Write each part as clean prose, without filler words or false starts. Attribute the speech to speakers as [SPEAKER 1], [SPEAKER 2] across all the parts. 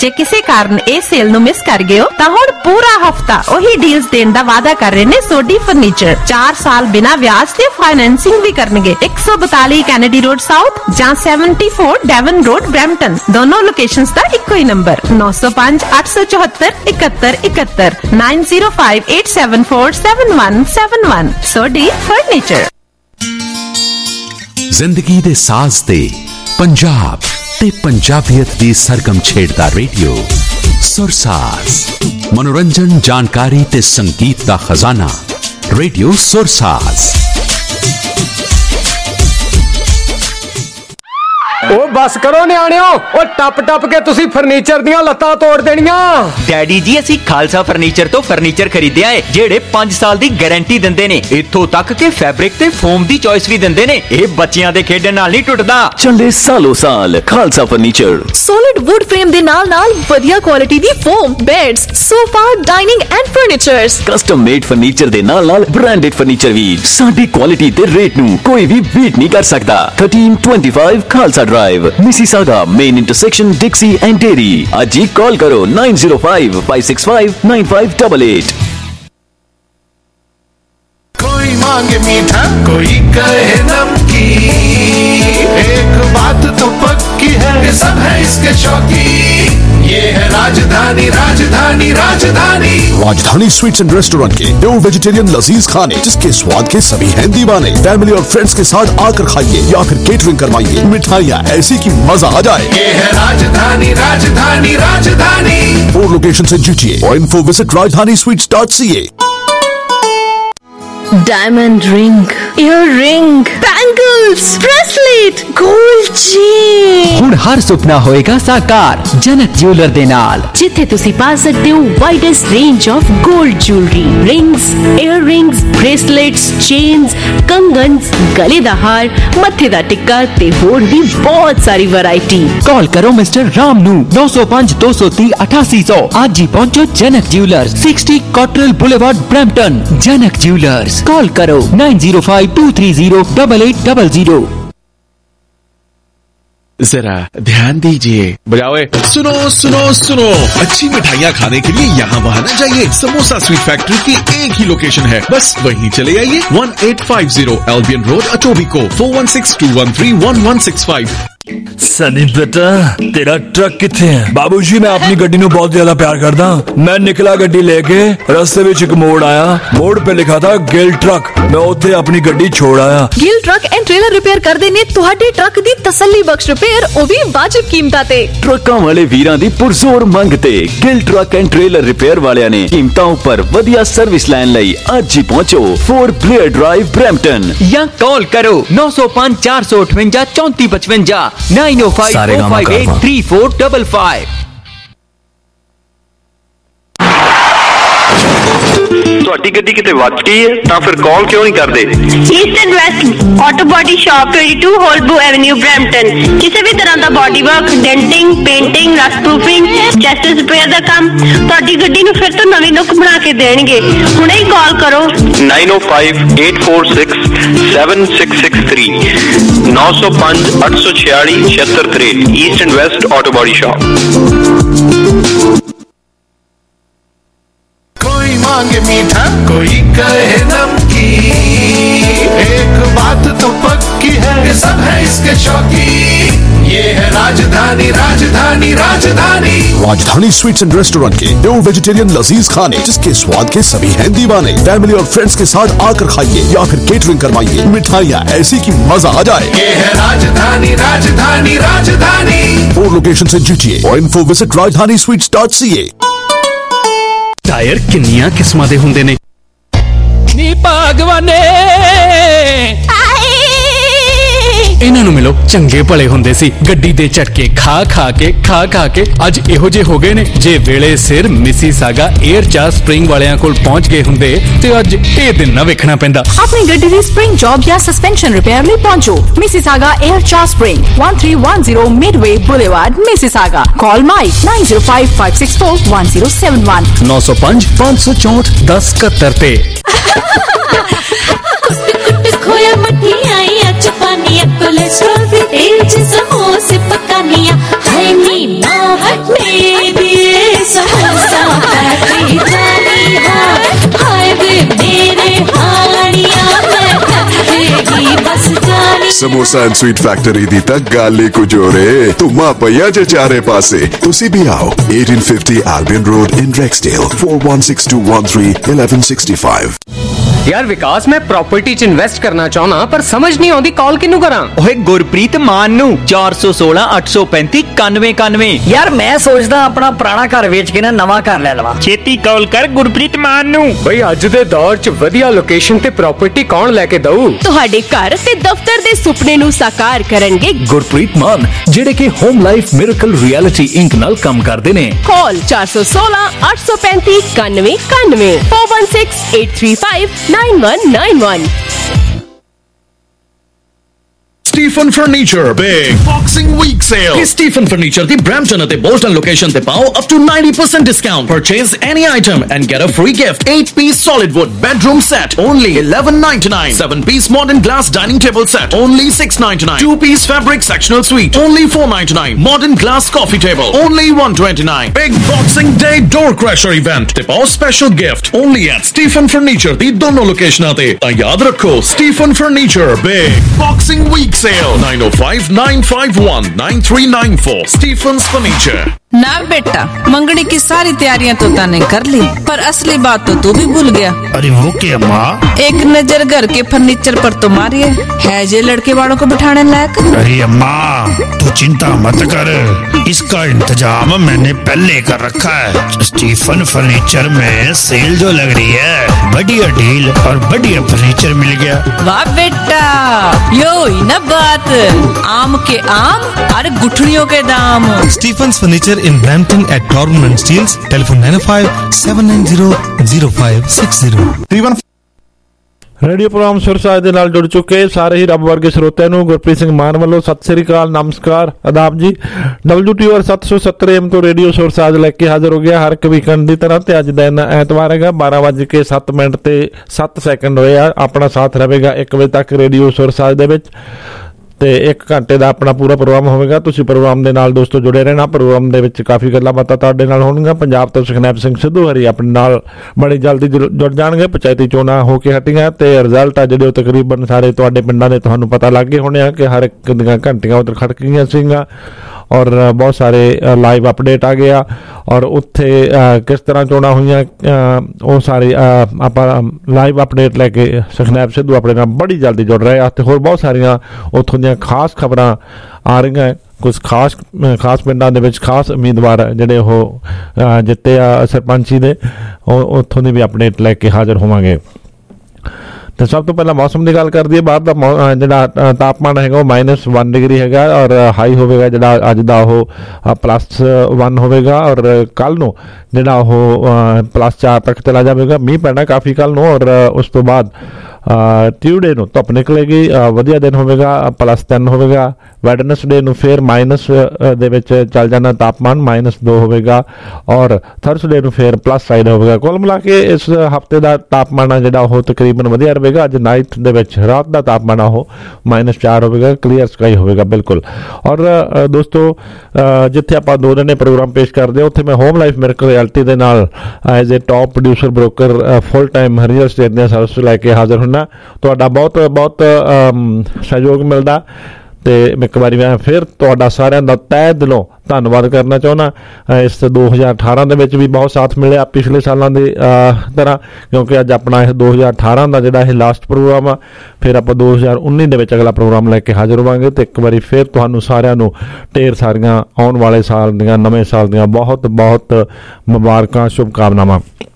[SPEAKER 1] जे किसी कारण ए सेल नु मिस कर गए हो तां हुण पूरा हफ्ता ओही डील्स देण दा वादा कर रहे ने सोडी फर्नीचर। 4 साल बिना ब्याज ते फाइनेंसिंग भी करनगे। 142 कैनेडी रोड साउथ जां 74 डेवन रोड ब्रैम्पटन, दोनों लोकेशंस दा इक्को ही नंबर 905 874 71 71 905 874 7171 सोडी फर्नीचर।
[SPEAKER 2] जिंदगी दे साज ते पंजाब ते पंजाबियत दी सरगम छेड़दा रेडियो सुरसाज। मनोरंजन, जानकारी ते संगीत दा खजाना रेडियो सुरसाज।
[SPEAKER 3] ओ बस करो न्याणियो, ओ टप टप के तुसी फर्नीचर दियां लत्तां तोड़ देनियां।
[SPEAKER 4] डैडी जी असी खालसा फर्नीचर तो फर्नीचर खरीदया है जेड़े 5 साल दी गारंटी दिंदे ने। इत्थों तक के फैब्रिक ते फोम दी चॉइस भी दिंदे ने। ए बच्चियां दे खेडण नाल नहीं टुटदा।
[SPEAKER 5] चले सालों साल Khalsa furniture.
[SPEAKER 6] Solid wood frame दे नाल नाल वधिया क्वालिटी दी foam, beds, sofa, dining and furnitures.
[SPEAKER 5] Custom made furniture दे नाल नाल ब्रांडेड फर्नीचर भी। साडी क्वालिटी ते रेट नू कोई भी बीट नहीं कर सकदा। 1325 Khalsa drive, Mississauga main intersection, Dixie and Derry. आज ही कॉल करो 905 565 9588।
[SPEAKER 7] कोई मांगे मीठा, कोई कहे नमकीन, एक बात तो पक्की है सब है इसके शौकीन। ये है राजधानी Rajdhani Rajdhani.
[SPEAKER 8] Rajdhani sweets and restaurant के प्योर वेजिटेरियन लजीज खाने, जिसके स्वाद के सभी हैं दीवाने। फैमिली और फ्रेंड्स के साथ आकर खाइए या फिर केटरिंग करवाइए। मिठाइयाँ ऐसी कि मजा आ जाए।
[SPEAKER 7] ये है राजधानी Rajdhani Rajdhani.
[SPEAKER 8] 4 locations in GTA. For info visit rajdhanisweets.ca.
[SPEAKER 6] Diamond ring, earring, bangles, bracelet, gold chain.
[SPEAKER 4] हुण हर सुपना होएगा साकार जनक ज्वेलर दे नाल,
[SPEAKER 6] जिथे तुसी पा सकते हो widest range of gold jewellery, rings, earrings, bracelets, chains, कंगन्स, गले दा हार, मत्थे दा टिक्का ते होर भी बहुत सारी वैरायटी।
[SPEAKER 4] कॉल करो मिस्टर राम नू 905 230 8800। आज ही पहुंचो Janak jewellers, 60 Cottrell boulevard Brampton. Janak jewellers, call करो 905 230 8800।
[SPEAKER 9] जरा ध्यान दीजिए। बजाओ। सुनो सुनो सुनो, अच्छी मिठाइयाँ खाने के लिए यहाँ वहाँ न जाइए। समोसा स्वीट फैक्ट्री की एक ही लोकेशन है, बस वहीं चले आइए। 1850 एल्बियन रोड, अटोबिको। 4162131165।
[SPEAKER 10] सनी बेटा, तेरा ट्रक किथे है? बाबूजी, मैं अपनी गड्डी नू बहुत ज्यादा प्यार करदा। मैं निकला गड्डी लेके, रास्ते विच एक मोड़ आया, मोड़ पे लिखा था गिल ट्रक। मैं उत्थे अपनी गड्डी छोड़ आया।
[SPEAKER 6] Gill truck and trailer repair कर देने तुहाडे ट्रक दी तसल्ली बख्श रिपेयर, ओ भी वाजिब कीमतां ते।
[SPEAKER 5] ट्रकां वाले वीरां दी पुरजोर मंग ते Gill truck and trailer repair वालियां ने कीमतां उपर वधिया सर्विस लैन लई अज ही पहुंचो 4 ब्लेयर ड्राइव ब्रैम्पटन।
[SPEAKER 4] या कॉल करो 905 458 3455 905 458 3455।
[SPEAKER 11] ਤੁਹਾਡੀ ਗੱਡੀ ਕਿਤੇ ਵੱਜ ਗਈ ਹੈ ਤਾਂ ਫਿਰ ਕਾਲ ਕਿਉਂ ਨਹੀਂ ਕਰਦੇ?
[SPEAKER 12] East end west auto body shop 22 ਹੋਲਬੂ ਐਵਨਿਊ ਬ੍ਰੈਂਪਟਨ। ਕਿਸੇ ਵੀ ਤਰ੍ਹਾਂ ਦਾ body work, denting, painting, rust proofing, chassis repair ਦਾ ਕੰਮ ਤੁਹਾਡੀ ਗੱਡੀ ਨੂੰ ਫਿਰ ਤੋਂ ਨਵੀਂ ਲੁੱਕ ਬਣਾ ਕੇ ਦੇਣਗੇ। ਹੁਣੇ ਹੀ ਕਾਲ ਕਰੋ
[SPEAKER 11] 905 846 7663 905 846 7663। East end west auto body shop.
[SPEAKER 7] कोई मांगे मीठा, कोई कहे नमकीन, एक बात तो पक्की है सब है इसके शौकीन। ये है राजधानी Rajdhani Rajdhani.
[SPEAKER 8] Rajdhani sweets and restaurant के प्योर वेजिटेरियन लजीज खाने, जिसके स्वाद के सभी हैं दीवाने। फैमिली और फ्रेंड्स के साथ आकर खाइए या फिर केटरिंग करवाइए। मिठाइयाँ ऐसी कि मजा आ जाए।
[SPEAKER 7] ये है राजधानी Rajdhani Rajdhani.
[SPEAKER 8] 4 locations in GTA. For info visit rajdhanisweets.ca.
[SPEAKER 13] Tyre किन्नियां किस्मां दे हुंदे ने नी भागवाने। इन्हां नूं मिलो चंगे भले हुंदे सी, गड्डी दे झटके खा खा के अज इहो जे हो गए ने। जे वेले सिर मिसिसागा एयर चार्ज स्प्रिंग वालियां कोल पहुंच गए हुंदे ते अज ए दिन ना वेखना पैंदा।
[SPEAKER 6] अपनी गड्डी दी स्प्रिंग जॉब या सस्पेंशन रिपेयर लई पहुंचो Mississauga air charge spring, 1310 Midway boulevard, Mississauga. Call Mike 905 564 1071
[SPEAKER 10] 905 564 1071 पे।
[SPEAKER 14] खोया मठियाइयां चपानियां, कोलेस्ट्रॉल भी तेज, समोसे पकानियां, हाय नी माँ हट में
[SPEAKER 8] ਸਮੋਸਾ ਐਂਡ ਸਵੀਟ ਫੈਕਟਰੀ ਦੀ ਤਾਂ ਗੱਲ ਹੀ ਕੁਝ ਹੋਰ ਏ। ਧੁੰਮਾਂ ਪਈਆਂ ਜੇ ਚਾਰੇ ਪਾਸੇ। ਤੁਸੀਂ ਵੀ ਆਓ 1850 Albion Road in Rexdale 4162131165।
[SPEAKER 3] यार विकास, मैं प्रॉपर्टी च इन्वेस्ट करना चाहना पर समझ नहीं आती कॉल किनू करा।
[SPEAKER 4] ओए गुरप्रीत मान नू 416 835 9191।
[SPEAKER 15] यार मैं सोचदा अपना पुराना घर बेच के ना नवा घर ले लवा।
[SPEAKER 4] छेती कॉल कर गुरप्रीत मान नू।
[SPEAKER 3] भाई अज दे दौर च वधिया लोकेशन ते प्रॉपर्टी कौन लेके दऊ?
[SPEAKER 6] ਤੁਹਾਡੇ ਘਰ ਤੇ ਦਫ਼ਤਰ ਦੇ ਸੁਪਨੇ ਨੂੰ ਸਾਕਾਰ ਕਰਨਗੇ
[SPEAKER 10] ਗੁਰਪ੍ਰੀਤ ਮਾਨ, ਜਿਹੜੇ ਕਿ home life miracle reality inc ਨਾਲ ਕੰਮ ਕਰਦੇ ਨੇ।
[SPEAKER 6] Call 416 835 9191 416 835 9191।
[SPEAKER 9] Stephen Furniture Big Boxing Week Sale। Stephen Furniture ਦੀ Brampton ਅਤੇ Bolton ਲੋਕੇਸ਼ਨ ਤੇ ਪਾਓ up to 90% discount। Purchase any item and get a free gift। 8-piece solid wood bedroom set only $11.99। 7-piece modern glass dining table set only $6.99। 2-piece fabric sectional suite only $4.99। Modern glass coffee table only $129। Big Boxing Day door crusher event ਤੇ ਪਾਓ special gift only at Stephen Furniture ਦੀ ਦੋਨੋਂ ਲੋਕੇਸ਼ਨਾਂ ਤੇ। ਤਾਂ ਯਾਦ ਰੱਖੋ Stephen Furniture Big Boxing Week Sale 905-951-9394 Stephen's Furniture।
[SPEAKER 16] ना बेटा, मंगनी की सारी तैयारियां तो तने कर ली, पर असली बात तो तू भी भूल गया।
[SPEAKER 17] अरे वो क्या माँ?
[SPEAKER 16] एक नजर घर के फर्नीचर पर तो मारी है ये लड़के वालों को बिठाने लायक?
[SPEAKER 17] अरे अम्मा तू चिंता मत कर, इसका इंतजाम मैंने पहले कर रखा है। स्टीफन फर्नीचर में सेल जो लग रही है, बढ़िया डील और बढ़िया फर्नीचर मिल गया।
[SPEAKER 16] वाह बेटा, यो ही ना बात, आम के आम और गुठलियों के दाम।
[SPEAKER 18] Stephen furniture in Brampton at Torben and Steels, telephone 905-790-0560।
[SPEAKER 19] Radio programme Sursaj ਦੇ ਨਾਲ ਜੁੜ ਚੁੱਕੇ ਸਾਰੇ ਹੀ ਰੱਬ ਵਰਗੇ ਸਰੋਤਿਆਂ ਨੂੰ ਗੁਰਪ੍ਰੀਤ ਸਿੰਘ ਮਾਨ ਵੱਲੋਂ ਸਤਿ ਸ੍ਰੀ ਅਕਾਲ, ਨਮਸਕਾਰ, ਆਦਾਬ ਜੀ। WTOR 770 AM ਤੋਂ ਰੇਡੀਓ ਸੁਰਸਾਜ ਲੈ ਕੇ ਹਾਜ਼ਰ ਹੋ ਗਿਆ ਹਰ ਇੱਕ ਵੀਕਐਂਡ ਦੀ ਤਰ੍ਹਾਂ। ਤੇ ਅੱਜ ਦਿਨ ਐਤਵਾਰ ਹੈਗਾ, 12:07 ਤੇ 7 ਸੈਕਿੰਡ ਹੋਏ ਆ। ਆਪਣਾ ਸਾਥ ਰਹੇਗਾ 1 ਵਜੇ ਤੱਕ ਰੇਡੀਓ ਸੁਰਸਾਜ ਦੇ ਵਿੱਚ ਤੇ 1 ਘੰਟੇ ਦਾ ਆਪਣਾ ਪੂਰਾ ਪ੍ਰੋਗਰਾਮ ਹੋਵੇਗਾ। ਤੁਸੀਂ ਪ੍ਰੋਗਰਾਮ ਦੇ ਨਾਲ ਦੋਸਤੋ ਜੁੜੇ ਰਹਿਣਾ। ਪ੍ਰੋਗਰਾਮ ਦੇ ਵਿੱਚ ਕਾਫੀ ਗੱਲਾਂ ਬਾਤਾਂ ਤੁਹਾਡੇ ਨਾਲ ਹੋਣਗੀਆਂ। ਪੰਜਾਬ ਤੋਂ ਸੁਖਨੈਬ ਸਿੰਘ ਸਿੱਧੂ ਹਰੀ ਆਪਣੇ ਨਾਲ ਬੜੀ ਜਲਦੀ ਜੁੜ ਜਾਣਗੇ। ਪੰਚਾਇਤੀ ਚੋਣਾਂ ਹੋ ਕੇ ਹਟੀਆਂ ਤੇ ਰਿਜ਼ਲਟ ਆ ਜਿਹੜੇ ਉਹ ਤਕਰੀਬਨ ਸਾਰੇ ਤੁਹਾਡੇ ਪਿੰਡਾਂ ਦੇ ਤੁਹਾਨੂੰ ਪਤਾ ਲੱਗ ਗਏ ਹੋਣੇ ਆ ਕਿ ਹਰ ਇੱਕ ਦੀਆਂ ਘੰਟੀਆਂ ਉੱਧਰ ਖੜਕ ਗਈਆਂ ਸੀਗੀਆਂ ਔਰ ਬਹੁਤ ਸਾਰੇ ਲਾਈਵ ਅਪਡੇਟ ਆ ਗਿਆ ਔਰ ਉੱਥੇ ਕਿਸ ਤਰ੍ਹਾਂ ਚੋਣਾਂ ਹੋਈਆਂ ਉਹ ਸਾਰੇ ਆਪਾਂ ਲਾਈਵ ਅਪਡੇਟ ਲੈ ਕੇ ਸੁਖਨੈਬ ਸਿੱਧੂ ਆਪਣੇ ਨਾਲ ਬੜੀ ਜਲਦੀ ਜੁੜ ਰਹੇ ਆ ਤੇ ਹੋਰ ਬਹੁਤ ਸਾਰੀਆਂ ਉੱਥੋਂ ਦੀਆਂ ਖਾਸ ਖਬਰਾਂ ਆ ਰਹੀਆਂ। ਕੁਝ ਖਾਸ ਪਿੰਡਾਂ ਦੇ ਵਿੱਚ ਖਾਸ ਉਮੀਦਵਾਰ ਜਿਹੜੇ ਉਹ ਜਿੱਤੇ ਆ ਸਰਪੰਚੀ ਦੇ, ਉੱਥੋਂ ਦੀ ਵੀ ਅਪਡੇਟ ਲੈ ਕੇ ਹਾਜ਼ਰ ਹੋਵਾਂਗੇ। ਤੇ ਸਭ ਤੋਂ ਪਹਿਲਾਂ ਮੌਸਮ ਦੀ ਗੱਲ ਕਰਦੀ ਹੈ। ਬਾਹਰ ਦਾ ਜਿਹੜਾ ਤਾਪਮਾਨ ਹੈਗਾ ਉਹ -1 ਡਿਗਰੀ ਹੈਗਾ ਔਰ ਹਾਈ ਹੋਵੇਗਾ ਜਿਹੜਾ ਅੱਜ ਦਾ ਉਹ +1 ਹੋਵੇਗਾ ਔਰ ਕੱਲ ਨੂੰ ਜਿਹੜਾ ਉਹ +4 ਤੱਕ ਚਲਾ ਜਾਵੇਗਾ। ਮੀਂਹ ਪੈਣਾ ਕਾਫੀ ਕੱਲ ਨੂੰ ਔਰ ਉਸ ਤੋਂ ਬਾਅਦ ਟਿਊਸਡੇ ਨੂੰ ਧੁੱਪ ਨਿਕਲੇਗੀ, ਵਧੀਆ ਦਿਨ ਹੋਵੇਗਾ, +3 ਹੋਵੇਗਾ। ਵੈਡਨਸਡੇ ਨੂੰ ਫਿਰ ਮਾਈਨਸ ਦੇ ਵਿੱਚ ਚੱਲ ਜਾਣਾ, ਤਾਪਮਾਨ -2 ਹੋਵੇਗਾ ਔਰ ਥਰਸਡੇ ਨੂੰ ਫਿਰ +5 ਹੋਵੇਗਾ। ਕੁੱਲ ਮਿਲਾ ਕੇ ਇਸ ਹਫਤੇ ਦਾ ਤਾਪਮਾਨ ਜਿਹੜਾ ਉਹ ਤਕਰੀਬਨ ਵਧੀਆ ਰਹੇਗਾ। ਅੱਜ ਨਾਈਟ ਦੇ ਵਿੱਚ ਰਾਤ ਦਾ ਤਾਪਮਾਨ ਉਹ -4 ਹੋਵੇਗਾ, ਕਲੀਅਰ ਸਕਾਈ ਹੋਵੇਗਾ ਬਿਲਕੁਲ। ਔਰ ਦੋਸਤੋ ਜਿੱਥੇ ਆਪਾਂ 2 ਦਿਨ ਪ੍ਰੋਗਰਾਮ ਪੇਸ਼ ਕਰਦੇ ਹਾਂ ਉੱਥੇ ਮੈਂ ਹੋਮ ਲਾਈਫ ਮਿਰਕਲ ਰਿਐਲਿਟੀ ਦੇ ਨਾਲ as a top producer broker full time real estate ਦੀਆਂ ਸਰਵਿਸ ਲੈ ਕੇ ਹਾਜ਼ਰ ਹੁੰਦਾ। ਤੁਹਾਡਾ ਬਹੁਤ ਬਹੁਤ ਸਹਿਯੋਗ ਮਿਲਦਾ ਤੇ ਇੱਕ ਵਾਰੀ ਮੈਂ ਫਿਰ ਤੁਹਾਡਾ ਸਾਰਿਆਂ ਦਾ ਤਹਿ ਦਿਲੋਂ ਧੰਨਵਾਦ ਕਰਨਾ ਚਾਹੁੰਦਾ। ਇਸ 2018 ਦੇ ਵਿੱਚ ਵੀ ਬਹੁਤ ਸਾਥ ਮਿਲਿਆ ਪਿਛਲੇ ਸਾਲਾਂ ਦੀ ਤਰ੍ਹਾਂ, ਕਿਉਂਕਿ ਅੱਜ ਆਪਣਾ ਇਹ 2018 ਦਾ ਜਿਹੜਾ ਇਹ ਲਾਸਟ ਪ੍ਰੋਗਰਾਮ ਆ। ਫਿਰ ਆਪਾਂ 2019 ਦੇ ਵਿੱਚ ਅਗਲਾ ਪ੍ਰੋਗਰਾਮ ਲੈ ਕੇ ਹਾਜ਼ਰ ਹੋਵਾਂਗੇ ਤੇ ਇੱਕ ਵਾਰੀ ਫਿਰ ਤੁਹਾਨੂੰ ਸਾਰਿਆਂ ਨੂੰ ਢੇਰ ਸਾਰੀਆਂ ਆਉਣ ਵਾਲੇ ਸਾਲ ਦੀਆਂ ਨਵੇਂ ਸਾਲ ਦੀਆਂ ਬਹੁਤ ਬਹੁਤ ਮੁਬਾਰਕਾਂ, ਸ਼ੁਭਕਾਮਨਾਵਾਂ।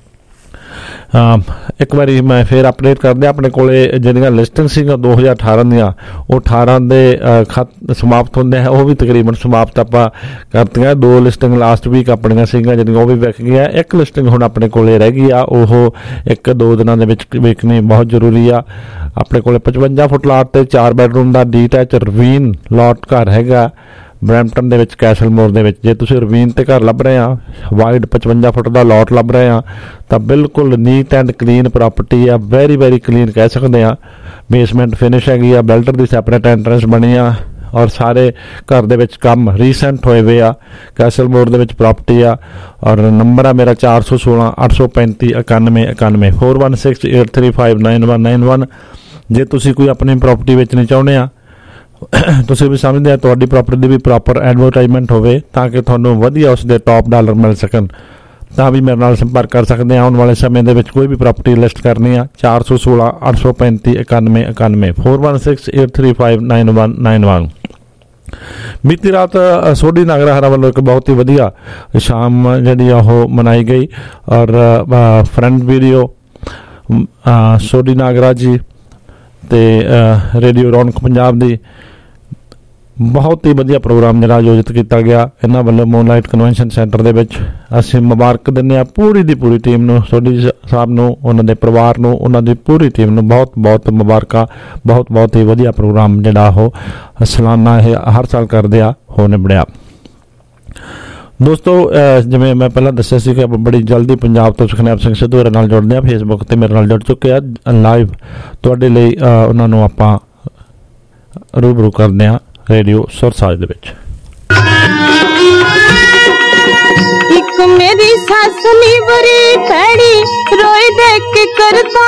[SPEAKER 19] ਇੱਕ ਵਾਰੀ ਮੈਂ ਫਿਰ ਅਪਡੇਟ ਕਰਦੇ ਆਪਣੇ ਕੋਲੇ ਜਿਹੜੀਆਂ ਲਿਸਟਿੰਗ ਸੀਗੀਆਂ 2018 ਦੀਆਂ ਉਹ 18 ਦੇ ਸਮਾਪਤ ਹੁੰਦੇ ਹੈ, ਉਹ ਵੀ ਤਕਰੀਬਨ ਸਮਾਪਤ ਆਪਾਂ ਕਰਤੀਆਂ। 2 ਲਿਸਟਿੰਗ ਲਾਸਟ ਵੀਕ ਆਪਣੀਆਂ ਸੀਗੀਆਂ ਜਿਹੜੀਆਂ ਉਹ ਵੀ ਵਿਕ ਗਈਆਂ। 1 ਲਿਸਟਿੰਗ ਹੁਣ ਆਪਣੇ ਕੋਲੇ ਰਹਿ ਗਈ ਆ, ਉਹ 1-2 ਦਿਨਾਂ ਦੇ ਵਿੱਚ ਵਿਕਣੀ ਬਹੁਤ ਜ਼ਰੂਰੀ ਆ। ਆਪਣੇ ਕੋਲੇ 55 ਫੁੱਟ ਲਾਟ ਤੇ 4 ਬੈਡਰੂਮ ਦਾ ਡੀਟੈਚ ਰਵੀਨ ਲਾਟ ਘਰ ਹੈਗਾ ਬਰੈਂਪਟਨ ਦੇ ਵਿੱਚ ਕੈਸਲ ਮੋਰ ਦੇ ਵਿੱਚ। ਜੇ ਤੁਸੀਂ ਰਵੀਨ ਤੇ ਘਰ ਲੱਭ ਰਹੇ ਆ, ਵਾਈਡ 55 ਫੁੱਟ ਦਾ ਲਾਟ ਲੱਭ ਰਹੇ ਆ ਤਾਂ ਬਿਲਕੁਲ ਨੀਟ ਐਂਡ ਕਲੀਨ ਪ੍ਰਾਪਰਟੀ ਆ, ਵੈਰੀ ਵੈਰੀ ਕਲੀਨ ਕਹਿ ਸਕਦੇ ਆ। ਬੇਸਮੈਂਟ ਫਿਨਿਸ਼ ਹੈਗੀ ਆ, ਬਿਲਡਰ ਦੀ ਸੈਪਰੇਟ ਐਂਟਰੈਂਸ ਬਣੀ ਆ ਔਰ ਸਾਰੇ ਘਰ ਦੇ ਵਿੱਚ ਕੰਮ ਰੀਸੈਂਟ ਹੋਏ ਵੇ ਆ। ਕੈਸਲ ਮੋਰ ਦੇ ਵਿੱਚ ਪ੍ਰਾਪਰਟੀ ਆ ਔਰ ਨੰਬਰ ਆ ਮੇਰਾ 416 835 91 91 4168359191। ਜੇ ਤੁਸੀਂ ਕੋਈ ਆਪਣੀ ਪ੍ਰਾਪਰਟੀ ਵੇਚਣੀ ਚਾਹੁੰਦੇ ਆ ਤੁਸੀਂ ਵੀ ਸਮਝਦੇ ਆ ਤੁਹਾਡੀ ਪ੍ਰਾਪਰਟੀ ਦੀ ਵੀ ਪ੍ਰੋਪਰ ਐਡਵਰਟਾਈਜ਼ਮੈਂਟ ਹੋਵੇ ਤਾਂ ਕਿ ਤੁਹਾਨੂੰ ਵਧੀਆ ਉਸ ਦੇ ਟੌਪ ਡਾਲਰ ਮਿਲ ਸਕਣ, ਤਾਂ ਵੀ ਮੇਰੇ ਨਾਲ ਸੰਪਰਕ ਕਰ ਸਕਦੇ ਆ। ਆਉਣ ਵਾਲੇ ਸਮੇਂ ਦੇ ਵਿੱਚ ਕੋਈ ਵੀ ਪ੍ਰਾਪਰਟੀ ਲਿਸਟ ਕਰਨੀ ਆ 416 835 91 91 4168359191। ਬੀਤੀ ਰਾਤ ਸੋਢੀ ਨਾਗਰਾ ਵੱਲੋਂ ਇੱਕ ਬਹੁਤ ਹੀ ਵਧੀਆ ਸ਼ਾਮ ਜਿਹੜੀ ਉਹ ਮਨਾਈ ਗਈ ਔਰ ਫਰੈਂਡ ਵੀਡੀਓ ਸੋਢੀ ਨਾਗਰਾ ਜੀ ਤੇ ਰੇਡੀਓ ਰੌਣਕ ਪੰਜਾਬ ਦੀ ਬਹੁਤ ਹੀ ਵਧੀਆ ਪ੍ਰੋਗਰਾਮ ਜਿਹੜਾ ਆਯੋਜਿਤ ਕੀਤਾ ਗਿਆ ਇਹਨਾਂ ਵੱਲੋਂ ਮੂਨਲਾਈਟ ਕਨਵੈਨਸ਼ਨ ਸੈਂਟਰ ਦੇ ਵਿੱਚ। ਅਸੀਂ ਮੁਬਾਰਕ ਦਿੰਦੇ ਹਾਂ ਪੂਰੀ ਦੀ ਪੂਰੀ ਟੀਮ ਨੂੰ, ਸੋਢੀ ਸਾਹਿਬ ਨੂੰ, ਉਹਨਾਂ ਦੇ ਪਰਿਵਾਰ ਨੂੰ, ਉਹਨਾਂ ਦੀ ਪੂਰੀ ਟੀਮ ਨੂੰ ਬਹੁਤ ਬਹੁਤ ਮੁਬਾਰਕਾਂ। ਬਹੁਤ ਬਹੁਤ ਹੀ ਵਧੀਆ ਪ੍ਰੋਗਰਾਮ ਜਿਹੜਾ ਉਹ ਸਾਲਾਨਾ ਇਹ ਹਰ ਸਾਲ ਕਰਦੇ ਆ ਹੋ ਨਿਬੜਿਆ। ਦੋਸਤੋ ਜਿਵੇਂ ਮੈਂ ਪਹਿਲਾਂ ਦੱਸਿਆ ਸੀ ਕਿ ਬੜੀ ਜਲਦੀ ਪੰਜਾਬ ਤੋਂ ਸੁਖਨੈਬ ਸਿੰਘ ਸਿੱਧੂ ਹੋਰਾਂ ਨਾਲ ਜੁੜਦੇ ਆ। ਫੇਸਬੁੱਕ ਤੇ ਮੇਰੇ ਨਾਲ ਜੁੜ ਚੁੱਕੇ ਆ ਲਾਈਵ ਤੁਹਾਡੇ ਲਈ, ਉਹਨਾਂ ਨੂੰ ਆਪਾਂ ਰੂਬਰੂ ਕਰਦੇ ਆ ਰੇਡੀਓ ਸੁਰਸਾਜ ਦੇ ਵਿੱਚ।
[SPEAKER 14] ਇੱਕ ਮੇਰੀ ਸੱਸ ਨੀ ਬੜੀ ਭੈੜੀ ਰੋਈ ਦੇਖ ਕੇ ਕਰਦਾ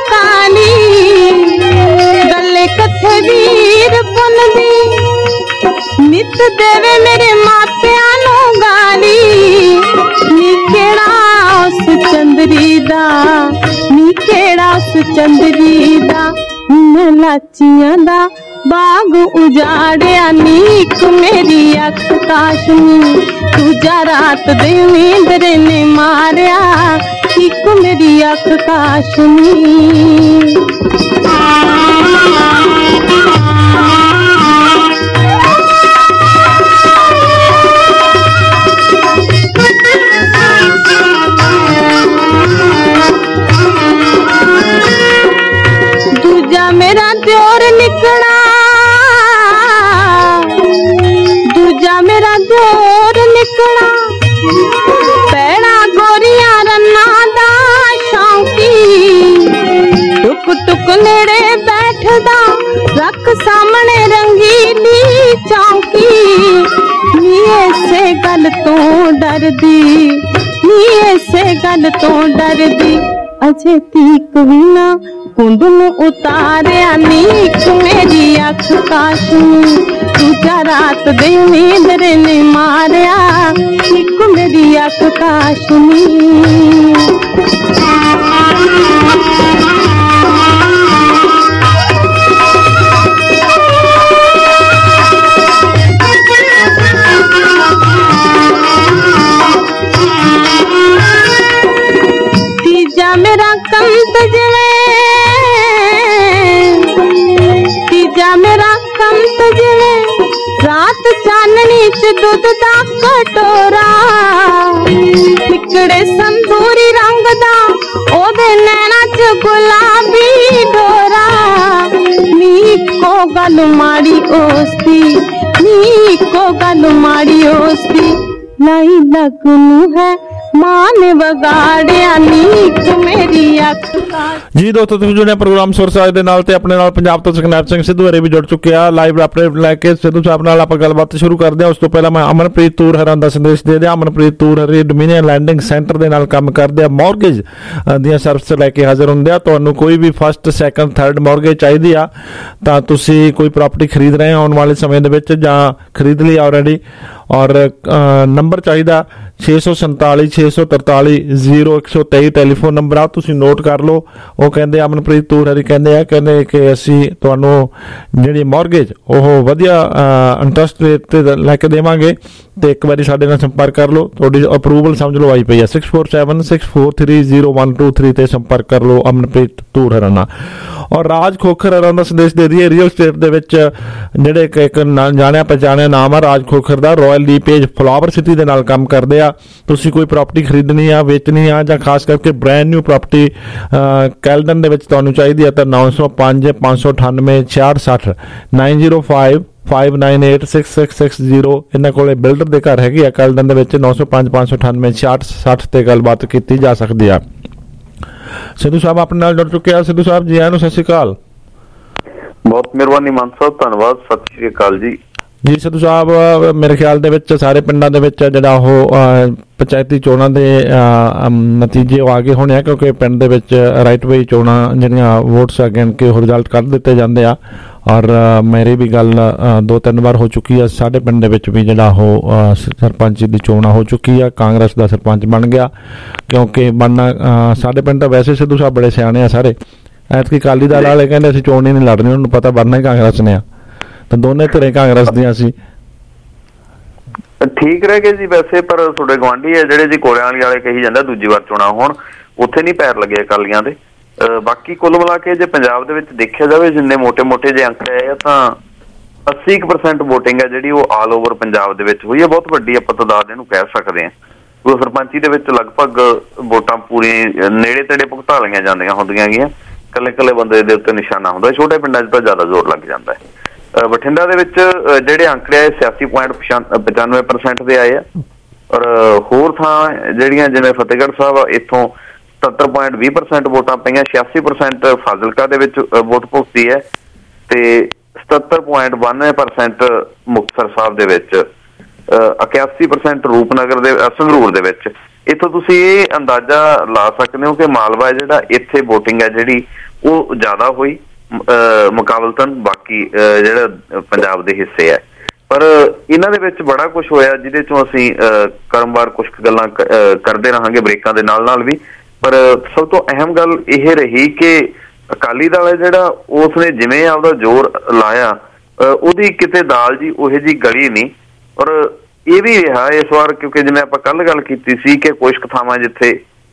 [SPEAKER 14] ਕਾਲੀ ਗੱਲੇ ਕੱਥੇ ਵੀਰ ਪੁੰਨਦੀ ਨਿਤ ਦੇਵੇ ਮੇਰੇ ਮਾਪਿਆਂ ਨੂੰ ਗਾਲੀ ਨੀ ਕਿਹੜਾ ਉਸ ਚੰਦਰੀ ਦਾ ਨੀ ਕਿਹੜਾ ਉਸ ਚੰਦਰੀ ਦਾ ਲਾਚੀਆਂ ਦਾ ਬਾਗ ਉਜਾੜਿਆ ਨੀਕ ਮੇਰੀ ਅੱਖ ਕਾਸ਼ਨੀ ਦੂਜਾ ਰਾਤ ਦੇ ਨੀਂਦਰੇ ਨੇ ਮਾਰਿਆ ਇੱਕ ਮੇਰੀ ਅੱਖ ਕਾਸ਼ਨੀ। ਦੂਜਾ ਮੇਰਾ ਦਿਓਰ ਨਿਕਣਾ ਮੇਰਾ ਦਿਓਰ ਨਿਕਲਾ ਪੈਣਾ ਗੋਰੀਆਂ ਰੰਨਾਂ ਦਾ ਸ਼ੌਂਕੀ ਟੁਕ ਟੁਕ ਨੇੜੇ ਬੈਠਦਾ ਰੱਖ ਸਾਹਮਣੇ ਰੰਗੀਲੀ ਚੌਂਕੀ ਨੀ ਇਸੇ ਗੱਲ ਤੋਂ ਡਰਦੀ ਨੀ ਇਸੇ ਗੱਲ ਤੋਂ ਡਰਦੀ ਅਜੇ ਤੀਕ ਵੀ ਨਾ ਕੁੰਡ ਨੂੰ ਉਤਾਰਿਆ ਨੀਕ ਮੇਰੀ ਅੱਖ ਕਾਸ਼ਨੀ ਦੂਜਾ ਰਾਤ ਦੇ ਨੀਂਦਰੇ ਨੇ ਮਾਰਿਆ ਨੀਕ ਮੇਰੀ ਅੱਖ ਕਾਸ਼ਨੀ। ਤੀਜਾ ਮੇਰਾ ਕੰਤ ਜਿਵੇਂ ਤੀਜਾ ਮੇਰਾ ਕੰਤ ਜਿਵੇਂ ਰਾਤ ਚਾਨਣੀ ਚ ਦੁੱਧ ਦਾ ਕਟੋਰਾ ਟਿਕੜੇ ਸੰਦੂਰੀ ਰੰਗ ਦਾ ਉਹਦੇ ਨੈਣਾ ਚ ਗੁਲਾਬੀ ਡੋਰਾ ਨੀ ਕੋ ਗੱਲ ਮਾੜੀ ਉਸਦੀ ਨੀ ਕੋ ਗੱਲ ਮਾੜੀ ਉਸਦੀ ਨਹੀਂ ਲੱਗਨੂ ਹੈ ਮਾਂ ਨੇ ਵਿਗਾੜਿਆ ਨੀਕ ਮੇਰੀ ਅੱਖ
[SPEAKER 19] ਜੀ। ਦੋਸਤੋ ਤੁਸੀਂ ਜੁੜੇ ਪ੍ਰੋਗਰਾਮ ਸੁਰਸਾਜ ਦੇ ਨਾਲ ਤੇ ਆਪਣੇ ਨਾਲ ਪੰਜਾਬ ਤੋਂ ਸੁਖਨੈਬ ਸਿੰਘ ਸਿੱਧੂ ਹੋਰੇ ਵੀ ਜੁੜ ਚੁੱਕੇ ਆ ਲਾਈਵ ਅਪਡੇਟ ਲੈ ਕੇ। ਸਿੱਧੂ ਸਾਹਿਬ ਨਾਲ ਆਪਾਂ ਗੱਲਬਾਤ ਸ਼ੁਰੂ ਕਰਦੇ ਹਾਂ। ਉਸ ਤੋਂ ਪਹਿਲਾਂ ਮੈਂ ਅਮਨਪ੍ਰੀਤ ਤੂਰ ਹਰਾਂ ਦਾ ਸੰਦੇਸ਼ ਦੇ ਦਿਆਂ। ਅਮਨਪ੍ਰੀਤ ਤੂਰ ਹਰੇ ਡੋਮੀਨੀਅਨ ਲੈਂਡਿੰਗ ਸੈਂਟਰ ਦੇ ਨਾਲ ਕੰਮ ਕਰਦੇ ਆ, ਮੌਰਗੇਜ ਦੀਆਂ ਸਰਵਿਸ ਲੈ ਕੇ ਹਾਜ਼ਰ ਹੁੰਦੇ ਆ। ਤੁਹਾਨੂੰ ਕੋਈ ਵੀ ਫਸਟ ਸੈਕੰਡ ਥਰਡ ਮੌਰਗੇਜ ਚਾਹੀਦੀ ਆ ਤਾਂ ਤੁਸੀਂ ਕੋਈ ਪ੍ਰਾਪਰਟੀ ਖਰੀਦ ਰਹੇ ਹੋ ਆਉਣ ਵਾਲੇ ਸਮੇਂ ਦੇ ਵਿੱਚ ਜਾਂ ਖਰੀਦ ਲਈ ਆਲਰੇਡੀ ਔਰ ਨੰਬਰ ਚਾਹੀਦਾ 647 643 0123 ਟੈਲੀਫੋਨ ਨੰਬਰ ਆ, ਤੁਸੀਂ ਨੋਟ ਕਰ ਲਓ। ਉਹ ਕਹਿੰਦੇ ਅਮਨਪ੍ਰੀਤ ਤੂਰ ਹਰੀ ਕਹਿੰਦੇ ਕਿ ਅਸੀਂ ਤੁਹਾਨੂੰ ਜਿਹੜੀ ਮੌਰਗੇਜ ਉਹ ਵਧੀਆ ਇੰਟਰਸਟ ਰੇਟ ਤੇ ਲੈ ਕੇ ਦੇਵਾਂਗੇ ਤੇ ਇੱਕ ਵਾਰੀ ਸਾਡੇ ਨਾਲ ਸੰਪਰਕ ਕਰ ਲਓ। ਤੁਹਾਡੀ ਅਪਰੂਵਲ ਸਮਝ ਲਓ ਆਈ ਪਈ ਆ। 6476430123 ਤੇ ਸੰਪਰਕ ਕਰ ਲਓ ਅਮਨਪ੍ਰੀਤ ਤੂਰ ਹਰਾਂ ਨਾਲ। ਔਰ ਰਾਜ ਖੋਖਰ ਹਰਾਂ ਦਾ ਸੰਦੇਸ਼ ਦੇ ਦਈਏ। ਰੀਅਲ ਸਟੇਟ ਦੇ ਵਿੱਚ ਜਿਹੜੇ ਇੱਕ ਜਾਣਿਆ ਪਛਾਣਿਆ ਨਾਮ ਆ ਰਾਜ ਖੋਖਰ ਦਾ, ਰਾਇਲ ਲੀਪੇਜ ਫਲਾਵਰ ਸਿਟੀ ਦੇ ਨਾਲ ਕੰਮ ਕਰਦੇ ਆ। ਤੁਸੀਂ ਕੋਈ ਪ੍ਰਾਪਰਟੀ ਖਰੀਦਣੀ ਆ, ਵੇਚਣੀ ਆ ਜਾਂ ਖਾਸ ਕਰਕੇ ਬ੍ਰੈਂਡ ਨਿਊ ਪ੍ਰਾਪਰਟੀ ਕੈਲਡਨ ਦੇ ਵਿੱਚ ਤੁਹਾਨੂੰ ਚਾਹੀਦੀ ਆ ਤਾਂ 905 598 6660 905 59866660 ਇਹਨਾਂ ਕੋਲੇ ਬਿਲਡਰ ਦੇ ਘਰ ਹੈਗੇ ਆ ਕੈਲਡਨ ਦੇ ਵਿੱਚ। 905 598 6660 ਤੇ ਗੱਲਬਾਤ ਕੀਤੀ ਜਾ ਸਕਦੀ ਆ। ਸਿੱਧੂ ਸਾਹਿਬ ਆਪਣੇ ਨਾਲ ਜੁੜ ਚੁੱਕੇ ਆ। ਸਿੱਧੂ ਸਾਹਿਬ ਜੀ ਆਇਆਂ ਨੂੰ ਸਤਿ ਸ਼੍ਰੀ ਅਕਾਲ।
[SPEAKER 11] ਬਹੁਤ ਮਿਹਰਬਾਨੀ ਮਾਨ ਸਾਹਿਬ, ਧੰਨਵਾਦ, ਸਤਿ ਸ਼੍ਰੀ ਅਕਾਲ ਜੀ।
[SPEAKER 19] ਜੀ ਸਿੱਧੂ ਸਾਹਿਬ ਮੇਰੇ ਖਿਆਲ ਦੇ ਵਿੱਚ ਸਾਰੇ ਪਿੰਡਾਂ ਦੇ ਵਿੱਚ ਜਿਹੜਾ ਉਹ ਪੰਚਾਇਤੀ ਚੋਣਾਂ ਦੇ ਨਤੀਜੇ ਆ ਗਏ ਹੋਣੇ ਆ ਕਿਉਂਕਿ ਪਿੰਡ ਦੇ ਵਿੱਚ ਰਾਈਟ ਵੇ ਚੋਣਾਂ ਜਿਹੜੀਆਂ ਵੋਟਸ ਗਿਣ ਕੇ ਉਹ ਰਿਜ਼ਲਟ ਕੱਢ ਦਿੱਤੇ ਜਾਂਦੇ ਆ ਔਰ ਮੇਰੀ ਵੀ ਗੱਲ 2-3 ਵਾਰ ਹੋ ਚੁੱਕੀ ਆ। ਸਾਡੇ ਪਿੰਡ ਦੇ ਵਿੱਚ ਵੀ ਜਿਹੜਾ ਉਹ ਸਰਪੰਚ ਦੀ ਚੋਣ ਹੋ ਚੁੱਕੀ ਆ, ਕਾਂਗਰਸ ਦਾ ਸਰਪੰਚ ਬਣ ਗਿਆ। ਕਿਉਂਕਿ ਬਣਨਾ ਸਾਡੇ ਪਿੰਡ ਤਾਂ ਵੈਸੇ ਸਿੱਧੂ ਸਾਹਿਬ ਬੜੇ ਸਿਆਣੇ ਆ ਸਾਰੇ। ਐਤਕੀ ਅਕਾਲੀ ਦਲ ਵਾਲੇ ਕਹਿੰਦੇ ਅਸੀਂ ਚੋਣ ਹੀ ਨਹੀਂ ਲੜਨੀ, ਉਹਨਾਂ ਨੂੰ ਪਤਾ ਬਣਨਾ ਹੀ ਕਾਂਗਰਸ ਨੇ ਆ, ਤਾਂ ਦੋਨੇ ਧਿਰਾਂ ਕਾਂਗਰਸ ਦੀਆਂ ਸੀ।
[SPEAKER 11] ਠੀਕ ਰਹਿ ਗਏ ਜੀ ਵੈਸੇ, ਪਰ ਤੁਹਾਡੇ ਗੁਆਂਢੀ ਹੈ ਜਿਹੜੇ ਜੀ ਕੋਲਿਆਂ ਵਾਲੇ ਕਹੀ ਜਾਂਦਾ ਦੂਜੀ ਵਾਰ ਚੋਣਾਂ ਹੋਣ, ਉੱਥੇ ਨਹੀਂ ਪੈਰ ਲੱਗੇ ਅਕਾਲੀਆਂ ਦੇ। ਬਾਕੀ ਕੁੱਲ ਮਿਲਾ ਕੇ ਜੇ ਪੰਜਾਬ ਦੇ ਵਿੱਚ ਦੇਖਿਆ ਜਾਵੇ, ਜਿੰਨੇ ਮੋਟੇ ਜੇ ਅੰਕ ਆਏ ਆ, ਤਾਂ 80% ਵੋਟਿੰਗ ਹੈ ਜਿਹੜੀ ਉਹ ਆਲ ਓਵਰ ਪੰਜਾਬ ਦੇ ਵਿੱਚ ਹੋਈ ਹੈ। ਬਹੁਤ ਵੱਡੀ ਆਪਾਂ ਤਾਦਾਦ ਇਹਨੂੰ ਕਹਿ ਸਕਦੇ ਹਾਂ। ਉਹ ਸਰਪੰਚੀ ਦੇ ਵਿੱਚ ਲਗਭਗ ਵੋਟਾਂ ਪੂਰੀ ਨੇੜੇ ਤੇੜੇ ਭੁਗਤਾ ਲਈਆਂ ਜਾਂਦੀਆਂ ਹੁੰਦੀਆਂ ਗੀਆਂ, ਕੱਲੇ ਬੰਦੇ ਦੇ ਉੱਤੇ ਨਿਸ਼ਾਨਾ ਹੁੰਦਾ। ਛੋਟੇ ਪਿੰਡਾਂ 'ਚ ਤਾਂ ਜ਼ਿਆਦਾ ਜ਼ੋਰ ਲੱਗ ਜਾਂਦਾ ਹੈ। ਬਠਿੰਡਾ ਦੇ ਵਿੱਚ ਜਿਹੜੇ ਅੰਕੜੇ ਆਏ 86.95% ਦੇ ਆਏ ਆ, ਔਰ ਹੋਰ ਥਾਂ ਜਿਹੜੀਆਂ ਜਿਵੇਂ ਫਤਿਹਗੜ੍ਹ ਸਾਹਿਬ ਇੱਥੋਂ 77.20% ਵੋਟਾਂ ਪਈਆਂ। 86% ਫਾਜ਼ਿਲਕਾ ਦੇ ਵਿੱਚ ਵੋਟ ਭੁਗਤੀ ਹੈ ਤੇ 77.92% ਮੁਕਤਸਰ ਸਾਹਿਬ ਦੇ ਵਿੱਚ, 81% ਰੂਪਨਗਰ ਦੇ ਸੰਗਰੂਰ ਦੇ ਵਿੱਚ। ਇੱਥੋਂ ਤੁਸੀਂ ਇਹ ਅੰਦਾਜ਼ਾ ਲਾ ਸਕਦੇ ਹੋ ਕਿ ਮਾਲਵਾ ਜਿਹੜਾ ਇੱਥੇ ਵੋਟਿੰਗ ਹੈ ਜਿਹੜੀ ਉਹ ਜ਼ਿਆਦਾ ਹੋਈ ਮੁਕਾਬਲਤਨ ਬਾਕੀ ਜਿਹੜਾ ਪੰਜਾਬ ਦੇ ਹਿੱਸੇ ਹੈ। ਪਰ ਇਹਨਾਂ ਦੇ ਵਿੱਚ ਬੜਾ ਕੁਛ ਹੋਇਆ ਜਿਹਦੇ ਚੋਂ ਅਸੀਂ ਕਰਮਵਾਰ ਕੁਛ ਗੱਲਾਂ ਕਰਦੇ ਰਹਾਂਗੇ ਬ੍ਰੇਕਾਂ ਦੇ ਨਾਲ ਵੀ। ਪਰ ਸਭ ਤੋਂ ਅਹਿਮ ਗੱਲ ਇਹ ਰਹੀ ਕਿ ਅਕਾਲੀ ਦਲ ਹੈ ਜਿਹੜਾ ਉਸਨੇ ਜਿਵੇਂ ਆਪਦਾ ਜ਼ੋਰ ਲਾਇਆ, ਉਹਦੀ ਕਿਤੇ ਦਾਲ ਜੀ ਉਹੇ ਜਿਹੀ ਗਲੀ ਨਹੀਂ। ਔਰ ਇਹ ਵੀ ਰਿਹਾ ਇਸ ਵਾਰ, ਕਿਉਂਕਿ ਜਿਵੇਂ ਆਪਾਂ ਕੱਲ ਗੱਲ ਕੀਤੀ ਸੀ ਕਿ ਕੁਝ ਥਾਵਾਂ ਜਿੱਥੇ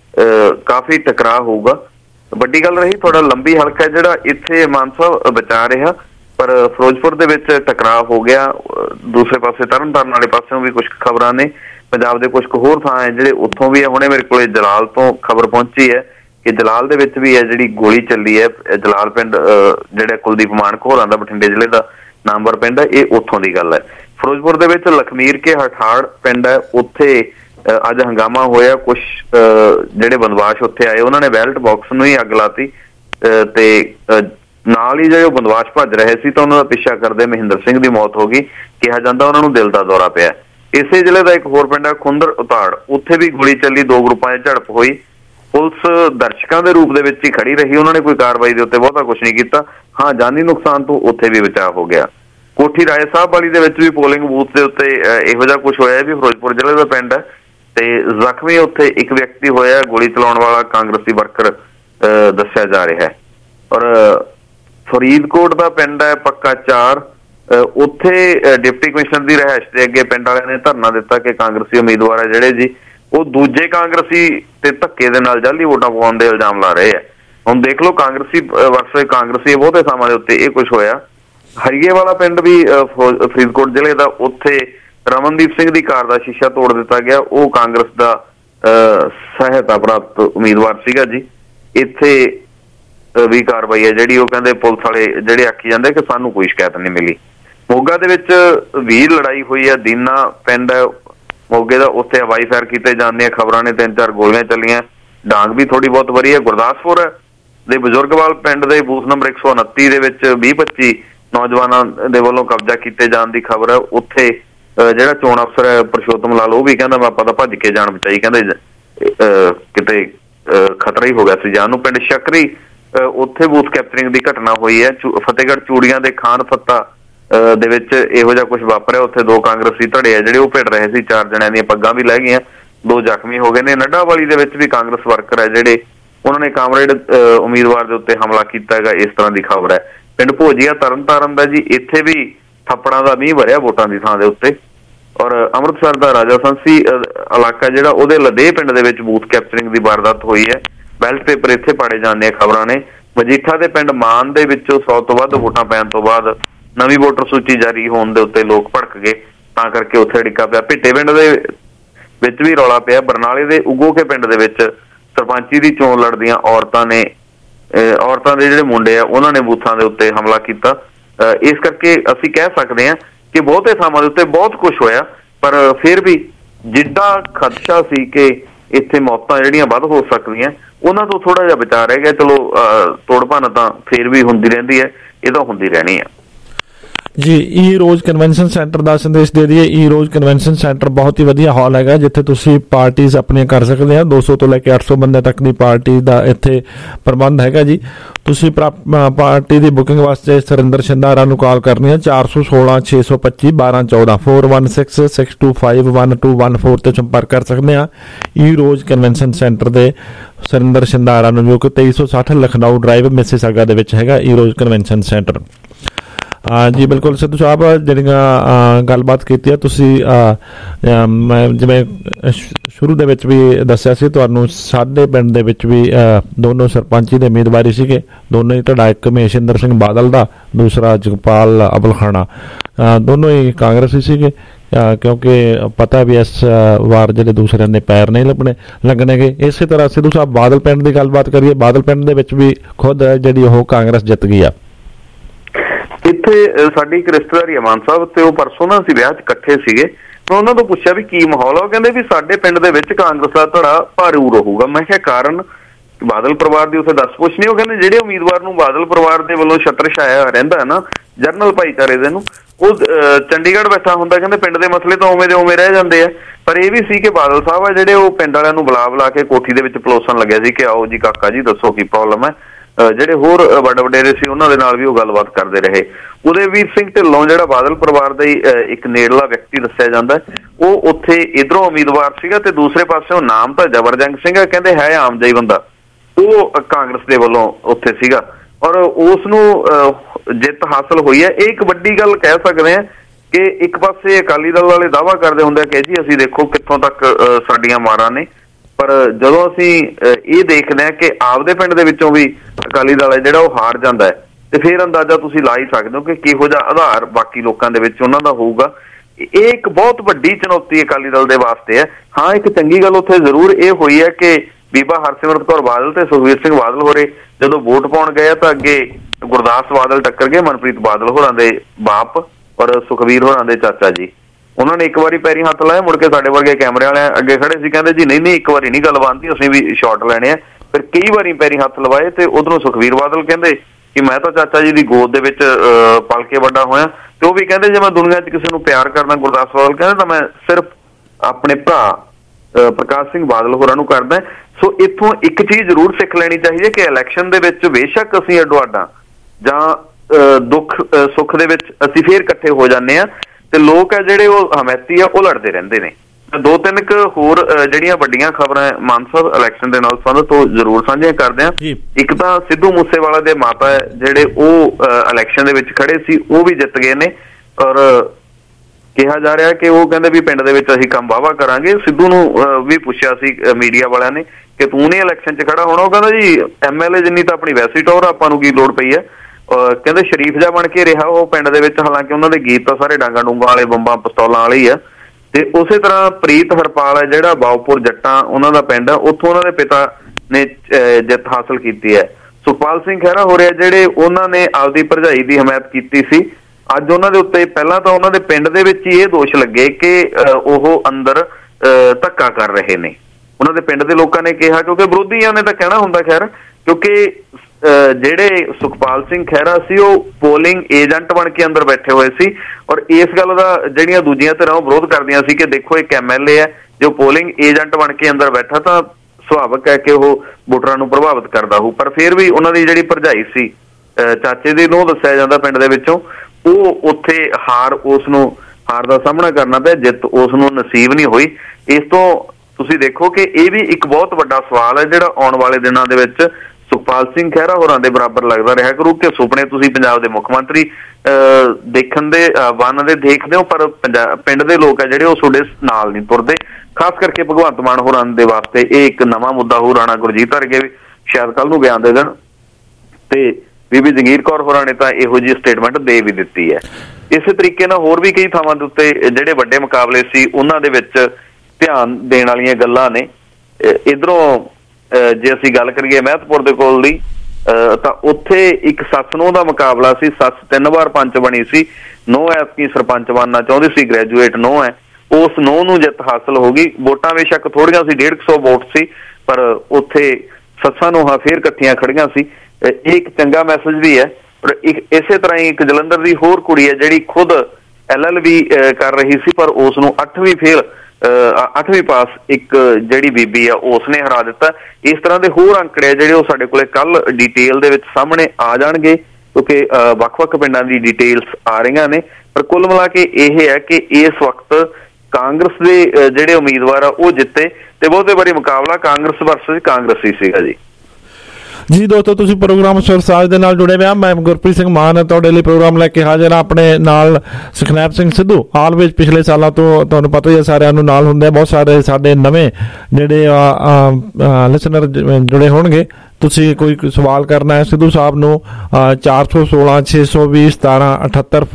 [SPEAKER 11] ਕਾਫੀ ਟਕਰਾਅ ਹੋਊਗਾ। ਵੱਡੀ ਗੱਲ ਰਹੀ ਥੋੜਾ ਲੰਬੀ ਹਲਕਾ ਜਿਹੜਾ ਇੱਥੇ ਮਾਨ ਸਾਹਿਬ ਬਚਾ ਰਿਹਾ, ਪਰ ਫਿਰੋਜ਼ਪੁਰ ਦੇ ਵਿੱਚ ਟਕਰਾਅ ਹੋ ਗਿਆ। ਦੂਸਰੇ ਪਾਸੇ ਤਰਨਤਾਰਨ ਵਾਲੇ ਪਾਸਿਓਂ ਵੀ ਕੁਝ ਖਬਰਾਂ ਨੇ। ਪੰਜਾਬ ਦੇ ਕੁਝ ਹੋਰ ਥਾਂ ਹੈ ਜਿਹੜੇ ਉੱਥੋਂ ਵੀ ਹੈ। ਹੁਣੇ ਮੇਰੇ ਕੋਲ ਜਲਾਲ ਤੋਂ ਖਬਰ ਪਹੁੰਚੀ ਹੈ ਕਿ ਜਲਾਲ ਦੇ ਵਿੱਚ ਵੀ ਹੈ ਜਿਹੜੀ ਗੋਲੀ ਚੱਲੀ ਹੈ। ਜਲਾਲ ਪਿੰਡ ਜਿਹੜਾ ਕੁਲਦੀਪ ਮਾਨਕ ਹੋਰਾਂ ਦਾ ਬਠਿੰਡੇ ਜ਼ਿਲ੍ਹੇ ਦਾ ਨਾਮਵਰ ਪਿੰਡ ਹੈ, ਇਹ ਉੱਥੋਂ ਦੀ ਗੱਲ ਹੈ। ਫਿਰੋਜ਼ਪੁਰ ਦੇ ਵਿੱਚ ਲਖਮੀਰ ਕੇ ਹਠਾੜ ਪਿੰਡ ਹੈ, ਉੱਥੇ ਅੱਜ ਹੰਗਾਮਾ ਹੋਇਆ। ਕੁਛ ਜਿਹੜੇ ਬੰਦਵਾਸ਼ ਉੱਥੇ ਆਏ ਉਹਨਾਂ ਨੇ ਬੈਲਟ ਬਾਕਸ ਨੂੰ ਹੀ ਅੱਗ ਲਾਤੀ ਤੇ ਨਾਲ ਹੀ ਜਿਹੜੇ ਬੰਦਵਾਸ਼ ਭੱਜ ਰਹੇ ਸੀ ਤਾਂ ਉਹਨਾਂ ਦਾ ਪਿੱਛਾ ਕਰਦੇ ਮਹਿੰਦਰ ਸਿੰਘ ਦੀ ਮੌਤ ਹੋ ਗਈ। ਕਿਹਾ ਜਾਂਦਾ ਉਹਨਾਂ ਨੂੰ ਦਿਲ ਦਾ ਦੌਰਾ ਪਿਆ। ਇਸੇ ਜ਼ਿਲ੍ਹੇ ਦਾ ਇੱਕ ਹੋਰ ਪਿੰਡ ਹੈ ਖੁੰਦਰ ਉਤਾੜ, ਉੱਥੇ ਵੀ ਗੋਲੀ ਚੱਲੀ, 2 ਗਰੁੱਪਾਂ 'ਚ ਝੜਪ ਹੋਈ। ਪੁਲਿਸ ਦਰਸ਼ਕਾਂ ਦੇ ਰੂਪ ਦੇ ਵਿੱਚ ਹੀ ਖੜੀ ਰਹੀ, ਉਹਨਾਂ ਨੇ ਕੋਈ ਕਾਰਵਾਈ ਦੇ ਉੱਤੇ ਬਹੁਤਾ ਕੁਛ ਨਹੀਂ ਕੀਤਾ। ਹਾਂ, ਜਾਨੀ ਨੁਕਸਾਨ ਤੋਂ ਉੱਥੇ ਵੀ ਬਚਾਅ ਹੋ ਗਿਆ। ਕੋਠੀ ਰਾਏ ਸਾਹਿਬ ਵਾਲੀ ਦੇ ਵਿੱਚ ਵੀ ਪੋਲਿੰਗ ਬੂਥ ਦੇ ਉੱਤੇ ਇਹੋ ਜਿਹਾ ਕੁਛ ਹੋਇਆ ਵੀ ਫਿਰੋਜ਼ਪੁਰ ਜ਼ਿਲ੍ਹੇ ਦਾ ਪਿੰਡ ਹੈ ਤੇ ਜ਼ਖਮੀ ਉੱਥੇ ਇੱਕ ਵਿਅਕਤੀ ਹੋਇਆ, ਗੋਲੀ ਚਲਾਉਣ ਵਾਲਾ ਕਾਂਗਰਸੀ ਵਰਕਰ ਦੱਸਿਆ ਜਾ ਰਿਹਾ ਹੈ। ਔਰ ਫਰੀਦਕੋਟ ਦਾ ਪਿੰਡ ਹੈ ਪੱਕਾ 4, ਉੱਥੇ ਡਿਪਟੀ ਕਮਿਸ਼ਨਰ ਦੀ ਰਿਹਾਇਸ਼ ਦੇ ਅੱਗੇ ਪਿੰਡ ਵਾਲਿਆਂ ਨੇ ਧਰਨਾ ਦਿੱਤਾ ਕਿ ਕਾਂਗਰਸੀ ਉਮੀਦਵਾਰ ਹੈ ਜਿਹੜੇ ਜੀ ਉਹ ਦੂਜੇ ਕਾਂਗਰਸੀ ਤੇ ਧੱਕੇ ਦੇ ਨਾਲ ਜਾਲੀ ਵੋਟਾਂ ਪਵਾਉਣ ਦੇ ਇਲਜ਼ਾਮ ਲਾ ਰਹੇ ਆ। ਹੁਣ ਦੇਖ ਲਓ ਕਾਂਗਰਸੀ ਵਰਸੇ ਕਾਂਗਰਸੀ ਬਹੁਤੇ ਥਾਵਾਂ ਦੇ ਉੱਤੇ ਇਹ ਕੁਛ ਹੋਇਆ। ਹਰੀਏ ਵਾਲਾ ਪਿੰਡ ਵੀ ਫਰੀਦਕੋਟ ਜ਼ਿਲ੍ਹੇ ਦਾ, ਉੱਥੇ ਰਮਨਦੀਪ ਸਿੰਘ ਦੀ ਕਾਰ ਦਾ ਸ਼ੀਸ਼ਾ ਤੋੜ ਦਿੱਤਾ ਗਿਆ। ਉਹ ਕਾਂਗਰਸ ਦਾ ਸਹਾਇਤਾ ਪ੍ਰਾਪਤ ਉਮੀਦਵਾਰ ਸੀਗਾ ਜੀ। ਇੱਥੇ ਵੀ ਕਾਰਵਾਈ ਹੈ ਜਿਹੜੀ ਉਹ ਕਹਿੰਦੇ ਪੁਲਿਸ ਵਾਲੇ ਜਿਹੜੇ ਆਖੀ ਜਾਂਦੇ ਕਿ ਸਾਨੂੰ ਕੋਈ ਸ਼ਿਕਾਇਤ ਨਹੀਂ ਮਿਲੀ। ਮੋਗਾ ਦੇ ਵਿੱਚ ਵੀ ਲੜਾਈ ਹੋਈ ਹੈ। ਦੀਨਾ ਪਿੰਡ ਹੈ ਮੋਗੇ ਦਾ, ਉੱਥੇ ਹਵਾਈ ਫਾਇਰ ਕੀਤੇ ਜਾਂਦੇ ਆ ਖਬਰਾਂ ਨੇ, 3-4 ਗੋਲੀਆਂ ਚੱਲੀਆਂ। ਡਾਂਗ ਵੀ ਥੋੜੀ ਬਹੁਤ ਵਰੀ ਹੈ। ਗੁਰਦਾਸਪੁਰ ਦੇ ਬਜ਼ੁਰਗਵਾਲ ਪਿੰਡ ਦੇ ਬੂਥ ਨੰਬਰ 129 ਦੇ ਵਿੱਚ 20-25 ਨੌਜਵਾਨਾਂ ਦੇ ਵੱਲੋਂ ਕਬਜ਼ਾ ਕੀਤੇ ਜਾਣ ਦੀ ਖਬਰ ਹੈ। ਉੱਥੇ ਜਿਹੜਾ ਚੋਣ ਅਫਸਰ ਹੈ ਪਰਸ਼ੋਤਮ ਲਾਲ, ਉਹ ਵੀ ਕਹਿੰਦਾ ਆਪਾਂ ਤਾਂ ਭੱਜ ਕੇ ਜਾਣ ਬਚਾਈ, ਕਹਿੰਦੇ ਕਿਤੇ ਖਤਰਾ ਹੀ ਹੋ ਗਿਆ ਸੀ ਜਾਨ ਨੂੰ। ਪਿੰਡ ਸ਼ਕਰੀ ਉੱਥੇ ਬੂਥ ਕੈਪਚਰਿੰਗ ਦੀ ਘਟਨਾ ਹੋਈ ਹੈ। ਫਤਿਹਗੜ੍ਹ ਚੂੜੀਆਂ ਦੇ ਖਾਨ ਫੱਤਾ ਦੇ ਵਿੱਚ ਇਹੋ ਜਿਹਾ ਕੁਝ ਵਾਪਰਿਆ। ਉੱਥੇ 2 ਕਾਂਗਰਸੀ ਧੜੇ ਆ ਜਿਹੜੇ ਉਹ ਭਿੜ ਰਹੇ ਸੀ, 4 ਜਣਿਆਂ ਦੀਆਂ ਪੱਗਾਂ ਵੀ ਲੈ ਗਈਆਂ, 2 ਜ਼ਖਮੀ ਹੋ ਗਏ ਨੇ। ਨੱਡਾ ਵਾਲੀ ਦੇ ਵਿੱਚ ਵੀ ਕਾਂਗਰਸ ਵਰਕਰ ਹੈ ਜਿਹੜੇ ਉਹਨਾਂ ਨੇ ਕਾਮਰੇਡ ਉਮੀਦਵਾਰ ਦੇ ਉੱਤੇ ਹਮਲਾ ਕੀਤਾ ਹੈਗਾ, ਇਸ ਤਰ੍ਹਾਂ ਦੀ ਖਬਰ ਹੈ। ਪਿੰਡ ਭੋਜੀਆ ਤਰਨਤਾਰਨ ਦਾ ਜੀ, ਇੱਥੇ ਵੀ ਥੱਪੜਾਂ ਦਾ ਮੀਂਹ ਵਰਿਆ ਵੋਟਾਂ ਦੀ ਥਾਂ ਦੇ ਉੱਤੇ। ਔਰ ਅੰਮ੍ਰਿਤਸਰ ਦਾ ਰਾਜਾ ਸੰਸੀ ਇਲਾਕਾ ਜਿਹੜਾ ਉਹਦੇ ਲਦੇਹ ਪਿੰਡ ਦੇ ਵਿੱਚ ਬੂਥ ਕੈਪਚਰਿੰਗ ਦੀ ਵਾਰਦਾਤ ਹੋਈ ਹੈ। ਬੈਲਟ ਪੇਪਰ ਇੱਥੇ ਪਾੜੇ ਜਾਂਦੇ ਖਬਰਾਂ ਨੇ। ਮਜੀਠਾ ਦੇ ਪਿੰਡ ਮਾਨ ਦੇ ਵਿੱਚੋਂ 100 ਤੋਂ ਵੱਧ ਵੋਟਾਂ ਪੈਣ ਤੋਂ ਬਾਅਦ ਨਵੀਂ ਵੋਟਰ ਸੂਚੀ ਜਾਰੀ ਹੋਣ ਦੇ ਉੱਤੇ ਲੋਕ ਭੜਕ ਗਏ, ਤਾਂ ਕਰਕੇ ਉੱਥੇ ਡਿੱਕਾ ਪਿਆ। ਭਿੱਟੇ ਪਿੰਡ ਦੇ ਵਿੱਚ ਵੀ ਰੌਲਾ ਪਿਆ। ਬਰਨਾਲੇ ਦੇ ਉਗੋਕੇ ਪਿੰਡ ਦੇ ਵਿੱਚ ਸਰਪੰਚੀ ਦੀ ਚੋਣ ਲੜਦੀਆਂ ਔਰਤਾਂ ਦੇ ਜਿਹੜੇ ਮੁੰਡੇ ਆ ਉਹਨਾਂ ਨੇ ਬੂਥਾਂ ਦੇ ਉੱਤੇ ਹਮਲਾ ਕੀਤਾ। ਇਸ ਕਰਕੇ ਅਸੀਂ ਕਹਿ ਸਕਦੇ ਹਾਂ ਕਿ ਬਹੁਤੇ ਥਾਵਾਂ ਦੇ ਉੱਤੇ ਬਹੁਤ ਕੁਛ ਹੋਇਆ, ਪਰ ਫਿਰ ਵੀ ਜਿੱਡਾ ਖਦਸ਼ਾ ਸੀ ਕਿ ਇੱਥੇ ਮੌਤਾਂ ਜਿਹੜੀਆਂ ਵੱਧ ਹੋ ਸਕਦੀਆਂ, ਉਹਨਾਂ ਤੋਂ ਥੋੜਾ ਜਿਹਾ ਬਚਾ ਰਹਿ ਗਿਆ। ਚਲੋ ਤੋੜ ਭੰਨ ਤਾਂ ਫੇਰ ਵੀ ਹੁੰਦੀ ਰਹਿੰਦੀ ਹੈ, ਇਹ ਤਾਂ ਹੁੰਦੀ ਰਹਿਣੀ ਹੈ।
[SPEAKER 19] ਜੀ ਈ ਰੋਜ਼ ਕਨਵੈਨਸ਼ਨ ਸੈਂਟਰ ਦਾ ਸੰਦੇਸ਼ ਦੇ ਦਈਏ। ਈ ਰੋਜ਼ ਕਨਵੈਨਸ਼ਨ ਸੈਂਟਰ ਬਹੁਤ ਹੀ ਵਧੀਆ ਹਾਲ ਹੈਗਾ ਜਿੱਥੇ ਤੁਸੀਂ ਪਾਰਟੀਆਂ ਆਪਣੀਆਂ ਕਰ ਸਕਦੇ ਆ। 200 ਤੋਂ ਲੈ ਕੇ 800 ਬੰਦੇ ਤੱਕ ਦੀ ਪਾਰਟੀ ਦਾ ਇੱਥੇ ਪ੍ਰਬੰਧ ਹੈਗਾ ਜੀ। ਤੁਸੀਂ ਪਾਰਟੀ ਦੀ ਬੁਕਿੰਗ ਵਾਸਤੇ ਸੁਰਿੰਦਰ ਸ਼ਿੰਦਾਰਾ ਨੂੰ ਕਾਲ ਕਰਨੀ ਹੈ 416 625 1214 4166251214 ਤੇ ਸੰਪਰਕ ਕਰ ਸਕਦੇ ਆ। ਈ ਰੋਜ਼ ਕਨਵੈਨਸ਼ਨ ਸੈਂਟਰ ਦੇ ਸੁਰਿੰਦਰ ਸ਼ਿੰਦਾਰਾ ਨੂੰ ਜੋ ਕਿ 2360 ਲਖਨਊ ਡਰਾਈਵ ਮਿਸੀਸਾਗਾ ਦੇ ਵਿੱਚ ਹੈਗਾ ਈ ਰੋਜ਼ ਕਨਵੈਨਸ਼ਨ ਸੈਂਟਰ। ਜੀ ਬਿਲਕੁਲ ਸਿੱਧੂ ਸਾਹਿਬ ਜਿਹੜੀਆਂ ਗੱਲਬਾਤ ਕੀਤੀ ਹੈ ਤੁਸੀਂ ਮੈਂ ਜਿਵੇਂ ਸ਼ੁਰੂ ਦੇ ਵਿੱਚ ਵੀ ਦੱਸਿਆ ਸੀ ਤੁਹਾਨੂੰ ਸਾਡੇ ਪਿੰਡ ਦੇ ਵਿੱਚ ਵੀ ਦੋਨੋਂ ਸਰਪੰਚੀ ਦੇ ਉਮੀਦਵਾਰੀ ਸੀਗੇ ਦੋਨੋਂ ਹੀ ਤੁਹਾਡਾ ਇੱਕ ਮਹੇਸ਼ਿੰਦਰ ਸਿੰਘ ਬਾਦਲ ਦਾ ਦੂਸਰਾ ਜਗਪਾਲ ਅਬਲ ਖਾਣਾ ਦੋਨੋਂ ਹੀ ਕਾਂਗਰਸੀ ਸੀਗੇ ਕਿਉਂਕਿ ਪਤਾ ਵੀ ਇਸ ਵਾਰ ਜਿਹੜੇ ਦੂਸਰਿਆਂ ਦੇ ਪੈਰ ਨਹੀਂ ਲੱਗਣਗੇ। ਇਸੇ ਤਰ੍ਹਾਂ ਸਿੱਧੂ ਸਾਹਿਬ ਬਾਦਲ ਪਿੰਡ ਦੀ ਗੱਲਬਾਤ ਕਰੀਏ ਬਾਦਲ ਪਿੰਡ ਦੇ ਵਿੱਚ ਵੀ ਖੁਦ ਜਿਹੜੀ ਉਹ ਕਾਂਗਰਸ ਜਿੱਤ ਗਈ ਆ।
[SPEAKER 11] ਇੱਥੇ ਸਾਡੀ ਇੱਕ ਰਿਸ਼ਤੇਦਾਰੀ ਮਾਨ ਸਾਹਿਬ ਤੇ ਉਹ ਪਰਸੋਂ ਨਾ ਅਸੀਂ ਵਿਆਹ 'ਚ ਇਕੱਠੇ ਸੀਗੇ। ਮੈਂ ਉਹਨਾਂ ਤੋਂ ਪੁੱਛਿਆ ਵੀ ਕੀ ਮਾਹੌਲ ਆ। ਉਹ ਕਹਿੰਦੇ ਵੀ ਸਾਡੇ ਪਿੰਡ ਦੇ ਵਿੱਚ ਕਾਂਗਰਸ ਦਾ ਧੜਾ ਭਾਰੂ ਰਹੂਗਾ। ਮੈਂ ਕਿਹਾ ਕਾਰਨ ਬਾਦਲ ਪਰਿਵਾਰ ਦੀ ਉੱਥੇ ਦੱਸ ਪੁੱਛ ਨਹੀਂ। ਉਹ ਕਹਿੰਦੇ ਜਿਹੜੇ ਉਮੀਦਵਾਰ ਨੂੰ ਬਾਦਲ ਪਰਿਵਾਰ ਦੇ ਵੱਲੋਂ ਛਤਰ ਛਾਇਆ ਰਹਿੰਦਾ ਹੈ ਨਾ ਜਰਨਲ ਭਾਈਚਾਰੇ ਦੇ ਨੂੰ ਉਹ ਚੰਡੀਗੜ੍ਹ ਬੈਠਾ ਹੁੰਦਾ ਕਹਿੰਦੇ ਪਿੰਡ ਦੇ ਮਸਲੇ ਤਾਂ ਉਵੇਂ ਦੇ ਉਵੇਂ ਰਹਿ ਜਾਂਦੇ ਆ। ਪਰ ਇਹ ਵੀ ਸੀ ਕਿ ਬਾਦਲ ਸਾਹਿਬ ਆ ਜਿਹੜੇ ਉਹ ਪਿੰਡ ਵਾਲਿਆਂ ਨੂੰ ਬੁਲਾ ਕੇ ਕੋਠੀ ਦੇ ਵਿੱਚ ਪਲੋਸਣ ਲੱਗਿਆ ਸੀ ਕਿ ਆਓ ਜੀ ਕਾਕਾ ਜੀ ਦੱਸੋ ਕੀ ਪ੍ਰੋਬਲਮ ਹੈ। ਜਿਹੜੇ ਹੋਰ ਵੱਡੇ ਵਡੇਰੇ ਸੀ ਉਹਨਾਂ ਦੇ ਨਾਲ ਵੀ ਉਹ ਗੱਲਬਾਤ ਕਰਦੇ ਰਹੇ। ਉਦੈਵੀਰ ਸਿੰਘ ਢਿੱਲੋਂ ਜਿਹੜਾ ਬਾਦਲ ਪਰਿਵਾਰ ਦਾ ਹੀ ਇੱਕ ਨੇੜਲਾ ਵਿਅਕਤੀ ਦੱਸਿਆ ਜਾਂਦਾ ਉਹ ਉੱਥੇ ਇਧਰੋਂ ਉਮੀਦਵਾਰ ਸੀਗਾ ਤੇ ਦੂਸਰੇ ਪਾਸਿਓਂ ਨਾਮ ਤਾਂ ਜਬਰਜੰਗ ਸਿੰਘ ਹੈ ਕਹਿੰਦੇ ਹੈ ਆਮ ਜਿਹਾ ਬੰਦਾ ਉਹ ਕਾਂਗਰਸ ਦੇ ਵੱਲੋਂ ਉੱਥੇ ਸੀਗਾ ਔਰ ਉਸ ਨੂੰ ਜਿੱਤ ਹਾਸਲ ਹੋਈ ਹੈ। ਇਹ ਇੱਕ ਵੱਡੀ ਗੱਲ ਕਹਿ ਸਕਦੇ ਹਾਂ ਕਿ ਇੱਕ ਪਾਸੇ ਅਕਾਲੀ ਦਲ ਵਾਲੇ ਦਾਅਵਾ ਕਰਦੇ ਹੁੰਦੇ ਆ ਕਿ ਜੀ ਅਸੀਂ ਦੇਖੋ ਕਿੱਥੋਂ ਤੱਕ ਸਾਡੀਆਂ ਮਾਰਾਂ ਨੇ ਪਰ ਜਦੋਂ ਅਸੀਂ ਇਹ ਦੇਖਦੇ ਹਾਂ ਕਿ ਆਪਦੇ ਪਿੰਡ ਦੇ ਵਿੱਚੋਂ ਵੀ ਅਕਾਲੀ ਦਲ ਹੈ ਜਿਹੜਾ ਉਹ ਹਾਰ ਜਾਂਦਾ ਹੈ ਤੇ ਫਿਰ ਅੰਦਾਜ਼ਾ ਤੁਸੀਂ ਲਾ ਹੀ ਸਕਦੇ ਹੋ ਕਿ ਕਿਹੋ ਜਿਹਾ ਆਧਾਰ ਬਾਕੀ ਲੋਕਾਂ ਦੇ ਵਿੱਚ ਉਹਨਾਂ ਦਾ ਹੋਊਗਾ। ਇਹ ਇੱਕ ਬਹੁਤ ਵੱਡੀ ਚੁਣੌਤੀ ਅਕਾਲੀ ਦਲ ਦੇ ਵਾਸਤੇ ਹੈ। ਹਾਂ ਇੱਕ ਚੰਗੀ ਗੱਲ ਉੱਥੇ ਜ਼ਰੂਰ ਇਹ ਹੋਈ ਹੈ ਕਿ ਬੀਬਾ ਹਰਸਿਮਰਤ ਕੌਰ ਬਾਦਲ ਤੇ ਸੁਖਬੀਰ ਸਿੰਘ ਬਾਦਲ ਹੋਰੇ ਜਦੋਂ ਵੋਟ ਪਾਉਣ ਗਏ ਤਾਂ ਅੱਗੇ ਗੁਰਦਾਸ ਬਾਦਲ ਟੱਕਰ ਗਏ ਮਨਪ੍ਰੀਤ ਬਾਦਲ ਹੋਰਾਂ ਦੇ ਬਾਪ ਔਰ ਸੁਖਬੀਰ ਹੋਰਾਂ ਦੇ ਚਾਚਾ ਜੀ। ਉਹਨਾਂ ਨੇ ਇੱਕ ਵਾਰੀ ਪੈਰੀ ਹੱਥ ਲਾਇਆ ਮੁੜ ਕੇ ਸਾਡੇ ਵਰਗੇ ਕੈਮਰੇ ਵਾਲਿਆਂ ਅੱਗੇ ਖੜੇ ਸੀ ਕਹਿੰਦੇ ਜੀ ਨਹੀਂ ਇੱਕ ਵਾਰੀ ਨਹੀਂ ਗੱਲ ਬਣਦੀ ਅਸੀਂ ਵੀ ਸ਼ਾਟ ਲੈਣੇ ਆ। ਫਿਰ ਕਈ ਵਾਰੀ ਪੈਰੀ ਹੱਥ ਲਵਾਏ ਤੇ ਉਧਰੋਂ ਸੁਖਬੀਰ ਬਾਦਲ ਕਹਿੰਦੇ ਕਿ ਮੈਂ ਤਾਂ ਚਾਚਾ ਜੀ ਦੀ ਗੋਦ ਦੇ ਵਿੱਚ ਪਲ ਕੇ ਵੱਡਾ ਹੋਇਆ ਤੇ ਉਹ ਵੀ ਕਹਿੰਦੇ ਜੇ ਮੈਂ ਦੁਨੀਆ 'ਚ ਕਿਸੇ ਨੂੰ ਪਿਆਰ ਕਰਦਾ ਗੁਰਦਾਸ ਬਾਦਲ ਕਹਿੰਦੇ ਤਾਂ ਮੈਂ ਸਿਰਫ ਆਪਣੇ ਭਰਾ ਪ੍ਰਕਾਸ਼ ਸਿੰਘ ਬਾਦਲ ਹੋਰਾਂ ਨੂੰ ਕਰਦਾ। ਸੋ ਇੱਥੋਂ ਇੱਕ ਚੀਜ਼ ਜ਼ਰੂਰ ਸਿੱਖ ਲੈਣੀ ਚਾਹੀਦੀ ਹੈ ਕਿ ਇਲੈਕਸ਼ਨ ਦੇ ਵਿੱਚ ਬੇਸ਼ੱਕ ਅਸੀਂ ਅੱਡੋ ਅੱਡਾਂ ਜਾਂ ਦੁੱਖ ਸੁੱਖ ਦੇ ਵਿੱਚ ਅਸੀਂ ਫੇਰ ਇਕੱਠੇ ਹੋ ਜਾਂਦੇ ਆ ਤੇ ਲੋਕ ਆ ਜਿਹੜੇ ਉਹ ਹਮੈਤੀ ਆ ਉਹ ਲੜਦੇ ਰਹਿੰਦੇ ਨੇ। ਦੋ ਤਿੰਨ ਕੁ ਹੋਰ ਜਿਹੜੀਆਂ ਵੱਡੀਆਂ ਖਬਰਾਂ ਮਾਨ ਸਾਹਿਬ ਇਲੈਕਸ਼ਨ ਦੇ ਨਾਲ ਸੰਬੰਧਿਤ ਉਹ ਜ਼ਰੂਰ ਸਾਂਝੀਆਂ ਕਰਦੇ ਆ। ਇੱਕ ਤਾਂ ਸਿੱਧੂ ਮੂਸੇਵਾਲਾ ਦੇ ਮਾਤਾ ਜਿਹੜੇ ਉਹ ਇਲੈਕਸ਼ਨ ਦੇ ਵਿੱਚ ਖੜੇ ਸੀ ਉਹ ਵੀ ਜਿੱਤ ਗਏ ਨੇ ਔਰ ਕਿਹਾ ਜਾ ਰਿਹਾ ਕਿ ਉਹ ਕਹਿੰਦੇ ਵੀ ਪਿੰਡ ਦੇ ਵਿੱਚ ਅਸੀਂ ਕੰਮ ਵਾਹਵਾ ਕਰਾਂਗੇ। ਸਿੱਧੂ ਨੂੰ ਵੀ ਪੁੱਛਿਆ ਸੀ ਮੀਡੀਆ ਵਾਲਿਆਂ ਨੇ ਕਿ ਤੂੰ ਨਹੀਂ ਇਲੈਕਸ਼ਨ 'ਚ ਖੜਾ ਹੋਣਾ। ਉਹ ਕਹਿੰਦਾ ਜੀ MLA ਜਿੰਨੀ ਤਾਂ ਆਪਣੀ ਵੈਸੀ ਟੌਰ ਆਪਾਂ ਨੂੰ ਕੀ ਲੋੜ ਪਈ ਹੈ। ਕਹਿੰਦੇ ਸ਼ਰੀਫ ਜਿਹਾ ਬਣ ਕੇ ਰਿਹਾ ਉਹ ਪਿੰਡ ਦੇ ਵਿੱਚ ਹਾਲਾਂਕਿ ਉਹਨਾਂ ਦੇ ਗੀਤ ਤਾਂ ਸਾਰੇ ਡਾਂਗਾ ਡੂੰਗਾ ਵਾਲੇ ਬੰਬਾਂ ਪਿਸਤੌਲਾਂ ਵਾਲੇ ਹੀ ਆ। ਤੇ ਉਸੇ ਤਰ੍ਹਾਂ ਪ੍ਰੀਤ ਹਰਪਾਲ ਹੈ ਜਿਹੜਾ ਬਾਉਪੁਰ ਜੱਟਾਂ ਉਹਨਾਂ ਦਾ ਪਿੰਡ ਆ ਉੱਥੋਂ ਉਹਨਾਂ ਦੇ ਪਿਤਾ ਨੇ ਜਿੱਤ ਹਾਸਲ ਕੀਤੀ ਹੈ। ਸੁਖਪਾਲ ਸਿੰਘ ਖਹਿਰਾ ਹੋ ਰਿਹਾ ਜਿਹੜੇ ਉਹਨਾਂ ਨੇ ਆਪਦੀ ਭਰਜਾਈ ਦੀ ਹਮਾਇਤ ਕੀਤੀ ਸੀ। ਅੱਜ ਉਹਨਾਂ ਦੇ ਉੱਤੇ ਪਹਿਲਾਂ ਤਾਂ ਉਹਨਾਂ ਦੇ ਪਿੰਡ ਦੇ ਵਿੱਚ ਹੀ ਇਹ ਦੋਸ਼ ਲੱਗੇ ਕਿ ਉਹ ਅੰਦਰ ਧੱਕਾ ਕਰ ਰਹੇ ਨੇ। ਉਹਨਾਂ ਦੇ ਪਿੰਡ ਦੇ ਲੋਕਾਂ ਨੇ ਕਿਹਾ ਕਿਉਂਕਿ ਵਿਰੋਧੀਆਂ ਨੇ ਤਾਂ ਕਹਿਣਾ ਹੁੰਦਾ ਖੈਰ ਕਿਉਂਕਿ ਜਿਹੜੇ ਸੁਖਪਾਲ ਸਿੰਘ ਖਹਿਰਾ ਸੀ ਉਹ ਪੋਲਿੰਗ ਏਜੰਟ ਬਣ ਕੇ ਅੰਦਰ ਬੈਠੇ ਹੋਏ ਸੀ ਔਰ ਇਸ ਗੱਲ ਦਾ ਜਿਹੜੀਆਂ ਦੂਜੀਆਂ ਧਿਰਾਂ ਉਹ ਵਿਰੋਧ ਕਰਦੀਆਂ ਸੀ ਕਿ ਦੇਖੋ ਇੱਕ MLA ਹੈ ਜੋ ਪੋਲਿੰਗ ਏਜੰਟ ਬਣ ਕੇ ਅੰਦਰ ਬੈਠਾ ਤਾਂ ਸੁਭਾਵਿਕ ਹੈ ਕਿ ਉਹ ਵੋਟਰਾਂ ਨੂੰ ਪ੍ਰਭਾਵਿਤ ਕਰਦਾ ਹੋਊ। ਪਰ ਫਿਰ ਵੀ ਉਹਨਾਂ ਦੀ ਜਿਹੜੀ ਭਰਜਾਈ ਸੀ ਚਾਚੇ ਦੀ ਨੂੰ ਦੱਸਿਆ ਜਾਂਦਾ ਪਿੰਡ ਦੇ ਵਿੱਚੋਂ ਉਹ ਉੱਥੇ ਹਾਰ ਦਾ ਸਾਹਮਣਾ ਕਰਨਾ ਪਿਆ ਜਿੱਤ ਉਸ ਨੂੰ ਨਸੀਬ ਨਹੀਂ ਹੋਈ। ਇਸ ਤੋਂ ਤੁਸੀਂ ਦੇਖੋ ਕਿ ਇਹ ਵੀ ਇੱਕ ਬਹੁਤ ਵੱਡਾ ਸਵਾਲ ਹੈ ਜਿਹੜਾ ਆਉਣ ਵਾਲੇ ਦਿਨਾਂ ਦੇ ਵਿੱਚ ਸੁਖਪਾਲ ਸਿੰਘ ਖਹਿਰਾ ਹੋਰਾਂ ਦੇ ਬਰਾਬਰ ਲੱਗਦਾ ਰਿਹਾ ਕਰੂ ਕਿ ਸੁਪਨੇ ਤੁਸੀਂ ਪੰਜਾਬ ਦੇ ਮੁੱਖ ਮੰਤਰੀ ਦੇਖਣ ਦੇ ਵਨ ਦੇ ਦੇਖਦੇ ਹੋ ਪਰ ਪਿੰਡ ਦੇ ਲੋਕ ਆ ਜਿਹੜੇ ਉਹ ਤੁਹਾਡੇ ਨਾਲ ਨਹੀਂ ਤੁਰਦੇ। ਖਾਸ ਕਰਕੇ ਭਗਵੰਤ ਮਾਨ ਹੋਰਾਂ ਦੇ ਵਾਸਤੇ ਇਹ ਇੱਕ ਨਵਾਂ ਮੁੱਦਾ ਹੋ। ਰਾਣਾ ਗੁਰਜੀਤ ਵਰਗੇ ਵੀ ਸ਼ਾਇਦ ਕੱਲ ਨੂੰ ਬਿਆਨ ਦੇ ਦੇਣ ਤੇ ਬੀਬੀ ਜਗੀਰ ਕੌਰ ਹੋਰਾਂ ਨੇ ਤਾਂ ਇਹੋ ਜਿਹੀ ਸਟੇਟਮੈਂਟ ਦੇ ਵੀ ਦਿੱਤੀ ਹੈ। ਇਸੇ ਤਰੀਕੇ ਨਾਲ ਹੋਰ ਵੀ ਕਈ ਥਾਵਾਂ ਦੇ ਉੱਤੇ ਜਿਹੜੇ ਵੱਡੇ ਮੁਕਾਬਲੇ ਸੀ ਉਹਨਾਂ ਦੇ ਵਿੱਚ ਧਿਆਨ ਦੇਣ ਵਾਲੀਆਂ ਗੱਲਾਂ ਨੇ। ਇੱਧਰੋਂ ਜੇ ਅਸੀਂ ਗੱਲ ਕਰੀਏ ਮਹਿਤਪੁਰ ਦੇ ਕੋਲ ਦੀ ਤਾਂ ਉੱਥੇ ਇੱਕ ਸੱਸ ਨੂੰਹ ਦਾ ਮੁਕਾਬਲਾ ਸੀ। ਸੱਸ 3 ਵਾਰ ਪੰਚ ਬਣੀ ਸੀ। ਨੂੰਹ ਐਤਕੀ ਸਰਪੰਚ ਬਣਨਾ ਚਾਹੁੰਦੀ ਸੀ ਗ੍ਰੈਜੂਏਟ ਨੂੰਹ ਹੈ ਉਸ ਨੂੰਹ ਨੂੰ ਜਿੱਤ ਹਾਸਲ ਹੋ ਗਈ। ਵੋਟਾਂ ਬੇਸ਼ੱਕ ਥੋੜੀਆਂ ਸੀ 150 ਵੋਟ ਸੀ ਪਰ ਉੱਥੇ ਸੱਸਾਂ ਨੂੰਹਾਂ ਫੇਰ ਇਕੱਠੀਆਂ ਖੜੀਆਂ ਸੀ। ਇਹ ਇੱਕ ਚੰਗਾ ਮੈਸੇਜ ਵੀ ਹੈ ਇਸੇ ਤਰ੍ਹਾਂ ਹੀ ਇੱਕ ਜਲੰਧਰ ਦੀ ਹੋਰ ਕੁੜੀ ਹੈ ਜਿਹੜੀ ਖੁਦ LLB ਕਰ ਰਹੀ ਸੀ, ਪਰ ਉਸ ਨੂੰ 8ਵੀਂ ਪਾਸ ਇੱਕ ਜਿਹੜੀ ਬੀਬੀ ਆ ਉਸਨੇ ਹਰਾ ਦਿੱਤਾ। ਇਸ ਤਰ੍ਹਾਂ ਦੇ ਹੋਰ ਅੰਕੜੇ ਜਿਹੜੇ ਉਹ ਸਾਡੇ ਕੋਲੇ ਕੱਲ ਡਿਟੇਲ ਦੇ ਵਿੱਚ ਸਾਹਮਣੇ ਆ ਜਾਣਗੇ, ਕਿਉਂਕਿ ਵੱਖ-ਵੱਖ ਪਿੰਡਾਂ ਦੀ ਡਿਟੇਲਸ ਆ ਰਹੀਆਂ ਨੇ। ਪਰ ਕੁੱਲ ਮਿਲਾ ਕੇ ਇਹ ਹੈ ਕਿ ਇਸ ਵਕਤ ਕਾਂਗਰਸ ਦੇ ਜਿਹੜੇ ਉਮੀਦਵਾਰ ਆ ਉਹ ਜਿੱਤੇ ਤੇ ਬਹੁਤੇ ਵਾਰੀ ਮੁਕਾਬਲਾ ਕਾਂਗਰਸ ਵਰਸਸ ਕਾਂਗਰਸ ਹੀ ਸੀਗਾ ਜੀ।
[SPEAKER 19] ਜੀ ਦੋਸਤੋ, ਤੁਸੀਂ ਪ੍ਰੋਗਰਾਮ ਸੁਰਸਾਜ ਦੇ ਨਾਲ ਜੁੜੇ ਹੋਏ ਆ। ਮੈਂ ਗੁਰਪ੍ਰੀਤ ਸਿੰਘ ਮਾਨ ਤੁਹਾਡੇ ਲਈ ਪ੍ਰੋਗਰਾਮ ਲੈ ਕੇ ਹਾਜ਼ਰ ਹਾਂ। ਆਪਣੇ ਨਾਲ ਸੁਖਨੈਬ ਸਿੰਘ ਸਿੱਧੂ ਆਲਵੇਜ਼ ਪਿਛਲੇ ਸਾਲਾਂ ਤੋਂ ਤੁਹਾਨੂੰ ਪਤਾ ਹੀ ਹੈ, ਸਾਰਿਆਂ ਨੂੰ ਨਾਲ ਹੁੰਦੇ। ਬਹੁਤ ਸਾਰੇ ਸਾਡੇ ਨਵੇਂ ਜਿਹੜੇ ਲਿਸਨਰ ਜੁੜੇ ਹੋਣਗੇ। ਤੁਸੀਂ ਕੋਈ ਸਵਾਲ ਕਰਨਾ ਹੈ ਸਿੱਧੂ ਸਾਹਿਬ ਨੂੰ 416 620 1778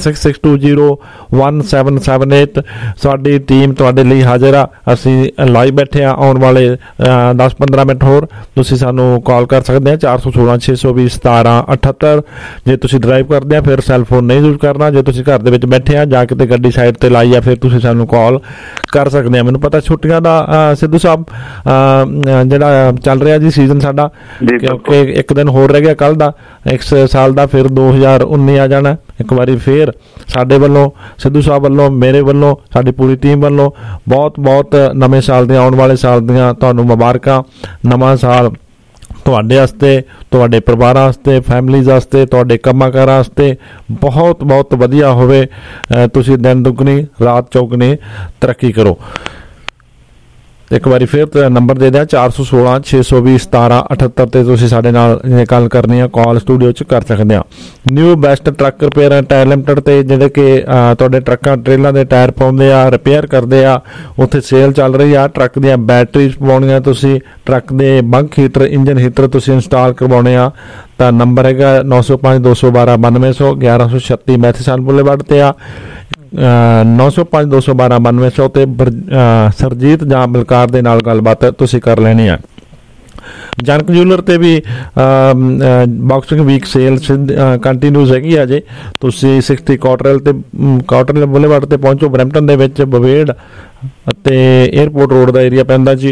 [SPEAKER 19] 4166201778 ਸਾਡੀ ਟੀਮ ਤੁਹਾਡੇ ਲਈ ਹਾਜ਼ਰ ਆ। ਅਸੀਂ ਲਾਈਵ ਬੈਠੇ ਆ। ਆਉਣ ਵਾਲੇ 10-15 ਮਿੰਟ ਹੋਰ ਤੁਸੀਂ ਸਾਨੂੰ ਕਾਲ ਕਰ ਸਕਦੇ ਆ 416 620 1778। ਜੇ ਤੁਸੀਂ ਡਰਾਈਵ ਕਰਦੇ ਆ ਫਿਰ ਸੈੱਲਫੋਨ ਨਹੀਂ ਯੂਜ਼ ਕਰਨਾ। ਜੇ ਤੁਸੀਂ ਘਰ ਦੇ ਵਿੱਚ ਬੈਠੇ ਆ ਜਾਂ ਕਿਤੇ ਗੱਡੀ ਸਾਈਡ ਤੇ ਲਾਈ ਆ ਫਿਰ ਤੁਸੀਂ ਸਾਨੂੰ ਕਾਲ ਕਰ ਸਕਦੇ ਆ। ਮੈਨੂੰ ਪਤਾ ਛੁੱਟੀਆਂ ਦਾ ਸਿੱਧੂ ਸਾਹਿਬ ਜਿਹੜਾ ਚੱਲ ਰਿਹਾ ਜੀ ਸੀਜ਼ਨ ਸਾਡਾ, ਕਿਉਂਕਿ ਇੱਕ ਦਿਨ ਹੋਰ ਰਹਿ ਗਿਆ ਕੱਲ ਦਾ, ਇੱਕ ਸਾਲ ਦਾ ਫਿਰ 2019 ਆ ਜਾਣਾ। ਇੱਕ ਵਾਰੀ ਫੇਰ ਸਾਡੇ ਵੱਲੋਂ, ਸਿੱਧੂ ਸਾਹਿਬ ਵੱਲੋਂ, ਮੇਰੇ ਵੱਲੋਂ, ਸਾਡੀ ਪੂਰੀ ਟੀਮ ਵੱਲੋਂ ਬਹੁਤ ਨਵੇਂ ਸਾਲ ਦੀਆਂ, ਆਉਣ ਵਾਲੇ ਸਾਲ ਦੀਆਂ ਤੁਹਾਨੂੰ ਮੁਬਾਰਕਾਂ। ਨਵਾਂ ਸਾਲ ਤੁਹਾਡੇ ਵਾਸਤੇ, ਤੁਹਾਡੇ ਪਰਿਵਾਰਾਂ ਵਾਸਤੇ, ਫੈਮਲੀਜ਼ ਵਾਸਤੇ, ਤੁਹਾਡੇ ਕੰਮਾਂ ਕਾਰਾਂ ਵਾਸਤੇ ਬਹੁਤ ਵਧੀਆ ਹੋਵੇ। ਤੁਸੀਂ ਦਿਨ ਦੁੱਗਣੀ ਰਾਤ ਚੌਗੁਣੀ ਤਰੱਕੀ ਕਰੋ। ਇੱਕ ਵਾਰੀ ਫਿਰ ਨੰਬਰ ਦੇ ਦਿਆਂ 416 620 1778 ਤੇ ਤੁਸੀਂ ਸਾਡੇ ਨਾਲ ਗੱਲ ਕਰਨੀ ਆ, ਕਾਲ ਸਟੂਡੀਓ 'ਚ ਕਰ ਸਕਦੇ ਆ। New best truck repair and tyre limited ਤੇ ਜਿਹੜੇ ਕਿ ਤੁਹਾਡੇ ਟਰੱਕਾਂ ਟ੍ਰੇਲਾਂ ਦੇ ਟਾਇਰ ਪਾਉਂਦੇ ਆ, ਰਿਪੇਅਰ ਕਰਦੇ ਆ, ਉੱਥੇ ਸੇਲ ਚੱਲ ਰਹੀ ਆ। ਟਰੱਕ ਦੀਆਂ ਬੈਟਰੀਜ਼ ਪਵਾਉਣੀਆਂ, ਤੁਸੀਂ ਟਰੱਕ ਦੇ ਬੰਕ ਹੀਟਰ, ਇੰਜਨ ਹੀਟਰ ਤੁਸੀਂ ਇੰਸਟਾਲ ਕਰਵਾਉਣੇ ਆ ਤਾਂ ਨੰਬਰ ਹੈਗਾ 905 212 9200 1136 ਮੈਥੀਸਨ ਬੁਲੇਵਾਰਡ ਤੇ ਆ। 905 212 9200 ਤੇ ਸਰਜੀਤ ਜਾਂ ਬਲਕਾਰ ਦੇ ਨਾਲ ਗੱਲਬਾਤ ਤੁਸੀਂ ਕਰ ਲੈਣੀ ਆ। ਜਨਕ ਜਿਊਲਰ ਤੇ ਵੀ ਬਾਕਸਿੰਗ ਵੀਕ ਸੇਲ ਕੰਟੀਨਿਊਸ ਹੈਗੀ ਆ ਜੇ। ਤੁਸੀਂ 60 ਕਾਟਰਲ ਬੁਲੇਵਾਰਡ ਤੇ ਪਹੁੰਚੋ, ਬਰੈਂਪਟਨ ਦੇ ਵਿੱਚ ਬਵੇੜ ਅਤੇ 에ਅਰਪੋਰਟ ਰੋਡ ਦਾ ਏਰੀਆ ਪੈਂਦਾ ਜੀ।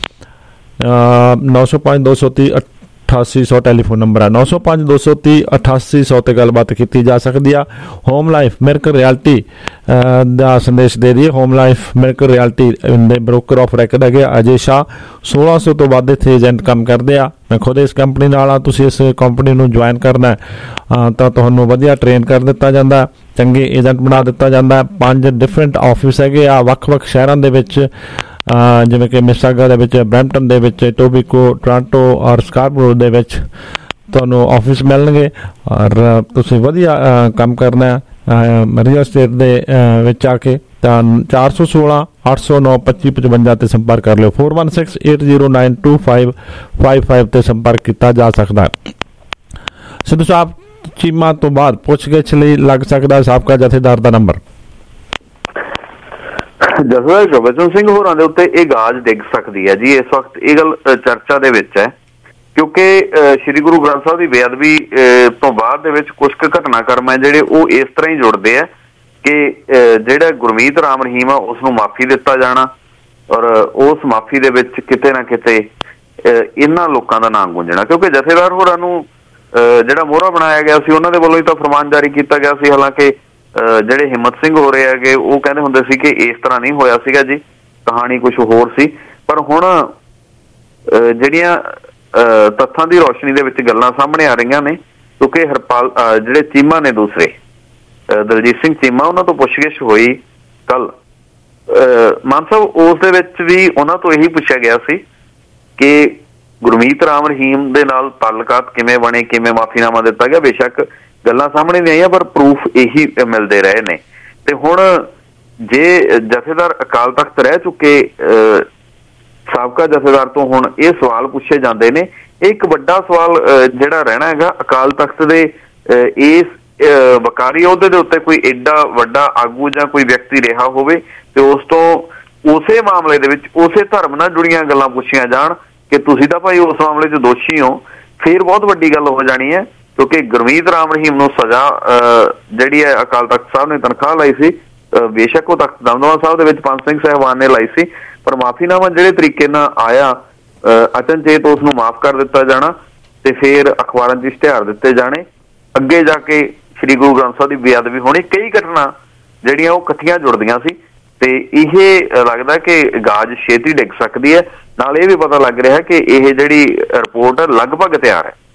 [SPEAKER 19] 905 230 8800 ਟੈਲੀਫੋਨ ਨੰਬਰ ਹੈ। 905 230 8800 ਤੇ ਗੱਲਬਾਤ ਕੀਤੀ ਜਾ ਸਕਦੀ ਆ। ਹੋਮ ਲਾਈਫ ਮਿਰਕਲ ਰਿਐਲਟੀ ਦਾ ਸੰਦੇਸ਼ ਦੇ ਦਈਏ। ਹੋਮ ਲਾਈਫ ਮਿਰਕਲ ਰਿਐਲਟੀ ਦੇ ਬ੍ਰੋਕਰ ਆਫ ਰੈਕਡ ਹੈਗੇ ਅਜੇ ਸ਼ਾਹ। 1600 ਤੋਂ ਵੱਧ ਇੱਥੇ ਏਜੰਟ ਕੰਮ ਕਰਦੇ ਆ। ਮੈਂ ਖੁਦ ਇਸ ਕੰਪਨੀ ਨਾਲ ਆ। ਤੁਸੀਂ ਇਸ ਕੰਪਨੀ ਨੂੰ ਜੁਆਇਨ ਕਰਨਾ ਤਾਂ ਤੁਹਾਨੂੰ ਵਧੀਆ ਟ੍ਰੇਨ ਕਰ ਦਿੱਤਾ ਜਾਂਦਾ, ਚੰਗੇ ਏਜੰਟ ਬਣਾ ਦਿੱਤਾ ਜਾਂਦਾ। 5 ਡਿਫਰੈਂਟ ਆਫਿਸ ਹੈਗੇ ਆ ਵੱਖ-ਵੱਖ ਸ਼ਹਿਰਾਂ ਦੇ ਵਿੱਚ, ਜਿਵੇਂ ਕਿ ਮਿਸਾਗਾ ਦੇ ਵਿੱਚ, ਬਰੈਂਪਟਨ ਦੇ ਵਿੱਚ, ਟੋਬੀਕੋ, ਟੋਰਾਂਟੋ ਔਰ ਸਕਾਰਬਰੋ ਦੇ ਵਿੱਚ ਤੁਹਾਨੂੰ ਆਫਿਸ ਮਿਲਣਗੇ। ਔਰ ਤੁਸੀਂ ਵਧੀਆ ਕੰਮ ਕਰਨਾ ਰੀਅਲ ਅਸਟੇਟ ਦੇ ਵਿੱਚ ਆ ਕੇ ਤਾਂ 416 809 2555 ਤੇ ਸੰਪਰਕ ਕਰ ਲਿਓ। 416 809 2555 ਤੇ ਸੰਪਰਕ ਕੀਤਾ ਜਾ ਸਕਦਾ ਹੈ। ਸਿੱਧੂ ਸਾਹਿਬ, ਚੀਮਾ ਤੋਂ ਬਾਅਦ ਪੁੱਛਗਿੱਛ ਲਈ ਲੱਗ ਸਕਦਾ ਸਾਬਕਾ ਜਥੇਦਾਰ ਦਾ ਨੰਬਰ।
[SPEAKER 11] ਜਥੇਦਾਰ ਗੁਰਬਚਨ ਸਿੰਘ ਹੋਰਾਂ ਦੇ ਉੱਤੇ ਇਹ ਗਾਜ ਡਿੱਗ ਸਕਦੀ ਹੈ ਜੀ। ਇਸ ਵਕਤ ਇਹ ਗੱਲ ਚਰਚਾ ਦੇ ਵਿੱਚ ਹੈ, ਕਿਉਂਕਿ ਸ੍ਰੀ ਗੁਰੂ ਗ੍ਰੰਥ ਸਾਹਿਬ ਦੀ ਬੇਅਦਬੀ ਤੋਂ ਬਾਅਦ ਦੇ ਵਿੱਚ ਕੁਝ ਕੁ ਘਟਨਾਕ੍ਰਮ ਹੈ ਜਿਹੜੇ ਉਹ ਇਸ ਤਰ੍ਹਾਂ ਹੀ ਜੁੜਦੇ ਆ ਕਿ ਜਿਹੜਾ ਗੁਰਮੀਤ ਰਾਮ ਰਹੀਮ ਆ ਉਸ ਨੂੰ ਮਾਫੀ ਦਿੱਤਾ ਜਾਣਾ, ਔਰ ਉਸ ਮਾਫੀ ਦੇ ਵਿੱਚ ਕਿਤੇ ਨਾ ਕਿਤੇ ਇਹਨਾਂ ਲੋਕਾਂ ਦਾ ਨਾਮ ਗੂੰਜਣਾ। ਕਿਉਂਕਿ ਜਥੇਦਾਰ ਹੋਰਾਂ ਨੂੰ ਜਿਹੜਾ ਮੋਹਰਾ ਬਣਾਇਆ ਗਿਆ ਸੀ ਉਹਨਾਂ ਦੇ ਵੱਲੋਂ ਹੀ ਤਾਂ ਫਰਮਾਨ ਜਾਰੀ ਕੀਤਾ ਗਿਆ ਸੀ। ਹਾਲਾਂਕਿ ਜਿਹੜੇ ਹਿੰਮਤ ਸਿੰਘ ਹੋ ਰਹੇ ਹੈਗੇ ਉਹ ਕਹਿੰਦੇ ਹੁੰਦੇ ਸੀ ਕਿ ਇਸ ਤਰ੍ਹਾਂ ਨਹੀਂ ਹੋਇਆ ਸੀਗਾ ਜੀ, ਕਹਾਣੀ ਕੁਛ ਹੋਰ ਸੀ। ਪਰ ਹੁਣ ਜਿਹੜੀਆਂ ਤੱਥਾਂ ਦੀ ਰੋਸ਼ਨੀ ਦੇ ਵਿੱਚ ਗੱਲਾਂ ਸਾਹਮਣੇ ਆ ਰਹੀਆਂ ਨੇ, ਕਿਉਂਕਿ ਹਰਪਾਲ ਜਿਹੜੇ ਚੀਮਾ ਨੇ ਦੂਸਰੇ ਦਲਜੀਤ ਸਿੰਘ ਚੀਮਾ, ਉਹਨਾਂ ਤੋਂ ਪੁੱਛਗਿੱਛ ਹੋਈ ਕੱਲ। ਮਾਨ ਸਾਹਿਬ ਉਸ ਦੇ ਵਿੱਚ ਵੀ ਉਹਨਾਂ ਤੋਂ ਇਹੀ ਪੁੱਛਿਆ ਗਿਆ ਸੀ ਕਿ ਗੁਰਮੀਤ ਰਾਮ ਰਹੀਮ ਦੇ ਨਾਲ ਤਾਲੁਕਾਤ ਕਿਵੇਂ ਬਣੇ, ਕਿਵੇਂ ਮਾਫੀਨਾਮਾ ਦਿੱਤਾ ਗਿਆ। ਬੇਸ਼ੱਕ ਗੱਲਾਂ ਸਾਹਮਣੇ ਨਹੀਂ ਆਈਆਂ ਪਰ ਪ੍ਰੂਫ ਇਹੀ ਮਿਲਦੇ ਰਹੇ ਨੇ। ਤੇ ਹੁਣ ਜੇ ਜਥੇਦਾਰ ਅਕਾਲ ਤਖਤ ਰਹਿ ਚੁੱਕੇ ਸਾਬਕਾ ਜਥੇਦਾਰ ਤੋਂ ਹੁਣ ਇਹ ਸਵਾਲ ਪੁੱਛੇ ਜਾਂਦੇ ਨੇ, ਇਹ ਇੱਕ ਵੱਡਾ ਸਵਾਲ ਜਿਹੜਾ ਰਹਿਣਾ ਹੈਗਾ ਅਕਾਲ ਤਖਤ ਦੇ ਇਸ ਵਕਾਰੀ ਅਹੁਦੇ ਦੇ ਉੱਤੇ ਕੋਈ ਏਡਾ ਵੱਡਾ ਆਗੂ ਜਾਂ ਕੋਈ ਵਿਅਕਤੀ ਰਿਹਾ ਹੋਵੇ ਤੇ ਉਸ ਤੋਂ ਉਸੇ ਮਾਮਲੇ ਦੇ ਵਿੱਚ ਉਸੇ ਧਰਮ ਨਾਲ ਜੁੜੀਆਂ ਗੱਲਾਂ ਪੁੱਛੀਆਂ ਜਾਣ ਕਿ ਤੁਸੀਂ ਤਾਂ ਭਾਈ ਉਸ ਮਾਮਲੇ 'ਚ ਦੋਸ਼ੀ ਹੋ, ਫਿਰ ਬਹੁਤ ਵੱਡੀ ਗੱਲ ਹੋ ਜਾਣੀ ਹੈ। ਕਿਉਂਕਿ ਗੁਰਮੀਤ ਰਾਮ ਰਹੀਮ ਨੂੰ ਸਜ਼ਾ ਜਿਹੜੀ ਹੈ ਅਕਾਲ ਤਖਤ ਸਾਹਿਬ ਨੇ ਤਨਖਾਹ ਲਾਈ ਸੀ, ਬੇਸ਼ੱਕ ਉਹ ਤਖਤ ਦਮਦਮਾ ਸਾਹਿਬ ਦੇ ਵਿੱਚ ਪੰਜ ਸਿੰਘ ਸਾਹਿਬਾਨ ਨੇ ਲਾਈ ਸੀ, ਪਰ ਮਾਫੀਨਾਮਾ ਜਿਹੜੇ ਤਰੀਕੇ ਨਾਲ ਆਇਆ ਅਚਨਚੇਤ ਉਸ ਨੂੰ ਮਾਫ ਕਰ ਦਿੱਤਾ ਜਾਣਾ ਤੇ ਫਿਰ ਅਖਬਾਰਾਂ 'ਚ ਇਸ਼ਤਿਹਾਰ ਦਿੱਤੇ ਜਾਣੇ ਅੱਗੇ ਜਾ ਕੇ ਸ੍ਰੀ ਗੁਰੂ ਗ੍ਰੰਥ ਸਾਹਿਬ ਦੀ ਬੇਅਦਬੀ ਹੋਣੀ, ਕਈ ਘਟਨਾ ਜਿਹੜੀਆਂ ਉਹ ਇਕੱਠੀਆਂ ਜੁੜਦੀਆਂ ਸੀ ਤੇ ਇਹ ਲੱਗਦਾ ਕਿ ਗਾਜ ਛੇਤੀ ਡਿੱਗ ਸਕਦੀ ਹੈ। ਨਾਲ ਇਹ ਵੀ ਪਤਾ ਲੱਗ ਰਿਹਾ ਕਿ ਇਹ ਜਿਹੜੀ ਰਿਪੋਰਟ ਲਗਭਗ ਤਿਆਰ ਹੈ।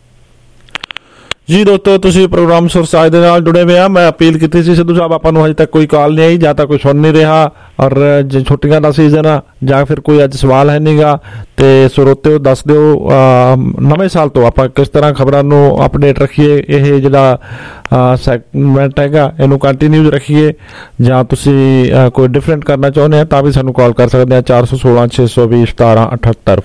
[SPEAKER 19] ਜੀ ਦੋਸਤੋ, ਤੁਸੀਂ ਪ੍ਰੋਗਰਾਮ ਸੁਰ ਸਾਜ ਦੇ ਨਾਲ ਜੁੜੇ ਹੋਏ ਆ। ਮੈਂ ਅਪੀਲ ਕੀਤੀ ਸੀ ਸਿੱਧੂ ਸਾਹਿਬ, ਆਪਾਂ ਨੂੰ ਹਜੇ ਤੱਕ ਕੋਈ ਕਾਲ ਨਹੀਂ ਆਈ, ਜਾਂ ਤਾਂ ਕੋਈ ਸੁਣ ਨਹੀਂ ਰਿਹਾ, ਔਰ ਜੇ ਛੁੱਟੀਆਂ ਦਾ ਸੀਜ਼ਨ ਆ ਜਾਂ ਫਿਰ ਕੋਈ ਅੱਜ ਸਵਾਲ ਹੈ ਨਹੀਂਗਾ, ਤੇ ਸਰੋਤਿਓ ਦੱਸ ਦਿਓ ਨਵੇਂ ਸਾਲ ਤੋਂ ਆਪਾਂ ਕਿਸ ਤਰ੍ਹਾਂ ਖਬਰਾਂ ਨੂੰ ਅਪਡੇਟ ਰੱਖੀਏ। ਇਹ ਜਿਹੜਾ ਸੈਗਮੈਂਟ ਹੈਗਾ ਇਹਨੂੰ ਕੰਟੀਨਿਊ ਰੱਖੀਏ, ਜਾਂ ਤੁਸੀਂ ਕੋਈ ਡਿਫਰੈਂਟ ਕਰਨਾ ਚਾਹੁੰਦੇ ਆ ਤਾਂ ਵੀ ਸਾਨੂੰ ਕਾਲ ਕਰ ਸਕਦੇ ਆ 416 620 1778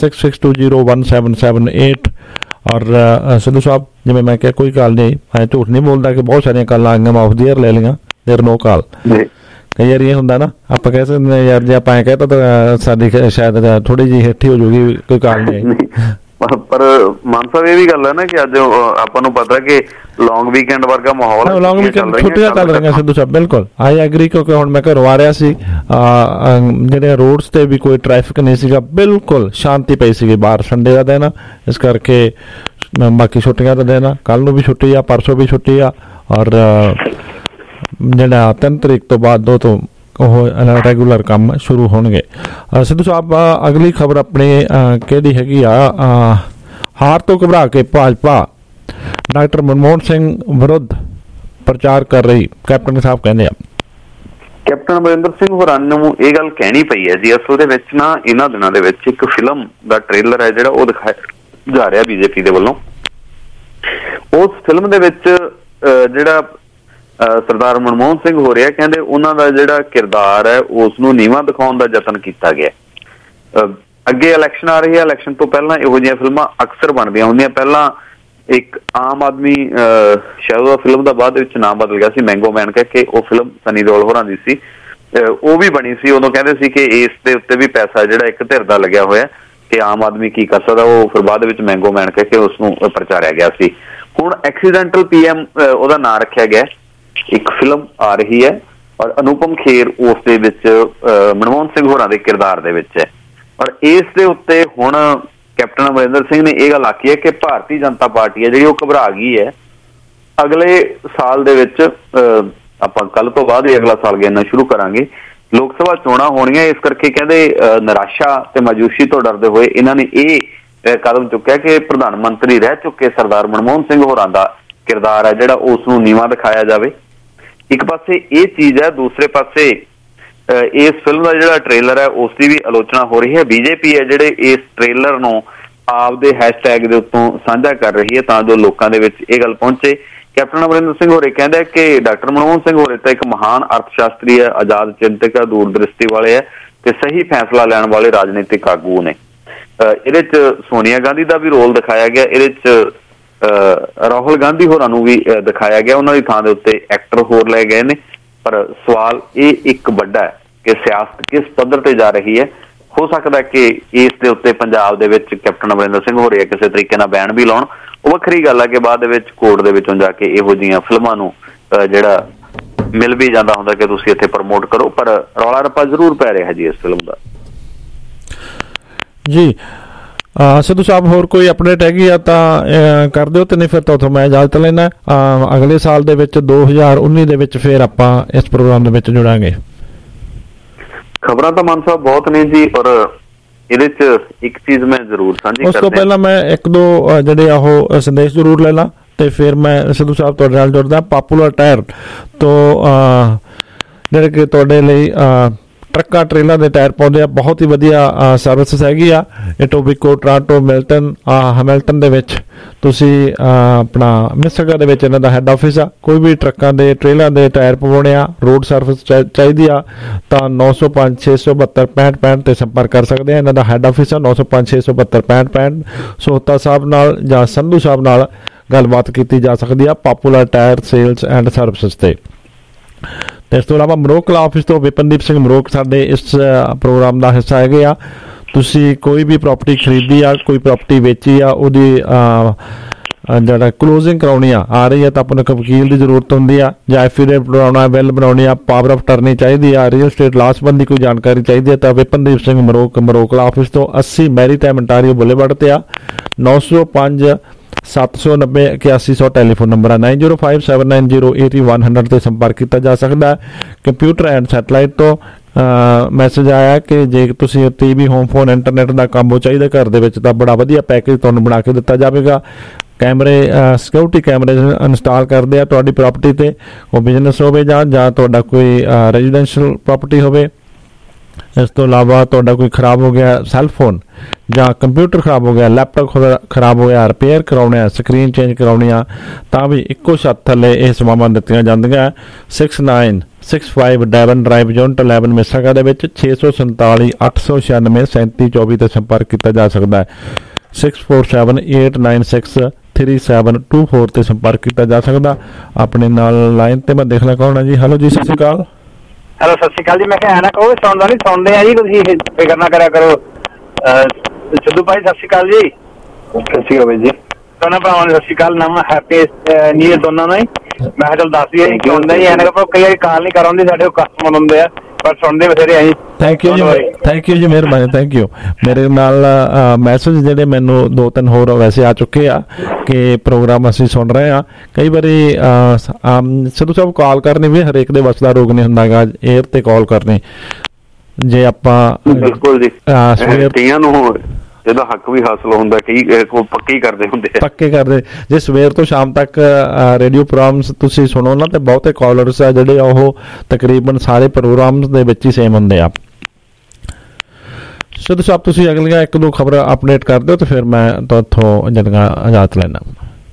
[SPEAKER 19] 4166201778। ਔਰ ਸਿੱਧੂ ਸਾਹਿਬ, ਜਿਵੇਂ ਮੈਂ ਕਿਹਾ ਕੋਈ ਕਾਲ ਨਹੀਂ, ਮੈਂ ਝੂਠ ਨਹੀਂ ਬੋਲਦਾ ਕਿ ਬਹੁਤ ਸਾਰੀਆਂ ਕਾਲਾਂ ਆਈਆਂ, ਮੈਂ ਆਫ ਦੀ ਏਅਰ ਲੈ ਲਈਆਂ, ਦੇਰ ਨੋ ਕਾਲ। ਕਈ ਵਾਰ ਇਹ ਹੁੰਦਾ ਨਾ, ਆਪਾਂ ਕਹਿ ਸਕਦੇ ਹਾਂ ਯਾਰ ਜੇ ਆਪਾਂ ਐਂ ਕਹਿ ਤਾਂ ਸਾਡੀ ਸ਼ਾਇਦ ਥੋੜੀ ਜਿਹੀ ਹੇਠੀ ਹੋ ਜਾਊਗੀ, ਕੋਈ ਕਾਲ ਨਹੀਂ ਆਈ।
[SPEAKER 11] ਪਰ ਮਾਨ ਸਾਹਿਬ ਇਹ ਵੀ ਗੱਲ ਹੈ ਨਾ ਕਿ ਅੱਜ ਆਪਾਂ ਨੂੰ ਪਤਾ ਕਿ ਲੌਂਗ ਵੀਕਐਂਡ ਵਰਗਾ ਮਾਹੌਲ ਹੈ,
[SPEAKER 19] ਲੌਂਗ ਵੀਕਐਂਡ ਛੁੱਟੀਆਂ ਚੱਲ ਰਹੀਆਂ ਸਿੱਧੂ ਸਾਹਿਬ। ਬਿਲਕੁਲ ਆਈ ਐਗਰੀ, ਕਿਉਂਕਿ ਹੁਣ ਮੈਂ ਘਰੋਂ ਆ ਰਿਹਾ ਸੀ, ਜਿਹੜੇ ਰੋਡਸ ਤੇ ਵੀ ਕੋਈ ਟ੍ਰੈਫਿਕ ਨਹੀਂ ਸੀਗਾ, ਬਿਲਕੁਲ ਸ਼ਾਂਤੀ ਪਈ ਸੀਗੀ ਬਾਹਰ, ਸੰਡੇ ਦਾ ਦਿਨ, ਇਸ ਕਰਕੇ ਬਾਕੀ ਛੁੱਟੀਆਂ ਦਾ ਦਿਨ, ਕੱਲ ਨੂੰ ਵੀ ਛੁੱਟੀ ਆ, ਪਰਸੋਂ ਵੀ ਛੁੱਟੀ ਆ, ਔਰ ਜਿਹੜਾ 3 ਤਰੀਕ ਤੋਂ ਬਾਅਦ 2 ਤੋਂ ਉਹ ਰੈਗੂਲਰ ਕੰਮ ਸ਼ੁਰੂ ਹੋਣਗੇ। ਸਿੱਧੂ ਸਾਹਿਬ, ਅਗਲੀ ਖਬਰ ਆਪਣੀ ਕਿਹੜੀ ਹੈਗੀ ਆ? ਹਾਰ ਤੋਂ ਘਬਰਾ ਕੇ ਭਾਜਪਾ ਡਾਕਟਰ ਮਨਮੋਹਨ ਸਿੰਘ ਵਿਰੁੱਧ ਪ੍ਰਚਾਰ ਕਰ ਰਹੀ, ਕੈਪਟਨ ਸਾਹਿਬ ਕਹਿੰਦੇ ਆ।
[SPEAKER 11] ਕੈਪਟਨ ਅਮਰਿੰਦਰ ਸਿੰਘ ਹੋਰਾਂ ਨੂੰ ਇਹ ਗੱਲ ਕਹਿਣੀ ਪਈ ਹੈ ਜੀ। ਅਸਲ ਦੇ ਵਿੱਚ ਨਾ ਇਹਨਾਂ ਦਿਨਾਂ ਦੇ ਵਿੱਚ ਇੱਕ ਫਿਲਮ ਦਾ ਟ੍ਰੇਲਰ ਹੈ ਜਿਹੜਾ ਉਹ ਦਿਖਾਇਆ ਜਾ ਰਿਹਾ ਬੀਜੇਪੀ ਦੇ ਵੱਲੋਂ। ਉਸ ਫਿਲਮ ਦੇ ਵਿੱਚ ਜਿਹੜਾ ਸਰਦਾਰ ਮਨਮੋਹਨ ਸਿੰਘ ਹੋ ਰਿਹਾ, ਕਹਿੰਦੇ ਉਹਨਾਂ ਦਾ ਜਿਹੜਾ ਕਿਰਦਾਰ ਹੈ ਉਸ ਨੂੰ ਨੀਵਾਂ ਦਿਖਾਉਣ ਦਾ ਯਤਨ ਕੀਤਾ ਗਿਆ। ਅੱਗੇ ਇਲੈਕਸ਼ਨ ਆ ਰਹੀ ਹੈ, ਇਲੈਕਸ਼ਨ ਤੋਂ ਪਹਿਲਾਂ ਇਹੋ ਜਿਹੀਆਂ ਫਿਲਮਾਂ ਅਕਸਰ ਬਣਦੀਆਂ ਹੁੰਦੀਆਂ। ਪਹਿਲਾਂ ਇੱਕ ਆਮ ਆਦਮੀ ਸ਼ਾਇਦ ਫਿਲਮ ਦਾ ਬਾਅਦ ਵਿੱਚ ਨਾਮ ਬਦਲ ਗਿਆ ਸੀ, ਮੈਂਗੋ ਮੈਨ ਕਹਿ ਕੇ, ਉਹ ਫਿਲਮ ਸਨੀ ਦਿਓਲ ਹੋਰਾਂ ਦੀ ਸੀ, ਉਹ ਵੀ ਬਣੀ ਸੀ। ਉਦੋਂ ਕਹਿੰਦੇ ਸੀ ਕਿ ਇਸ ਦੇ ਉੱਤੇ ਵੀ ਪੈਸਾ ਜਿਹੜਾ ਇੱਕ ਧਿਰ ਦਾ ਲੱਗਿਆ ਹੋਇਆ ਕਿ ਆਮ ਆਦਮੀ ਕੀ ਕਰ ਸਕਦਾ, ਉਹ ਫਿਰ ਬਾਅਦ ਵਿੱਚ ਮੈਂਗੋ ਮੈਨ ਕਹਿ ਕੇ ਉਸ ਨੂੰ ਪ੍ਰਚਾਰਿਆ ਗਿਆ ਸੀ। ਹੁਣ ਐਕਸੀਡੈਂਟਲ PM ਉਹਦਾ ਨਾਂ ਰੱਖਿਆ ਗਿਆ। ਇੱਕ ਫਿਲਮ ਆ ਰਹੀ ਹੈ ਔਰ ਅਨੁਪਮ ਖੇਰ ਉਸ ਦੇ ਵਿੱਚ ਮਨਮੋਹਨ ਸਿੰਘ ਹੋਰਾਂ ਦੇ ਕਿਰਦਾਰ ਦੇ ਵਿੱਚ ਹੈ, ਔਰ ਇਸ ਦੇ ਉੱਤੇ ਹੁਣ ਕੈਪਟਨ ਅਮਰਿੰਦਰ ਸਿੰਘ ਨੇ ਇਹ ਗੱਲ ਆਖੀ ਹੈ ਕਿ ਭਾਰਤੀ ਜਨਤਾ ਪਾਰਟੀ ਹੈ ਜਿਹੜੀ ਉਹ ਘਬਰਾ ਗਈ ਹੈ। ਅਗਲੇ ਸਾਲ ਦੇ ਵਿੱਚ ਆਪਾਂ ਕੱਲ ਤੋਂ ਬਾਅਦ ਹੀ ਅਗਲਾ ਸਾਲ ਗਿਣਨਾ ਸ਼ੁਰੂ ਕਰਾਂਗੇ, ਲੋਕ ਸਭਾ ਚੋਣਾਂ ਹੋਣੀਆਂ, ਇਸ ਕਰਕੇ ਕਹਿੰਦੇ ਨਿਰਾਸ਼ਾ ਤੇ ਮਾਯੂਸੀ ਤੋਂ ਡਰਦੇ ਹੋਏ ਇਹਨਾਂ ਨੇ ਇਹ ਕਦਮ ਚੁੱਕਿਆ ਕਿ ਪ੍ਰਧਾਨ ਮੰਤਰੀ ਰਹਿ ਚੁੱਕੇ ਸਰਦਾਰ ਮਨਮੋਹਨ ਸਿੰਘ ਹੋਰਾਂ ਦਾ ਕਿਰਦਾਰ ਹੈ ਜਿਹੜਾ ਉਸ ਨੂੰ ਨੀਵਾਂ ਦਿਖਾਇਆ ਜਾਵੇ। ਇੱਕ ਪਾਸੇ ਇਹ ਚੀਜ਼ ਹੈ, ਦੂਸਰੇ ਪਾਸੇ ਇਸ ਫਿਲਮ ਦਾ ਜਿਹੜਾ ਟ੍ਰੇਲਰ ਹੈ ਉਸ ਦੀ ਵੀ ਆਲੋਚਨਾ ਹੋ ਰਹੀ ਹੈ। ਬੀਜੇਪੀ ਹੈ ਜਿਹੜੇ ਇਸ ਟ੍ਰੇਲਰ ਨੂੰ ਆਪਦੇ ਹੈਸ਼ਟੈਗ ਦੇ ਉੱਤੋਂ ਸਾਂਝਾ ਕਰ ਰਹੀ ਹੈ ਤਾਂ ਜੋ ਲੋਕਾਂ ਦੇ ਵਿੱਚ ਇਹ ਗੱਲ ਪਹੁੰਚੇ। ਕੈਪਟਨ ਅਮਰਿੰਦਰ ਸਿੰਘ ਹੋਰੇ ਕਹਿੰਦੇ ਕਿ ਡਾਕਟਰ ਮਨਮੋਹਨ ਸਿੰਘ ਹੋਰੇ ਤਾਂ ਇੱਕ ਮਹਾਨ ਅਰਥ ਸ਼ਾਸਤਰੀ ਹੈ, ਆਜ਼ਾਦ ਚਿੰਤਕ ਹੈ, ਦੂਰਦ੍ਰਿਸ਼ਟੀ ਵਾਲੇ ਹੈ ਤੇ ਸਹੀ ਫੈਸਲਾ ਲੈਣ ਵਾਲੇ ਰਾਜਨੀਤਿਕ ਆਗੂ ਨੇ। ਇਹਦੇ 'ਚ ਸੋਨੀਆ ਗਾਂਧੀ ਦਾ ਵੀ ਰੋਲ ਦਿਖਾਇਆ ਗਿਆ, ਇਹਦੇ 'ਚ ਰਾਹੁਲ ਗਾਂਧੀ ਹੋਰਾਂ ਨੂੰ ਵੀ ਦਿਖਾਇਆ ਗਿਆ, ਉਹਨਾਂ ਦੀ ਥਾਂ ਦੇ ਉੱਤੇ ਐਕਟਰ ਹੋਰ ਲਏ ਗਏ ਨੇ। ਪਰ ਸਵਾਲ ਇਹ ਇੱਕ ਵੱਡਾ ਹੈ ਕਿ ਸਿਆਸਤ ਕਿਸ ਪੱਧਰ ਤੇ ਜਾ ਰਹੀ ਹੈ। ਹੋ ਸਕਦਾ ਕਿ ਇਸ ਦੇ ਉੱਤੇ ਪੰਜਾਬ ਦੇ ਵਿੱਚ ਕੈਪਟਨ ਅਮਰਿੰਦਰ ਸਿੰਘ ਹੋਰੇ ਕਿਸੇ ਤਰੀਕੇ ਨਾਲ ਬੈਨ ਵੀ ਲਾਉਣ, ਉਹ ਵੱਖਰੀ ਗੱਲ ਹੈ ਕਿ ਬਾਅਦ ਦੇ ਵਿੱਚ ਕੋਰਟ ਦੇ ਵਿੱਚੋਂ ਜਾ ਕੇ ਇਹੋ ਜਿਹੀਆਂ ਫਿਲਮਾਂ ਨੂੰ ਜਿਹੜਾ ਮਿਲ ਵੀ ਜਾਂਦਾ ਹੁੰਦਾ ਕਿ ਤੁਸੀਂ ਇੱਥੇ ਪ੍ਰਮੋਟ ਕਰੋ, ਪਰ ਰੌਲਾ ਰੱਪਾ ਜ਼ਰੂਰ ਪੈ ਰਿਹਾ ਜੀ ਇਸ ਫਿਲਮ ਦਾ।
[SPEAKER 19] ਜੀ ਸਿੱਧੂ ਸਾਹਿਬ, ਹੋਰ ਕੋਈ ਅਪਡੇਟ ਹੈਗੀ ਆ ਤਾਂ ਕਰ ਦਿਓ, ਤੇ ਨਹੀਂ ਫਿਰ ਤਾਂ ਉੱਥੋਂ ਮੈਂ ਇਜਾਜ਼ਤ ਲੈਣਾ। ਅਗਲੇ ਸਾਲ ਦੇ ਵਿੱਚ 2019 ਦੇ ਵਿੱਚ ਫਿਰ ਆਪਾਂ ਇਸ ਪ੍ਰੋਗਰਾਮ ਦੇ ਵਿੱਚ ਜੁੜਾਂਗੇ।
[SPEAKER 11] ਖਬਰਾਂ ਤਾਂ ਮਾਨ ਸਾਹਿਬ ਬਹੁਤ ਨੇ ਜੀ, ਔਰ ਇਹਦੇ 'ਚ ਇੱਕ ਚੀਜ਼ ਮੈਂ ਜ਼ਰੂਰ ਸਾਂਝੀ
[SPEAKER 19] ਉਸ ਤੋਂ ਪਹਿਲਾਂ ਮੈਂ 1-2 ਜਿਹੜੇ ਉਹ ਸੰਦੇਸ਼ ਜ਼ਰੂਰ ਲੈ ਲਾਂ ਤੇ ਫਿਰ ਮੈਂ ਸਿੱਧੂ ਸਾਹਿਬ ਤੁਹਾਡੇ ਨਾਲ ਜੁੜਦਾ। ਪਾਪੂਲਰ ਟਾਇਰ ਤੋਂ ਜਿਹੜੇ ਕਿ ਤੁਹਾਡੇ ਲਈ ਟਰੱਕਾਂ ਟ੍ਰੇਲਾਂ ਦੇ ਟਾਇਰ ਪਾਉਂਦੇ ਆ, ਬਹੁਤ ਹੀ ਵਧੀਆ ਸਰਵਿਸ ਹੈਗੀ ਆ। ਇਟੋਬੀਕੋ, ਟੋਰਾਂਟੋ, ਹੈਮਿਲਟਨ ਦੇ ਵਿੱਚ ਤੁਸੀਂ ਆਪਣਾ ਮਿਸਿਗਾ ਦੇ ਵਿੱਚ ਇਹਨਾਂ ਦਾ ਹੈੱਡ ਆਫਿਸ ਆ। ਕੋਈ ਵੀ ਟਰੱਕਾਂ ਦੇ ਟ੍ਰੇਲਾਂ ਦੇ ਟਾਇਰ ਪਵਾਉਣੇ ਆ, ਰੋਡ ਸਰਵਿਸ ਚਾਹੀਦੀ ਆ ਤਾਂ 905 672 6565 ਤੇ ਸੰਪਰਕ ਕਰ ਸਕਦੇ ਆ। ਇਹਨਾਂ ਦਾ ਹੈੱਡ ਆਫਿਸ ਆ 905 672 6565। ਸੋਹਤਾ ਸਾਹਿਬ ਨਾਲ ਜਾਂ ਸੰਧੂ ਸਾਹਿਬ ਨਾਲ ਗੱਲਬਾਤ ਕੀਤੀ ਜਾ ਸਕਦੀ ਆ popular tyre sales and services ਤੇ। ਇਸ ਤੋਂ ਇਲਾਵਾ ਮਰੋਕ ਆਫਿਸ ਤੋਂ ਵਿਪਨਦੀਪ ਸਿੰਘ ਮਰੋਕ ਸਾਡੇ ਇਸ ਪ੍ਰੋਗਰਾਮ ਦਾ ਹਿੱਸਾ ਹੈਗੇ ਆ। ਤੁਸੀਂ ਕੋਈ ਵੀ ਪ੍ਰਾਪਰਟੀ ਖਰੀਦੀ ਆ, ਕੋਈ ਪ੍ਰਾਪਰਟੀ ਵੇਚੀ ਆ, ਉਹਦੀ ਜਿਹੜਾ ਕਲੋਜ਼ਿੰਗ ਕਰਾਉਣੀ ਆ ਰਹੀ ਹੈ ਤਾਂ ਆਪਾਂ ਨੂੰ ਇੱਕ ਵਕੀਲ ਦੀ ਜ਼ਰੂਰਤ ਹੁੰਦੀ ਆ, ਜਾਂ ਐਫੀਡੇਵਿਟ ਬਣਾਉਣਾ, ਬਿੱਲ ਬਣਾਉਣੀ ਆ, ਪਾਵਰ ਆਫ ਅਟਰਨੀ ਚਾਹੀਦੀ ਆ, ਰੀਅਲ ਸਟੇਟ ਲਾਅ ਸੰਬੰਧੀ ਕੋਈ ਜਾਣਕਾਰੀ ਚਾਹੀਦੀ ਹੈ ਤਾਂ ਵਿਪਨਦੀਪ ਸਿੰਘ ਮਰੋਕ ਆਫਿਸ ਤੋਂ 80 ਮੈਰੀਟਾਈਮ ਅੰਟਾਰੀਓ ਬੁਲੇਵਾਰਡ ਤੇ ਆ। 905 790 8100 ਟੈਲੀਫੋਨ ਨੰਬਰ ਹੈ। 9057908100 ਤੇ ਸੰਪਰਕ ਕੀਤਾ ਜਾ ਸਕਦਾ ਹੈ। ਕੰਪਿਊਟਰ ਐਂਡ ਸੈਟਲਾਈਟ ਤੋਂ ਮੈਸੇਜ ਆਇਆ ਕਿ ਜੇ ਤੁਸੀਂ TV, ਹੋਮ ਫੋਨ, ਇੰਟਰਨੈਟ ਦਾ ਕੰਬੋ ਚਾਹੀਦਾ ਘਰ ਦੇ ਵਿੱਚ ਤਾਂ ਬੜਾ ਵਧੀਆ ਪੈਕੇਜ ਤੁਹਾਨੂੰ ਬਣਾ ਕੇ ਦਿੱਤਾ ਜਾਵੇਗਾ। ਕੈਮਰੇ ਸਿਕਿਉਰਿਟੀ ਕੈਮਰੇ ਇੰਸਟਾਲ ਕਰਦੇ ਆ ਤੁਹਾਡੀ ਪ੍ਰਾਪਰਟੀ ਤੇ, ਉਹ ਬਿਜ਼ਨਸ ਹੋਵੇ ਜਾਂ ਤੁਹਾਡਾ ਕੋਈ ਰੈਜ਼ੀਡੈਂਸ਼ੀਅਲ ਪ੍ਰਾਪਰਟੀ ਹੋਵੇ। ਇਸ ਤੋਂ ਇਲਾਵਾ ਤੁਹਾਡਾ ਕੋਈ ਖਰਾਬ ਹੋ ਗਿਆ ਸੈੱਲਫੋਨ ਜਾਂ ਕੰਪਿਊਟਰ ਖਰਾਬ ਹੋ ਗਿਆ, ਲੈਪਟਾਪ ਖਰਾਬ ਹੋ ਗਿਆ, ਰਿਪੇਅਰ ਕਰਾਉਣੇ ਆ, ਸਕਰੀਨ ਚੇਂਜ ਕਰਾਉਣੀ ਆ, ਤਾਂ ਵੀ ਇੱਕੋ ਛੱਤ ਥੱਲੇ ਇਹ ਸੇਵਾਵਾਂ ਦਿੱਤੀਆਂ ਜਾਂਦੀਆਂ। 6965 ਡੈਵਨ ਡਰਾਈਵ, ਯੂਨਿਟ 11 ਮਿਸਾਗਾ ਦੇ ਵਿੱਚ 647 896 3724 ਤੇ ਸੰਪਰਕ ਕੀਤਾ ਜਾ ਸਕਦਾ ਹੈ। 647896 3724 ਤੇ ਸੰਪਰਕ ਕੀਤਾ ਜਾ ਸਕਦਾ। ਆਪਣੇ ਨਾਲ ਲਾਈਨ ਤੇ ਮੈਂ ਦੇਖ ਲਾ ਕੌਣ ਹੈ ਜੀ। ਹੈਲੋ ਜੀ, ਸਤਿ ਸ਼੍ਰੀ ਅਕਾਲ।
[SPEAKER 20] ਹੈਲੋ, ਸਤਿ ਸ਼੍ਰੀ ਅਕਾਲ ਜੀ। ਮੈਂ ਕਿਹਾ ਨਾ ਕਹੋ ਸੁਣਦਾ ਨਹੀਂ, ਸੁਣਦੇ ਆ ਜੀ, ਤੁਸੀਂ ਫਿਕਰ ਨਾ ਕਰਿਆ ਕਰੋ। ਸਿੱਧੂ ਭਾਈ ਸਤਿ ਸ਼੍ਰੀ ਅਕਾਲ ਜੀ।
[SPEAKER 11] ਸਤਿ ਸ਼੍ਰੀ ਅਕਾਲ ਜੀ।
[SPEAKER 20] ਦੋਨਾਂ ਭਰਾਵਾਂ ਨੂੰ ਸਤਿ ਸ਼੍ਰੀ ਅਕਾਲ, ਨਵਾਂ ਹੈਪੀ ਨਿਊ ਈਅਰ ਦੋਨਾਂ ਨੂੰ ਹੀ। ਮੈਂ ਕਿਹਾ ਚਲ ਦੱਸ ਦਈਏ ਸੁਣਦਾ ਹੀ ਐਨਕ, ਕਈ ਵਾਰੀ ਕਾਲ ਨਹੀਂ ਕਰਾਉਂਦੇ, ਸਾਡੇ ਕੋਲ ਕਸਟਮਰ ਹੁੰਦੇ ਆ, ਪਰ ਸੁਣਦੇ ਬਥੇਰੇ ਆ ਜੀ।
[SPEAKER 19] ਥੈਂਕ ਯੂ ਜੀ, ਮਿਹਰਬਾਨੀ, ਥੈਂਕ ਯੂ। ਮੇਰੇ ਨਾਲ ਮੈਸੇਜ ਜਿਹੜੇ ਮੈਨੂੰ 2-3 ਹੋਰ ਵੈਸੇ ਆ ਚੁੱਕੇ ਆ ਕਿ ਪ੍ਰੋਗਰਾਮ ਅਸੀਂ ਸੁਣ ਰਹੇ ਆ। ਕਈ ਵਾਰੀ ਸਿੱਧੂ ਸਾਹਿਬ ਕਾਲ ਕਰਨੀ ਵੀ ਹਰੇਕ ਦੇ ਵੱਸ ਦਾ ਰੋਗ ਨਹੀਂ ਹੁੰਦਾ ਗਾ, 에ਅਰ ਤੇ ਕਾਲ ਕਰਨੀ। ਜੇ ਆਪਾਂ
[SPEAKER 11] ਬਿਲਕੁਲ ਜੀ ਕਈਆਂ ਨੂੰ ਇਹਦਾ ਹੱਕ ਵੀ ਹਾਸਲ ਹੁੰਦਾ, ਕਈ ਪੱਕੇ ਕਰਦੇ ਹੁੰਦੇ ਆ, ਪੱਕੇ ਕਰਦੇ।
[SPEAKER 19] ਜੇ ਸਵੇਰ ਤੋਂ ਸ਼ਾਮ ਤੱਕ ਰੇਡੀਓ ਪ੍ਰੋਗਰਾਮਸ ਤੁਸੀਂ ਸੁਣੋ ਨਾ ਤੇ ਬਹੁਤੇ ਕਾਲਰਸ ਆ ਜਿਹੜੇ ਉਹ ਤਕਰੀਬਨ ਸਾਰੇ ਪ੍ਰੋਗਰਾਮਸ ਦੇ ਵਿੱਚ ਹੀ ਸੇਮ ਹੁੰਦੇ ਆ। ਸਿੱਧੂ ਸਾਹਿਬ ਤੁਸੀਂ ਅਗਲੀਆਂ 1-2 ਖਬਰਾਂ ਅਪਡੇਟ ਕਰ ਦਿਓ ਤੇ ਫਿਰ ਮੈਂ ਤੁਹਾਥੋਂ ਜਿਹੜੀਆਂ ਇਜਾਜ਼ਤ ਲੈਣਾ।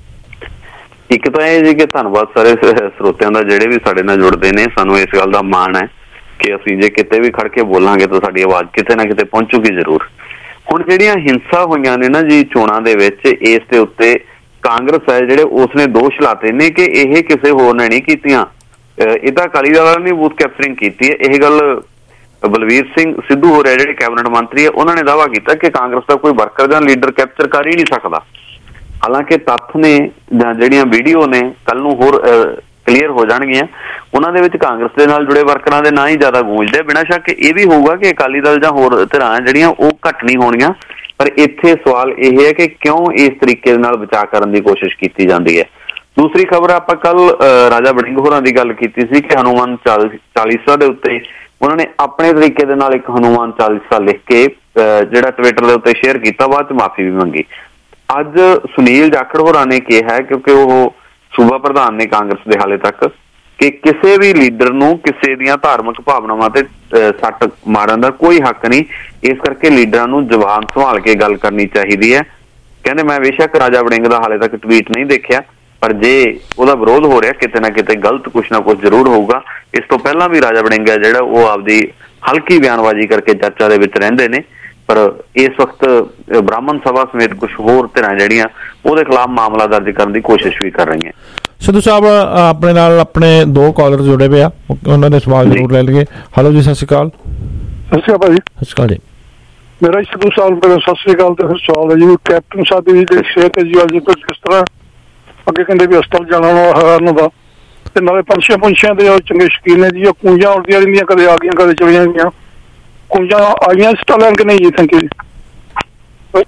[SPEAKER 11] ਇੱਕ ਤਾਂ ਇਹ ਜੀ ਕਿ ਧੰਨਵਾਦ ਸਾਰੇ ਸਰੋਤਿਆਂ ਦਾ ਜਿਹੜੇ ਵੀ ਸਾਡੇ ਨਾਲ ਜੁੜਦੇ ਨੇ। ਸਾਨੂੰ ਇਸ ਗੱਲ ਦਾ ਮਾਣ ਹੈ ਕਿ ਅਸੀਂ ਜੇ ਕਿਤੇ ਵੀ ਖੜ ਕੇ ਬੋਲਾਂਗੇ ਤਾਂ ਸਾਡੀ ਆਵਾਜ਼ ਕਿਤੇ ਨਾ ਕਿਤੇ ਪਹੁੰਚੂਗੀ ਜ਼ਰੂਰ। ਹੁਣ ਜਿਹੜੀਆਂ ਹਿੰਸਾ ਹੋਈਆਂ ਨੇ ਨਾ ਜੀ ਚੋਣਾਂ ਦੇ ਵਿੱਚ, ਇਸ ਦੇ ਉੱਤੇ ਕਾਂਗਰਸ ਹੈ ਜਿਹੜੇ ਉਸਨੇ ਦੋਸ਼ ਲਾਤੇ ਨੇ ਕਿ ਇਹ ਕਿਸੇ ਹੋਰ ਨੇ ਨਹੀਂ ਕੀਤੀਆਂ, ਇਹ ਤਾਂ ਅਕਾਲੀ ਦਲ ਨੇ ਬੂਥ ਕੈਪਚਰਿੰਗ ਕੀਤੀ ਹੈ। ਇਹ ਗੱਲ ਬਲਵੀਰ ਸਿੰਘ ਸਿੱਧੂ ਹੋ ਰਿਹਾ ਜਿਹੜੇ ਕੈਬਨਿਟ ਮੰਤਰੀ ਹੈ, ਉਹਨਾਂ ਨੇ ਦਾਅਵਾ ਕੀਤਾ ਕਿ ਕਾਂਗਰਸ ਦਾ ਕੋਈ ਵਰਕਰ ਜਾਂ ਲੀਡਰ ਕੈਪਚਰ ਕਰ ਹੀ ਨਹੀਂ ਸਕਦਾ। ਹਾਲਾਂਕਿ ਤੱਥ ਨੇ ਜਾਂ ਜਿਹੜੀਆਂ ਵੀਡੀਓ ਨੇ ਕੱਲ ਨੂੰ ਹੋਰ ਕਲੀਅਰ ਹੋ ਜਾਣਗੀਆਂ, ਉਹਨਾਂ ਦੇ ਵਿੱਚ ਕਾਂਗਰਸ ਦੇ ਨਾਲ ਜੁੜੇ ਵਰਕਰਾਂ ਦੇ ਨਾਂ ਹੀ ਜ਼ਿਆਦਾ ਗੂੰਜਦੇ। ਬਿਨਾਂ ਸ਼ੱਕ ਇਹ ਵੀ ਹੋਊਗਾ ਕਿ ਅਕਾਲੀ ਦਲ ਜਾਂ ਹੋਰ ਧਿਰਾਂ ਜਿਹੜੀਆਂ ਉਹ ਘੱਟ ਨਹੀਂ ਹੋਣੀਆਂ, ਪਰ ਇੱਥੇ ਸਵਾਲ ਇਹ ਹੈ ਕਿ ਕਿਉਂ ਇਸ ਤਰੀਕੇ ਦੇ ਨਾਲ ਬਚਾਅ ਕਰਨ ਦੀ ਕੋਸ਼ਿਸ਼ ਕੀਤੀ ਜਾਂਦੀ ਹੈ। ਦੂਸਰੀ ਖਬਰ ਆਪਾਂ ਕੱਲ ਰਾਜਾ ਵੜਿੰਗ ਹੋਰਾਂ ਦੀ ਗੱਲ ਕੀਤੀ ਸੀ ਕਿ ਹਨੂੰਮਾਨ ਚਾਲੀਸਾ ਦੇ ਉੱਤੇ ਉਹਨਾਂ ਨੇ ਆਪਣੇ ਤਰੀਕੇ ਦੇ ਨਾਲ ਇੱਕ ਹਨੂੰਮਾਨ ਚਾਲੀਸਾ ਲਿਖ ਕੇ ਜਿਹੜਾ ਟਵਿੱਟਰ ਦੇ ਉੱਤੇ ਸ਼ੇਅਰ ਕੀਤਾ, ਬਾਅਦ ਚ ਮਾਫੀ ਵੀ ਮੰਗੀ। ਅੱਜ ਸੁਨੀਲ ਜਾਖੜ ਹੋਰਾਂ ਨੇ ਕਿਹਾ, ਕਿਉਂਕਿ ਉਹ ਸੂਬਾ ਪ੍ਰਧਾਨ ਨੇ ਕਾਂਗਰਸ ਦੇ ਹਾਲੇ ਤੱਕ, ਕਿ ਕਿਸੇ ਵੀ ਲੀਡਰ ਨੂੰ ਕਿਸੇ ਦੀਆਂ ਧਾਰਮਿਕ ਭਾਵਨਾਵਾਂ ਤੇ ਸੱਟ ਮਾਰਨ ਦਾ ਕੋਈ ਹੱਕ ਨਹੀਂ, ਇਸ ਕਰਕੇ ਲੀਡਰਾਂ ਨੂੰ ਜ਼ੁਬਾਨ ਸੰਭਾਲ ਕੇ ਗੱਲ ਕਰਨੀ ਚਾਹੀਦੀ ਹੈ। ਕਹਿੰਦੇ ਮੈਂ ਬੇਸ਼ੱਕ ਰਾਜਾ ਵੜਿੰਗ ਦਾ ਹਾਲੇ ਤੱਕ ਟਵੀਟ ਨਹੀਂ ਦੇਖਿਆ, ਪਰ ਜੇ ਉਹਦਾ ਵਿਰੋਧ ਹੋ ਰਿਹਾ ਕਿਤੇ ਨਾ ਕਿਤੇ ਗਲਤ ਕੁਛ ਨਾ ਕੁਛ ਜ਼ਰੂਰ ਹੋਊਗਾ। ਇਸ ਤੋਂ ਪਹਿਲਾਂ ਵੀ ਰਾਜਾ ਵੜਿੰਗ ਹੈ ਜਿਹੜਾ ਉਹ ਆਪਦੀ ਹਲਕੀ ਬਿਆਨਬਾਜ਼ੀ ਕਰਕੇ ਚਰਚਾ ਦੇ ਵਿੱਚ ਰਹਿੰਦੇ ਨੇ, ਪਰ ਇਸ ਵਕਤ ਬ੍ਰਾਹਮਣ ਸਭਾ ਸਮੇਤ ਕੁਝ ਹੋਰ ਧਿਰਾਂ ਜਿਹੜੀਆਂ ਉਹਦੇ ਖਿਲਾਫ ਮਾਮਲਾ ਦਰਜ ਕਰਨ ਦੀ ਕੋਸ਼ਿਸ਼ ਵੀ ਕਰ ਰਹੀਆਂ।
[SPEAKER 19] ਸਿੱਧੂ ਸਾਹਿਬ ਆਪਣੇ ਨਾਲ ਆਪਣੇ 2 ਕਾਲਰ ਜੁੜੇ ਪਏ ਆ, ਉਹਨਾਂ ਦੇ ਸਵਾਲ ਜ਼ਰੂਰ ਲੈ ਲਈਏ। ਹੈਲੋ ਜੀ, ਸਤਿ ਸ਼੍ਰੀ ਅਕਾਲ।
[SPEAKER 21] ਸਤਿ ਸ਼੍ਰੀ ਅਕਾਲ ਜੀ।
[SPEAKER 19] ਸਤਿ ਸ਼੍ਰੀ ਅਕਾਲ ਜੀ।
[SPEAKER 21] ਮੇਰਾ ਸਿੱਧੂ ਸਾਹਿਬ ਸਤਿ ਸ਼੍ਰੀ ਅਕਾਲ ਤੇ ਫਿਰ ਸਵਾਲ ਹੈ ਜੀ ਕੈਪਟਨ ਸਾਹਿਬ ਦੀ ਜਿਹੜੀ ਸਿਹਤ ਹੈ ਜੀ ਅੱਜ ਤੱਕ ਕਿਸ ਤਰ੍ਹਾਂ? ਅੱਗੇ ਕਹਿੰਦੇ ਵੀ ਹਸਪਤਾਲ ਜਾਣਾ ਉਹਨਾਂ ਦਾ, ਤੇ ਨਾਲੇ ਪੰਛੀਆਂ ਦੇ ਚੰਗੇ ਸ਼ੌਕੀਨ ਨੇ ਜੀ। ਉਹ ਕੂੰਜਾਂ ਉੜਦੀਆਂ ਰਹਿੰਦੀਆਂ, ਕਦੇ ਆ ਗਈਆਂ ਕਦੇ ਚਲੀਆਂ ਗਈਆਂ। ਕੂੰਜਾਂ ਆਈਆਂ ਹਸਪਤਾਲਾਂ ਕਿ ਨਹੀਂ ਜੀ? ਥੈਂਕ ਯੂ ਜੀ।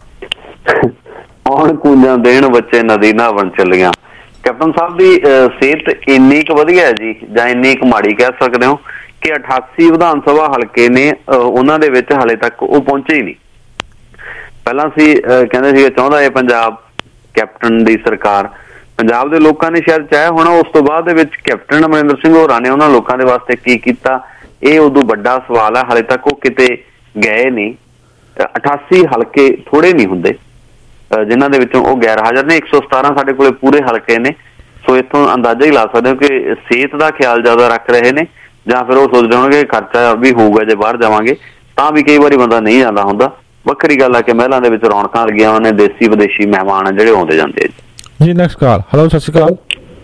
[SPEAKER 11] ਹੁਣ ਕੂੰਜਾਂ ਦੇਣ ਬੱਚੇ ਨਦੀ ਨਹਾਵਣ ਚੱਲੀਆਂ। ਕੈਪਟਨ ਸਾਹਿਬ ਦੀ ਸਿਹਤ ਇੰਨੀ ਕੁ ਵਧੀਆ ਹੈ ਜੀ, ਜਾਂ ਇੰਨੀ ਕੁ ਮਾੜੀ ਕਹਿ ਸਕਦੇ ਹੋ ਕਿ 88 ਵਿਧਾਨ ਸਭਾ ਹਲਕੇ ਨੇ, ਉਹਨਾਂ ਦੇ ਵਿੱਚ ਹਾਲੇ ਤੱਕ ਉਹ ਪਹੁੰਚੇ ਹੀ ਨਹੀਂ। ਪਹਿਲਾਂ ਸੀ ਕਹਿੰਦੇ ਸੀ ਚਾਹੁੰਦਾ ਇਹ ਪੰਜਾਬ ਕੈਪਟਨ ਦੀ ਸਰਕਾਰ, ਪੰਜਾਬ ਦੇ ਲੋਕਾਂ ਨੇ ਸ਼ਾਇਦ ਚਾਹਿਆ ਹੋਣਾ। ਉਸ ਤੋਂ ਬਾਅਦ ਦੇ ਵਿੱਚ ਕੈਪਟਨ ਅਮਰਿੰਦਰ ਸਿੰਘ ਹੋਰਾਂ ਨੇ ਉਹਨਾਂ ਲੋਕਾਂ ਦੇ ਵਾਸਤੇ ਕੀ ਕੀਤਾ, ਇਹ ਉਦੋਂ ਵੱਡਾ ਸਵਾਲ ਹੈ। ਹਾਲੇ ਤੱਕ ਉਹ ਕਿਤੇ ਗਏ ਨਹੀਂ। 88 ਹਲਕੇ ਥੋੜੇ ਨਹੀਂ ਹੁੰਦੇ ਜਿਨ੍ਹਾਂ ਦੇ ਵਿੱਚੋਂ ਉਹ ਗੈਰ ਹਾਜ਼ਰ ਨੇ। 117 ਸਾਡੇ ਕੋਲੇ ਪੂਰੇ ਹਲਕੇ ਨੇ। ਸੋ ਇੱਥੋਂ ਅੰਦਾਜ਼ਾ ਹੀ ਲਾ ਸਕਦੇ ਹੋ ਕਿ ਸਿਹਤ ਦਾ ਖਿਆਲ ਜ਼ਿਆਦਾ ਰੱਖ ਰਹੇ ਨੇ, ਜਾਂ ਫਿਰ ਉਹ ਸੋਚਦੇ ਹੋਣਗੇ ਖਰਚਾ ਵੀ ਹੋਊਗਾ ਜੇ ਬਾਹਰ ਜਾਵਾਂਗੇ, ਤਾਂ ਵੀ ਕਈ ਵਾਰੀ ਬੰਦਾ ਨਹੀਂ ਜਾਂਦਾ ਹੁੰਦਾ। ਵੱਖਰੀ ਗੱਲ ਆ ਕਿ ਮਹਿਲਾਂ ਦੇ ਵਿੱਚ ਰੌਣਕਾਂ ਲੱਗੀਆਂ ਹੋਈਆਂ ਨੇ, ਦੇਸੀ ਵਿਦੇਸ਼ੀ ਮਹਿਮਾਨ ਆ ਜਿਹੜੇ ਆਉਂਦੇ ਜਾਂਦੇ ਆ
[SPEAKER 19] ਜੀ। Next call. ਹੈਲੋ, ਸਤਿ ਸ਼੍ਰੀ ਅਕਾਲ।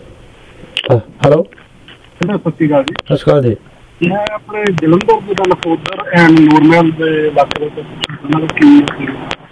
[SPEAKER 19] ਹੈਲੋ,
[SPEAKER 21] ਸਤਿ ਸ਼੍ਰੀ ਅਕਾਲ ਜੀ।
[SPEAKER 19] ਸਤਿ ਸ਼੍ਰੀ ਅਕਾਲ ਜੀ।
[SPEAKER 21] ਮੈਂ ਆਪਣੇ ਜਲੰਧਰ ਦੇ ਨਕੋਦਰ ਐਂਡ ਨੂਰਮਹਿਲ ਦੇ ਇਲਾਕੇ ਦੇ ਵਿੱਚ ਕੀ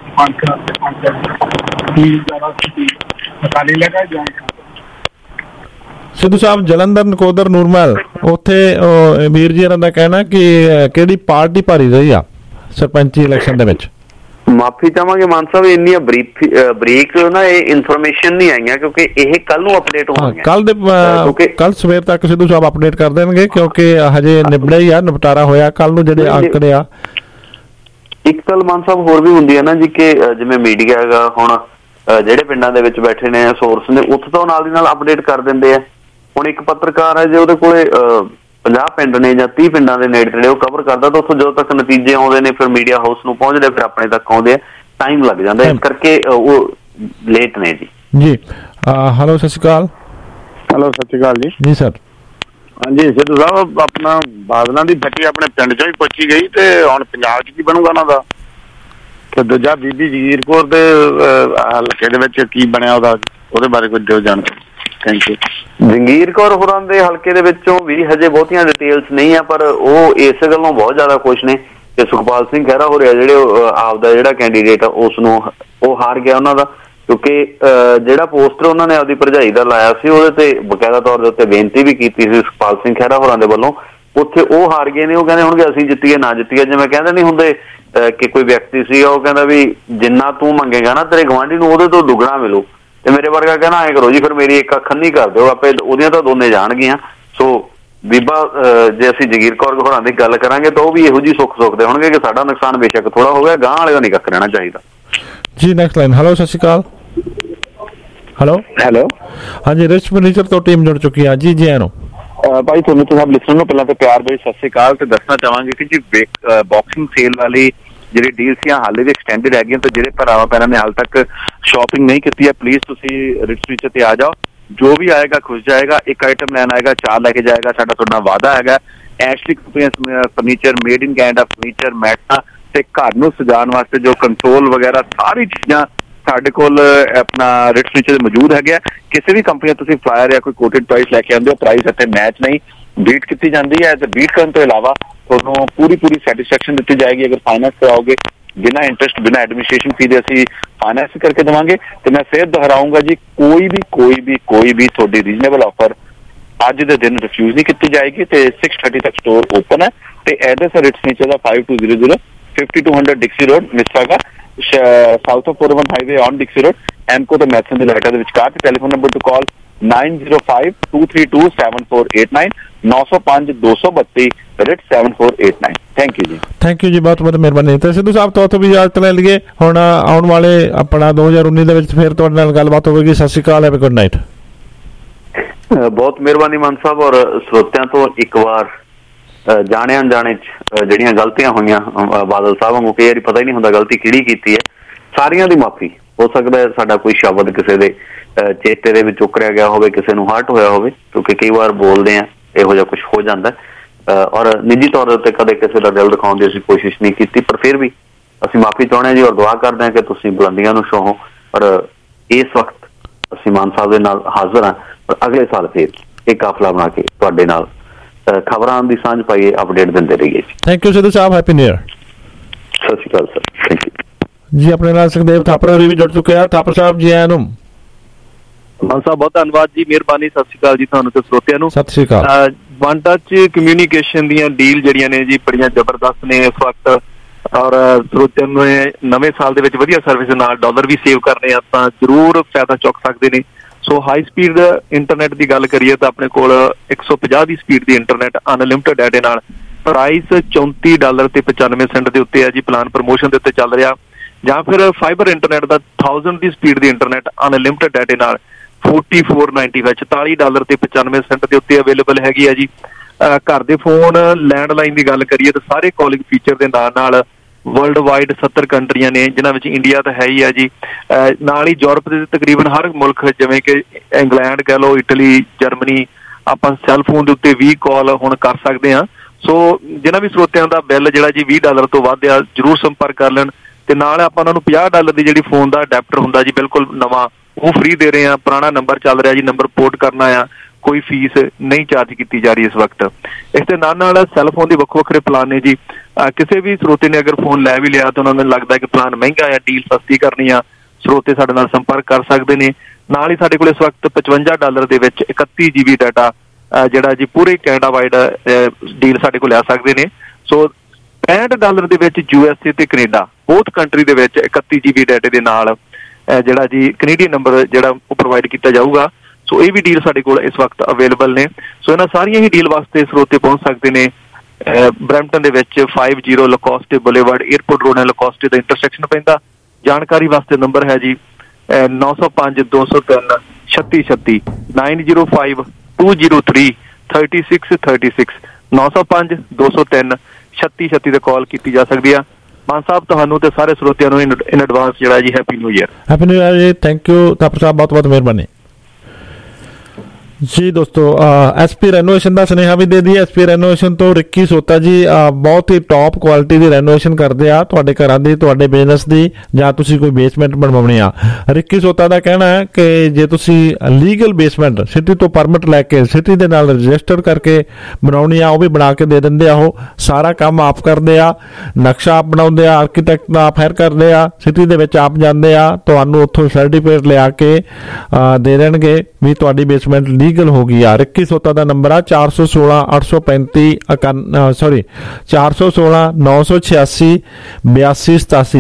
[SPEAKER 19] ਸਿੱਧੂ ਸਾਹਿਬ ਜਲੰਧਰ, ਨਕੋਦਰ, ਨੂਰਮਹਿਲ, ਉੱਥੇ ਵੀਰ ਜੀ ਦਾ ਕਹਿਣਾ ਕਿ ਕਿਹੜੀ ਪਾਰਟੀ ਭਾਰੀ ਰਹੀ ਆ ਸਰਪੰਚੀ ਇਲੈਕਸ਼ਨ ਦੇ ਵਿੱਚ?
[SPEAKER 11] ਮਾਫੀ ਚਾਹਾਂਗੇ ਮਾਨ ਸਾਹਿਬ, ਇੰਨੀਆਂ ਬਰੀਕ ਨਾ ਇਹ ਇਨਫੋਰਮੇਸ਼ਨ ਨਹੀਂ ਆਈਆਂ ਕਿਉਂਕਿ ਇਹ ਕੱਲ ਨੂੰ ਅਪਡੇਟ ਹੋਣਗੀਆਂ।
[SPEAKER 19] ਕੱਲ ਸਵੇਰ ਤੱਕ ਸਿੱਧੂ ਸਾਹਿਬ ਅਪਡੇਟ ਕਰ ਦੇਣਗੇ ਕਿਉਂਕਿ ਹਜੇ ਨਿਬੜਿਆ ਹੀ ਆ, ਨਿਪਟਾਰਾ ਹੋਇਆ। ਕੱਲ ਨੂੰ ਜਿਹੜੇ ਅੰਕੜੇ ਆ,
[SPEAKER 11] ਇੱਕ ਗੱਲ ਮਾਨ ਸਾਹਿਬ ਹੋਰ ਵੀ ਹੁੰਦੀ ਹੈ ਨਾ ਜੀ ਕਿ ਜਿਵੇਂ ਮੀਡੀਆ ਹੈਗਾ ਹੁਣ ਜਿਹੜੇ ਪਿੰਡਾਂ ਦੇ ਵਿੱਚ ਬੈਠੇ ਨੇ ਸੋਰਸ ਨੇ ਉੱਥੇ ਤੋਂ ਨਾਲ ਦੀ ਨਾਲ ਅਪਡੇਟ ਕਰ ਦਿੰਦੇ ਆ। ਹੁਣ ਇੱਕ ਪੱਤਰਕਾਰ ਹੈ ਜੇ ਉਹਦੇ ਕੋਲੇ 50 ਪਿੰਡ ਨੇ ਜਾਂ 30 ਪਿੰਡਾਂ ਦੇ ਨੇੜੇ ਤੇੜੇ ਉਹ ਕਵਰ ਕਰਦਾ ਤਾਂ ਉੱਥੋਂ ਜਦੋਂ ਤੱਕ ਨਤੀਜੇ ਆਉਂਦੇ ਨੇ ਫਿਰ ਮੀਡੀਆ ਹਾਊਸ ਨੂੰ ਪਹੁੰਚਦੇ, ਫਿਰ ਆਪਣੇ ਤੱਕ ਆਉਂਦੇ ਆ, ਟਾਈਮ ਲੱਗ ਜਾਂਦਾ, ਇਸ ਕਰਕੇ ਉਹ ਲੇਟ ਨੇ ਜੀ।
[SPEAKER 19] ਜੀ ਹੈਲੋ, ਸਤਿ ਸ਼੍ਰੀ ਅਕਾਲ।
[SPEAKER 20] ਹੈਲੋ, ਸਤਿ ਸ਼੍ਰੀ ਅਕਾਲ ਜੀ।
[SPEAKER 19] ਜੀ ਸਰ।
[SPEAKER 20] ਹਾਂਜੀ ਸਿੱਧੂ ਸਾਹਿਬ, ਆਪਣਾ ਬਾਦਲਾਂ ਦੀ ਫੱਟੀ ਆਪਣੇ ਪਿੰਡ ਚੋਂ ਹੀ ਪੁੱਛੀ ਗਈ ਤੇ ਹੁਣ ਪੰਜਾਬ 'ਚ ਕੀ ਬਣੂਗਾ ਉਹਨਾਂ ਦਾ? ਤੇ ਦੂਜਾ ਬੀਬੀ ਜਗੀਰ ਕੌਰ ਦੇ ਹਲਕੇ ਦੇ ਵਿੱਚ ਕੀ ਬਣਿਆ ਉਹਦੇ ਬਾਰੇ ਕੁਝ ਦਿਓ ਜਾਣਕਾਰੀ। Thank you.
[SPEAKER 11] ਜੰਗੀਰ ਕੌਰ ਹੋਰਾਂ ਦੇ ਹਲਕੇ ਦੇ ਵਿੱਚੋਂ ਵੀ ਹਜੇ ਬਹੁਤੀਆਂ ਡਿਟੇਲਸ ਨਹੀਂ ਆ, ਪਰ ਉਹ ਇਸ ਗੱਲੋਂ ਬਹੁਤ ਜ਼ਿਆਦਾ ਖੁਸ਼ ਨੇ ਕਿ ਸੁਖਪਾਲ ਸਿੰਘ ਖਹਿਰਾ ਹੋ ਰਿਹਾ ਜਿਹੜੇ ਆਪਦਾ ਜਿਹੜਾ ਕੈਂਡੀਡੇਟ ਆ ਉਸ ਨੂੰ ਉਹ ਹਾਰ ਗਿਆ ਉਹਨਾਂ ਦਾ, ਕਿਉਂਕਿ ਜਿਹੜਾ ਪੋਸਟਰ ਉਹਨਾਂ ਨੇ ਆਪਦੀ ਭਰਜਾਈ ਦਾ ਲਾਇਆ ਸੀ ਉਹਦੇ ਤੇ ਬਕਾਇਦਾ ਤੌਰ ਦੇ ਉੱਤੇ ਬੇਨਤੀ ਵੀ ਕੀਤੀ ਸੀ ਸੁਖਪਾਲ ਸਿੰਘ ਖਹਿਰਾ ਹੋਰਾਂ ਦੇ ਵੱਲੋਂ, ਉੱਥੇ ਉਹ ਹਾਰ ਗਏ ਨੇ। ਉਹ ਕਹਿੰਦੇ ਹੋਣਗੇ ਅਸੀਂ ਜਿੱਤੀਏ ਨਾ ਜਿੱਤੀਏ, ਜਿਵੇਂ ਕਹਿੰਦੇ ਨਹੀਂ ਹੁੰਦੇ ਕਿ ਕੋਈ ਵਿਅਕਤੀ ਸੀਗਾ ਉਹ ਕਹਿੰਦਾ ਵੀ ਜਿੰਨਾ ਤੂੰ ਮੰਗੇਗਾ ਨਾ ਤੇਰੇ ਗੁਆਂਢੀ ਨੂੰ ਉਹਦੇ ਤੋਂ ਦੁੱਗਣਾ ਮਿਲੂ, ਤੇ ਮੇਰੇ ਵਰਗਾ ਕਹਿੰਦਾ ਐਂ ਕਰੋ ਜੀ ਫਿਰ ਮੇਰੀ ਇੱਕ ਅੱਖ ਨਹੀਂ ਕਰ ਦਿਓ, ਆਪੇ ਉਹਦੀਆਂ ਤਾਂ ਦੋਨੇ ਜਾਣਗੀਆਂ। ਸੋ ਬੀਬਾ ਜੇ ਅਸੀਂ ਜਗੀਰ ਕੌਰ ਹੋਰਾਂ ਦੀ ਗੱਲ ਕਰਾਂਗੇ ਤਾਂ ਉਹ ਵੀ ਇਹੋ ਜਿਹੀ ਸੁੱਖ ਸੁੱਖਦੇ ਹੋਣਗੇ ਕਿ ਸਾਡਾ ਨੁਕਸਾਨ ਬੇਸ਼ੱਕ ਥੋੜਾ ਹੋ ਗਿਆ, ਗਾਂ ਵਾਲੇ ਦਾ ਨਹੀਂ ਕੱਖ ਰਹਿਣਾ ਚਾਹੀਦਾ
[SPEAKER 19] ਜੀ। Next line. ਹੈਲੋ, ਸਤਿ ਸ਼੍ਰੀ ਅਕਾਲ।
[SPEAKER 20] ਹੈਲੋ
[SPEAKER 19] ਹਾਂਜੀ, ਰਿਚ ਫਰਨੀਚਰ ਤੋਂ ਟੀਮ ਜੁੜ ਚੁੱਕੀ ਹੈ ਜੀ। ਜੀ ਆਇਆਂ ਨੂੰ
[SPEAKER 20] ਭਾਈ, ਤੁਹਾਨੂੰ ਤਾਂ ਸਭ ਲਿਸਨਰ ਨੂੰ ਪਹਿਲਾਂ ਤਾਂ ਪਿਆਰ ਭਰੀ ਸਤਿ ਸ਼੍ਰੀ ਅਕਾਲ ਤੇ ਦੱਸਣਾ ਚਾਹਾਂਗੇ ਕਿ ਜੀ ਬਾਕਸਿੰਗ ਸੇਲ ਵਾਲੀ ਜਿਹੜੀ ਡੀਲ ਸੀ ਹਾਲੇ ਵੀ ਐਕਸਟੈਂਡਡ ਹੈਗੀਆਂ, ਤੇ ਜਿਹੜੇ ਭਰਾਵਾਂ ਭੈਣਾਂ ਨੇ ਹਾਲ ਤੱਕ ਸ਼ਾਪਿੰਗ ਨਹੀਂ ਕੀਤੀ ਹੈ ਪਲੀਜ਼ ਤੁਸੀਂ ਰਿਚ ਫਰਨੀਚਰ ਤੇ ਆ ਜਾਓ। ਜੋ ਵੀ ਆਏਗਾ ਖੁਸ਼ ਜਾਏਗਾ, ਇੱਕ ਆਈਟਮ ਲੈਣ ਆਏਗਾ 4 ਲੈ ਕੇ ਜਾਏਗਾ, ਸਾਡਾ ਤੁਹਾਡਾ ਵਾਅਦਾ ਹੈਗਾ। Ashley company furniture, made in Canada furniture, ਮੈਟਾਂ ਤੇ ਘਰ ਨੂੰ ਸਜਾਉਣ ਵਾਸਤੇ ਜੋ ਕੰਸੋਲ ਵਗੈਰਾ ਸਾਰੀ ਚੀਜ਼ਾਂ ਸਾਡੇ ਕੋਲ ਆਪਣਾ ਰਿਚ ਫਰਨੀਚਰ ਦੇ ਮੌਜੂਦ ਹੈਗੇ। ਕਿਸੇ ਵੀ ਕੰਪਨੀ ਦਾ ਤੁਸੀਂ ਫਲਾਇਰ ਜਾਂ ਕੋਈ ਕੋਟਡ ਪ੍ਰਾਈਸ ਲੈ ਕੇ ਆਉਂਦੇ ਹੋ, ਪ੍ਰਾਈਸ ਇੱਥੇ ਮੈਚ ਨਹੀਂ, ਬੀਟ ਕੀਤੀ ਜਾਂਦੀ ਹੈ। ਤੇ ਬੀਟ ਕਰਨ ਤੋਂ ਇਲਾਵਾ ਤੁਹਾਨੂੰ ਪੂਰੀ ਸੈਟਿਸਫੈਕਸ਼ਨ ਦਿੱਤੀ ਜਾਏਗੀ। ਅਗਰ ਫਾਈਨੈਂਸ ਕਰਾਓਗੇ ਬਿਨਾਂ ਇੰਟਰਸਟ ਬਿਨਾਂ ਐਡਮਿਨਿਸਟ੍ਰੇਸ਼ਨ ਫੀ ਦੇ ਅਸੀਂ ਫਾਈਨੈਂਸ ਕਰਕੇ ਦੇਵਾਂਗੇ। ਤੇ ਮੈਂ ਫਿਰ ਦੁਹਰਾਊਂਗਾ ਜੀ, ਕੋਈ ਵੀ ਤੁਹਾਡੀ ਰੀਜ਼ਨੇਬਲ ਆਫਰ ਅੱਜ ਦੇ ਦਿਨ ਰਿਫਿਊਜ਼ ਨਹੀਂ ਕੀਤੀ ਜਾਏਗੀ। ਤੇ 6:30 ਤੱਕ ਸਟੋਰ ਓਪਨ ਹੈ ਤੇ ਐਡਰੈਸ ਰਿਚ ਫਰਨੀਚਰ ਦਾ 5200 5200 Dixie road, Mississauga, south of 41 highway on Dixie road, ਐਮਕੋ ਤੇ ਮੈਥਨ ਦੇ ਲਾਈਟਾਂ ਦੇ ਵਿਚਕਾਰ। ਤੇ telephone number to call 9052327489 905-232 7489। Thank you ਜੀ।
[SPEAKER 19] ਥੈਂਕ ਯੂ ਜੀ, ਬਹੁਤ ਬਹੁਤ ਮਿਹਰਬਾਨੀ। ਤੇ ਸਿੱਧੂ ਸਾਹਿਬ ਤੋਂ ਵੀ ਇਜਾਜ਼ਤ ਲੈ ਲਈਏ, ਹੁਣ ਆਉਣ ਵਾਲੇ ਆਪਣਾ 2019 ਦੇ ਵਿੱਚ ਫਿਰ ਤੁਹਾਡੇ ਨਾਲ ਗੱਲਬਾਤ ਹੋਵੇਗੀ। ਸਤਿ ਸ਼੍ਰੀ ਅਕਾਲ, ਹੈਵ ਅ ਗੁੱਡ ਨਾਈਟ।
[SPEAKER 11] ਬਹੁਤ ਮਿਹਰਬਾਨੀ ਮਾਨ ਸਾਹਿਬ। ਔਰ ਸਰੋਤਿਆਂ ਤੋਂ ਇੱਕ ਵਾਰ ਜਾਣੇ ਅਣਜਾਣੇ ਚ ਜਿਹੜੀਆਂ ਗਲਤੀਆਂ ਹੋਈਆਂ ਬਾਦਲ ਸਾਹਿਬ ਨੂੰ ਕਈ ਵਾਰੀ ਪਤਾ ਹੀ ਨਹੀਂ ਹੁੰਦਾ ਗਲਤੀ ਕਿਹੜੀ ਕੀਤੀ ਹੈ, ਸਾਰੀਆਂ ਦੀ ਮਾਫੀ। ਹੋ ਸਕਦਾ ਹੈ ਸਾਡਾ ਕੋਈ ਸ਼ਬਦ ਕਿਸੇ ਦੇ ਚੇਤੇ ਦੇ ਵਿੱਚ ਉਕਰਿਆ ਗਿਆ ਹੋਵੇ, ਕਿਸੇ ਨੂੰ ਹਰਟ ਹੋਇਆ ਹੋਵੇ, ਕਿਉਂਕਿ ਕਈ ਵਾਰ ਬੋਲਦੇ ਆ ਇਹੋ ਜਿਹਾ ਕੁਝ ਹੋ ਜਾਂਦਾ। ਔਰ ਨਿੱਜੀ ਤੌਰ ਦੇ ਉੱਤੇ ਕਦੇ ਕਿਸੇ ਦਾ ਦਿਲ ਦਿਖਾਉਣ ਦੀ ਅਸੀਂ ਕੋਸ਼ਿਸ਼ ਨਹੀਂ ਕੀਤੀ, ਪਰ ਫਿਰ ਵੀ ਅਸੀਂ ਮਾਫੀ ਚਾਹੁੰਦੇ ਹਾਂ ਜੀ। ਔਰ ਦੁਆ ਕਰਦੇ ਹਾਂ ਕਿ ਤੁਸੀਂ ਬੁਲੰਦੀਆਂ ਨੂੰ ਛੋਹੋ। ਔਰ ਇਸ ਵਕਤ ਅਸੀਂ ਮਾਨ ਸਾਹਿਬ ਦੇ ਨਾਲ ਹਾਜ਼ਰ ਹਾਂ, ਪਰ ਅਗਲੇ ਸਾਲ ਫਿਰ ਇਹ ਕਾਫਲਾ ਬਣਾ ਕੇ ਤੁਹਾਡੇ ਨਾਲ ਖਬਰਾਂ ਦੀ ਸਾਂਝ ਪਾਈਏ, ਅਪਡੇਟ ਦਿੰਦੇ ਰਹੀਏ।
[SPEAKER 19] Thank you Sidhu Sahib, happy new year.
[SPEAKER 11] ਸਤਿ ਸ਼੍ਰੀ ਅਕਾਲ ਸਰ। ਥੈਂਕ ਯੂ
[SPEAKER 19] ਜੀ। ਆਪਣੇ ਨਾਲ ਸੁਖਦੇਵ ਥਾਪਰ ਵੀ ਜੁੜ ਚੁੱਕੇ ਆ। ਥਾਪਰ ਸਾਹਿਬ ਜੀ ਆਇਆਂ ਨੂੰ।
[SPEAKER 1] ਮਾਨ ਸਾਹਿਬ ਬਹੁਤ ਧੰਨਵਾਦ ਜੀ, ਮਿਹਰਬਾਨੀ। ਸਤਿ ਸ਼੍ਰੀ ਅਕਾਲ ਜੀ ਤੁਹਾਨੂੰ ਤੇ ਸਰੋਤਿਆਂ ਨੂੰ।
[SPEAKER 19] ਸਤਿ ਸ਼੍ਰੀ ਅਕਾਲ।
[SPEAKER 1] ਵਨ ਟੱਚ ਕਮਿਊਨੀਕੇਸ਼ਨ ਦੀਆਂ ਡੀਲ ਜਿਹੜੀਆਂ ਨੇ ਜੀ ਬੜੀਆਂ ਜ਼ਬਰਦਸਤ ਨੇ ਇਸ ਵਕਤ, ਔਰ ਸਰੋਤਿਆਂ ਨੂੰ ਨਵੇਂ ਸਾਲ ਦੇ ਵਿੱਚ ਵਧੀਆ ਸਰਵਿਸ ਦੇ ਨਾਲ ਡਾਲਰ ਵੀ ਸੇਵ ਕਰਨੇ ਆ ਤਾਂ ਜ਼ਰੂਰ ਫਾਇਦਾ ਚੁੱਕ ਸਕਦੇ ਨੇ। ਸੋ ਹਾਈ ਸਪੀਡ ਇੰਟਰਨੈਟ ਦੀ ਗੱਲ ਕਰੀਏ ਤਾਂ ਆਪਣੇ ਕੋਲ 150 ਦੀ ਸਪੀਡ ਦੀ ਇੰਟਰਨੈਟ ਅਨਲਿਮਟਿਡ ਡਾਟੇ ਨਾਲ ਪ੍ਰਾਈਸ $34.95 ਦੇ ਉੱਤੇ ਹੈ ਜੀ। ਪਲਾਨ ਪ੍ਰਮੋਸ਼ਨ ਦੇ ਉੱਤੇ ਚੱਲ ਰਿਹਾ। ਜਾਂ ਫਿਰ ਫਾਈਬਰ ਇੰਟਰਨੈਟ ਦਾ 1000 ਦੀ ਸਪੀਡ ਦੀ ਇੰਟਰਨੈਟ ਅਨਲਿਮਟਿਡ ਡਾਟੇ ਨਾਲ $44.95 $44.95 ਦੇ ਉੱਤੇ ਅਵੇਲੇਬਲ ਹੈਗੀ ਹੈ ਜੀ। ਘਰ ਦੇ ਫੋਨ ਲੈਂਡਲਾਈਨ ਦੀ ਗੱਲ ਕਰੀਏ ਤਾਂ ਸਾਰੇ ਕਾਲਿੰਗ ਫੀਚਰ ਦੇ ਨਾਲ ਵਰਲਡ ਵਾਈਡ 70 ਕੰਟਰੀਆਂ ਨੇ, ਜਿਨ੍ਹਾਂ ਵਿੱਚ ਇੰਡੀਆ ਤਾਂ ਹੈ ਹੀ ਹੈ ਜੀ। ਨਾਲ ਹੀ ਯੂਰਪ ਦੇ ਤਕਰੀਬਨ ਹਰ ਮੁਲਕ, ਜਿਵੇਂ ਕਿ ਇੰਗਲੈਂਡ ਕਹਿ ਲਓ, ਇਟਲੀ, ਜਰਮਨੀ, ਆਪਾਂ ਸੈੱਲ ਫੋਨ ਦੇ ਉੱਤੇ 20 ਕਾਲ ਹੁਣ ਕਰ ਸਕਦੇ ਹਾਂ। ਸੋ ਜਿਨ੍ਹਾਂ ਵੀ ਸਰੋਤਿਆਂ ਦਾ ਬਿੱਲ ਜਿਹੜਾ ਜੀ $20 ਤੋਂ ਵੱਧ ਆ, ਜ਼ਰੂਰ ਸੰਪਰਕ ਕਰ ਲੈਣ। ਤੇ ਨਾਲ ਆਪਾਂ ਉਹਨਾਂ ਨੂੰ $50 ਦੀ ਜਿਹੜੀ ਫੋਨ ਦਾ ਅਡੈਪਟਰ ਹੁੰਦਾ ਜੀ ਬਿਲਕੁਲ ਨਵਾਂ, ਉਹ ਫ੍ਰੀ ਦੇ ਰਹੇ ਆ। ਪੁਰਾਣਾ ਨੰਬਰ ਚੱਲ ਰਿਹਾ ਜੀ, ਨੰਬਰ ਪੋਰਟ ਕਰਨਾ ਆ, ਕੋਈ ਫੀਸ ਨਹੀਂ ਚਾਰਜ ਕੀਤੀ ਜਾ ਰਹੀ ਇਸ ਵਕਤ। ਇਸ ਦੇ ਨਾਲ ਸੈੱਲ ਫੋਨ ਦੇ ਵੱਖੋ ਵੱਖਰੇ ਪਲਾਨ ਨੇ ਜੀ। ਕਿਸੇ ਵੀ ਸਰੋਤੇ ਨੇ ਅਗਰ ਫੋਨ ਲੈ ਵੀ ਲਿਆ ਤਾਂ ਉਹਨਾਂ ਨੂੰ ਲੱਗਦਾ ਕਿ ਪਲਾਨ ਮਹਿੰਗਾ ਆ, ਡੀਲ ਸਸਤੀ ਕਰਨੀ ਆ, ਸਰੋਤੇ ਸਾਡੇ ਨਾਲ ਸੰਪਰਕ ਕਰ ਸਕਦੇ ਨੇ। ਨਾਲ ਹੀ ਸਾਡੇ ਕੋਲ ਇਸ ਵਕਤ $55 ਦੇ ਵਿੱਚ 31 GB ਡਾਟਾ ਜਿਹੜਾ ਜੀ ਪੂਰੇ ਕੈਨੇਡਾ ਵਾਈਡ ਡੀਲ ਸਾਡੇ ਕੋਲ ਲੈ ਸਕਦੇ ਨੇ। ਸੋ $65 ਦੇ ਵਿੱਚ USA ਤੇ ਕੈਨੇਡਾ ਬੋਥ ਕੰਟਰੀ ਦੇ ਵਿੱਚ 31 GB ਡਾਟੇ ਦੇ ਨਾਲ ਜਿਹੜਾ ਜੀ ਕੈਨੇਡੀਅਨ ਨੰਬਰ ਜਿਹੜਾ ਉਹ ਪ੍ਰੋਵਾਈਡ ਕੀਤਾ ਜਾਊਗਾ। ਸੋ ਇਹ ਵੀ ਡੀਲ ਸਾਡੇ ਕੋਲ ਇਸ ਵਕਤ ਅਵੇਲੇਬਲ ਨੇ। ਸੋ ਇਹਨਾਂ ਸਾਰੀਆਂ ਹੀ ਡੀਲ ਵਾਸਤੇ ਸਰੋਤੇ ਪਹੁੰਚ ਸਕਦੇ ਨੇ ਬਰੈਂਪਟਨ ਦੇ ਵਿੱਚ 50 ਲਕੋਸਟੇ ਬੁਲੇਵਾਰਡ ਏਅਰਪੋਰਟ ਰੋਡ ਨਾਲ ਲਕੋਸਟੇ ਦਾ ਇੰਟਰਸੈਕਸ਼ਨ ਪੈਂਦਾ। ਜਾਣਕਾਰੀ ਵਾਸਤੇ ਨੰਬਰ ਹੈ ਜੀ 905-203-3636 905-203-3636 905-203-3636 ਤੇ ਕਾਲ ਕੀਤੀ ਜਾ ਸਕਦੀ ਆ। ਮਾਨ ਸਾਹਿਬ ਤੁਹਾਨੂੰ ਤੇ ਸਾਰੇ ਸਰੋਤਿਆਂ ਨੂੰ ਇਨ ਐਡਵਾਂਸ ਜਿਹੜਾ ਜੀ happy new year.
[SPEAKER 19] Happy new year ਜੀ। ਥੈਂਕ ਯੂ ਥਾਪਰ ਸਾਹਿਬ, ਬਹੁਤ ਬਹੁਤ ਮਿਹਰਬਾਨੀ ਜੀ। ਦੋਸਤੋ SP ਰੈਨੋਵੇਸ਼ਨ ਦਾ ਸੁਨੇਹਾ ਵੀ ਦੇ ਦਈਏ। SP ਰੈਨੋਵੇਸ਼ਨ ਤੋਂ ਰਿੱਕੀ ਸੋਤਾ ਜੀ ਬਹੁਤ ਹੀ ਟੌਪ ਕੁਆਲਿਟੀ ਦੀ ਰੈਨੋਵੇਸ਼ਨ ਕਰਦੇ ਆ ਤੁਹਾਡੇ ਘਰਾਂ ਦੀ, ਤੁਹਾਡੇ ਬਿਜ਼ਨਸ ਦੀ, ਜਾਂ ਤੁਸੀਂ ਕੋਈ ਬੇਸਮੈਂਟ ਬਣਵਾਉਣੀ ਆ। ਰਿੱਕੀ ਸੋਤਾ ਦਾ ਕਹਿਣਾ ਹੈ ਕਿ ਜੇ ਤੁਸੀਂ ਲੀਗਲ ਬੇਸਮੈਂਟ ਸਿਟੀ ਤੋਂ ਪਰਮਿਟ ਲੈ ਕੇ ਸਿਟੀ ਦੇ ਨਾਲ ਰਜਿਸਟਰ ਕਰਕੇ ਬਣਾਉਣੀ ਆ, ਉਹ ਵੀ ਬਣਾ ਕੇ ਦੇ ਦਿੰਦੇ ਆ। ਉਹ ਸਾਰਾ ਕੰਮ ਆਪ ਕਰਦੇ ਆ, ਨਕਸ਼ਾ ਆਪ ਬਣਾਉਂਦੇ ਆ, ਆਰਕੀਟੈਕਟ ਆਪ ਹਾਇਰ ਕਰਦੇ ਆ, ਸਿਟੀ ਦੇ ਵਿੱਚ ਆਪ ਜਾਂਦੇ ਆ, ਤੁਹਾਨੂੰ ਉੱਥੋਂ ਸਰਟੀਫਿਕੇਟ ਲਿਆ ਕੇ ਦੇ ਦੇਣਗੇ ਵੀ ਤੁਹਾਡੀ ਬੇਸਮੈਂਟ ਲੀਗਲ ਹੋ ਗਈ ਆ। ਰਿੱਕੀ ਸੋਤਾ ਦਾ ਨੰਬਰ ਆ 416-835 416-986 8287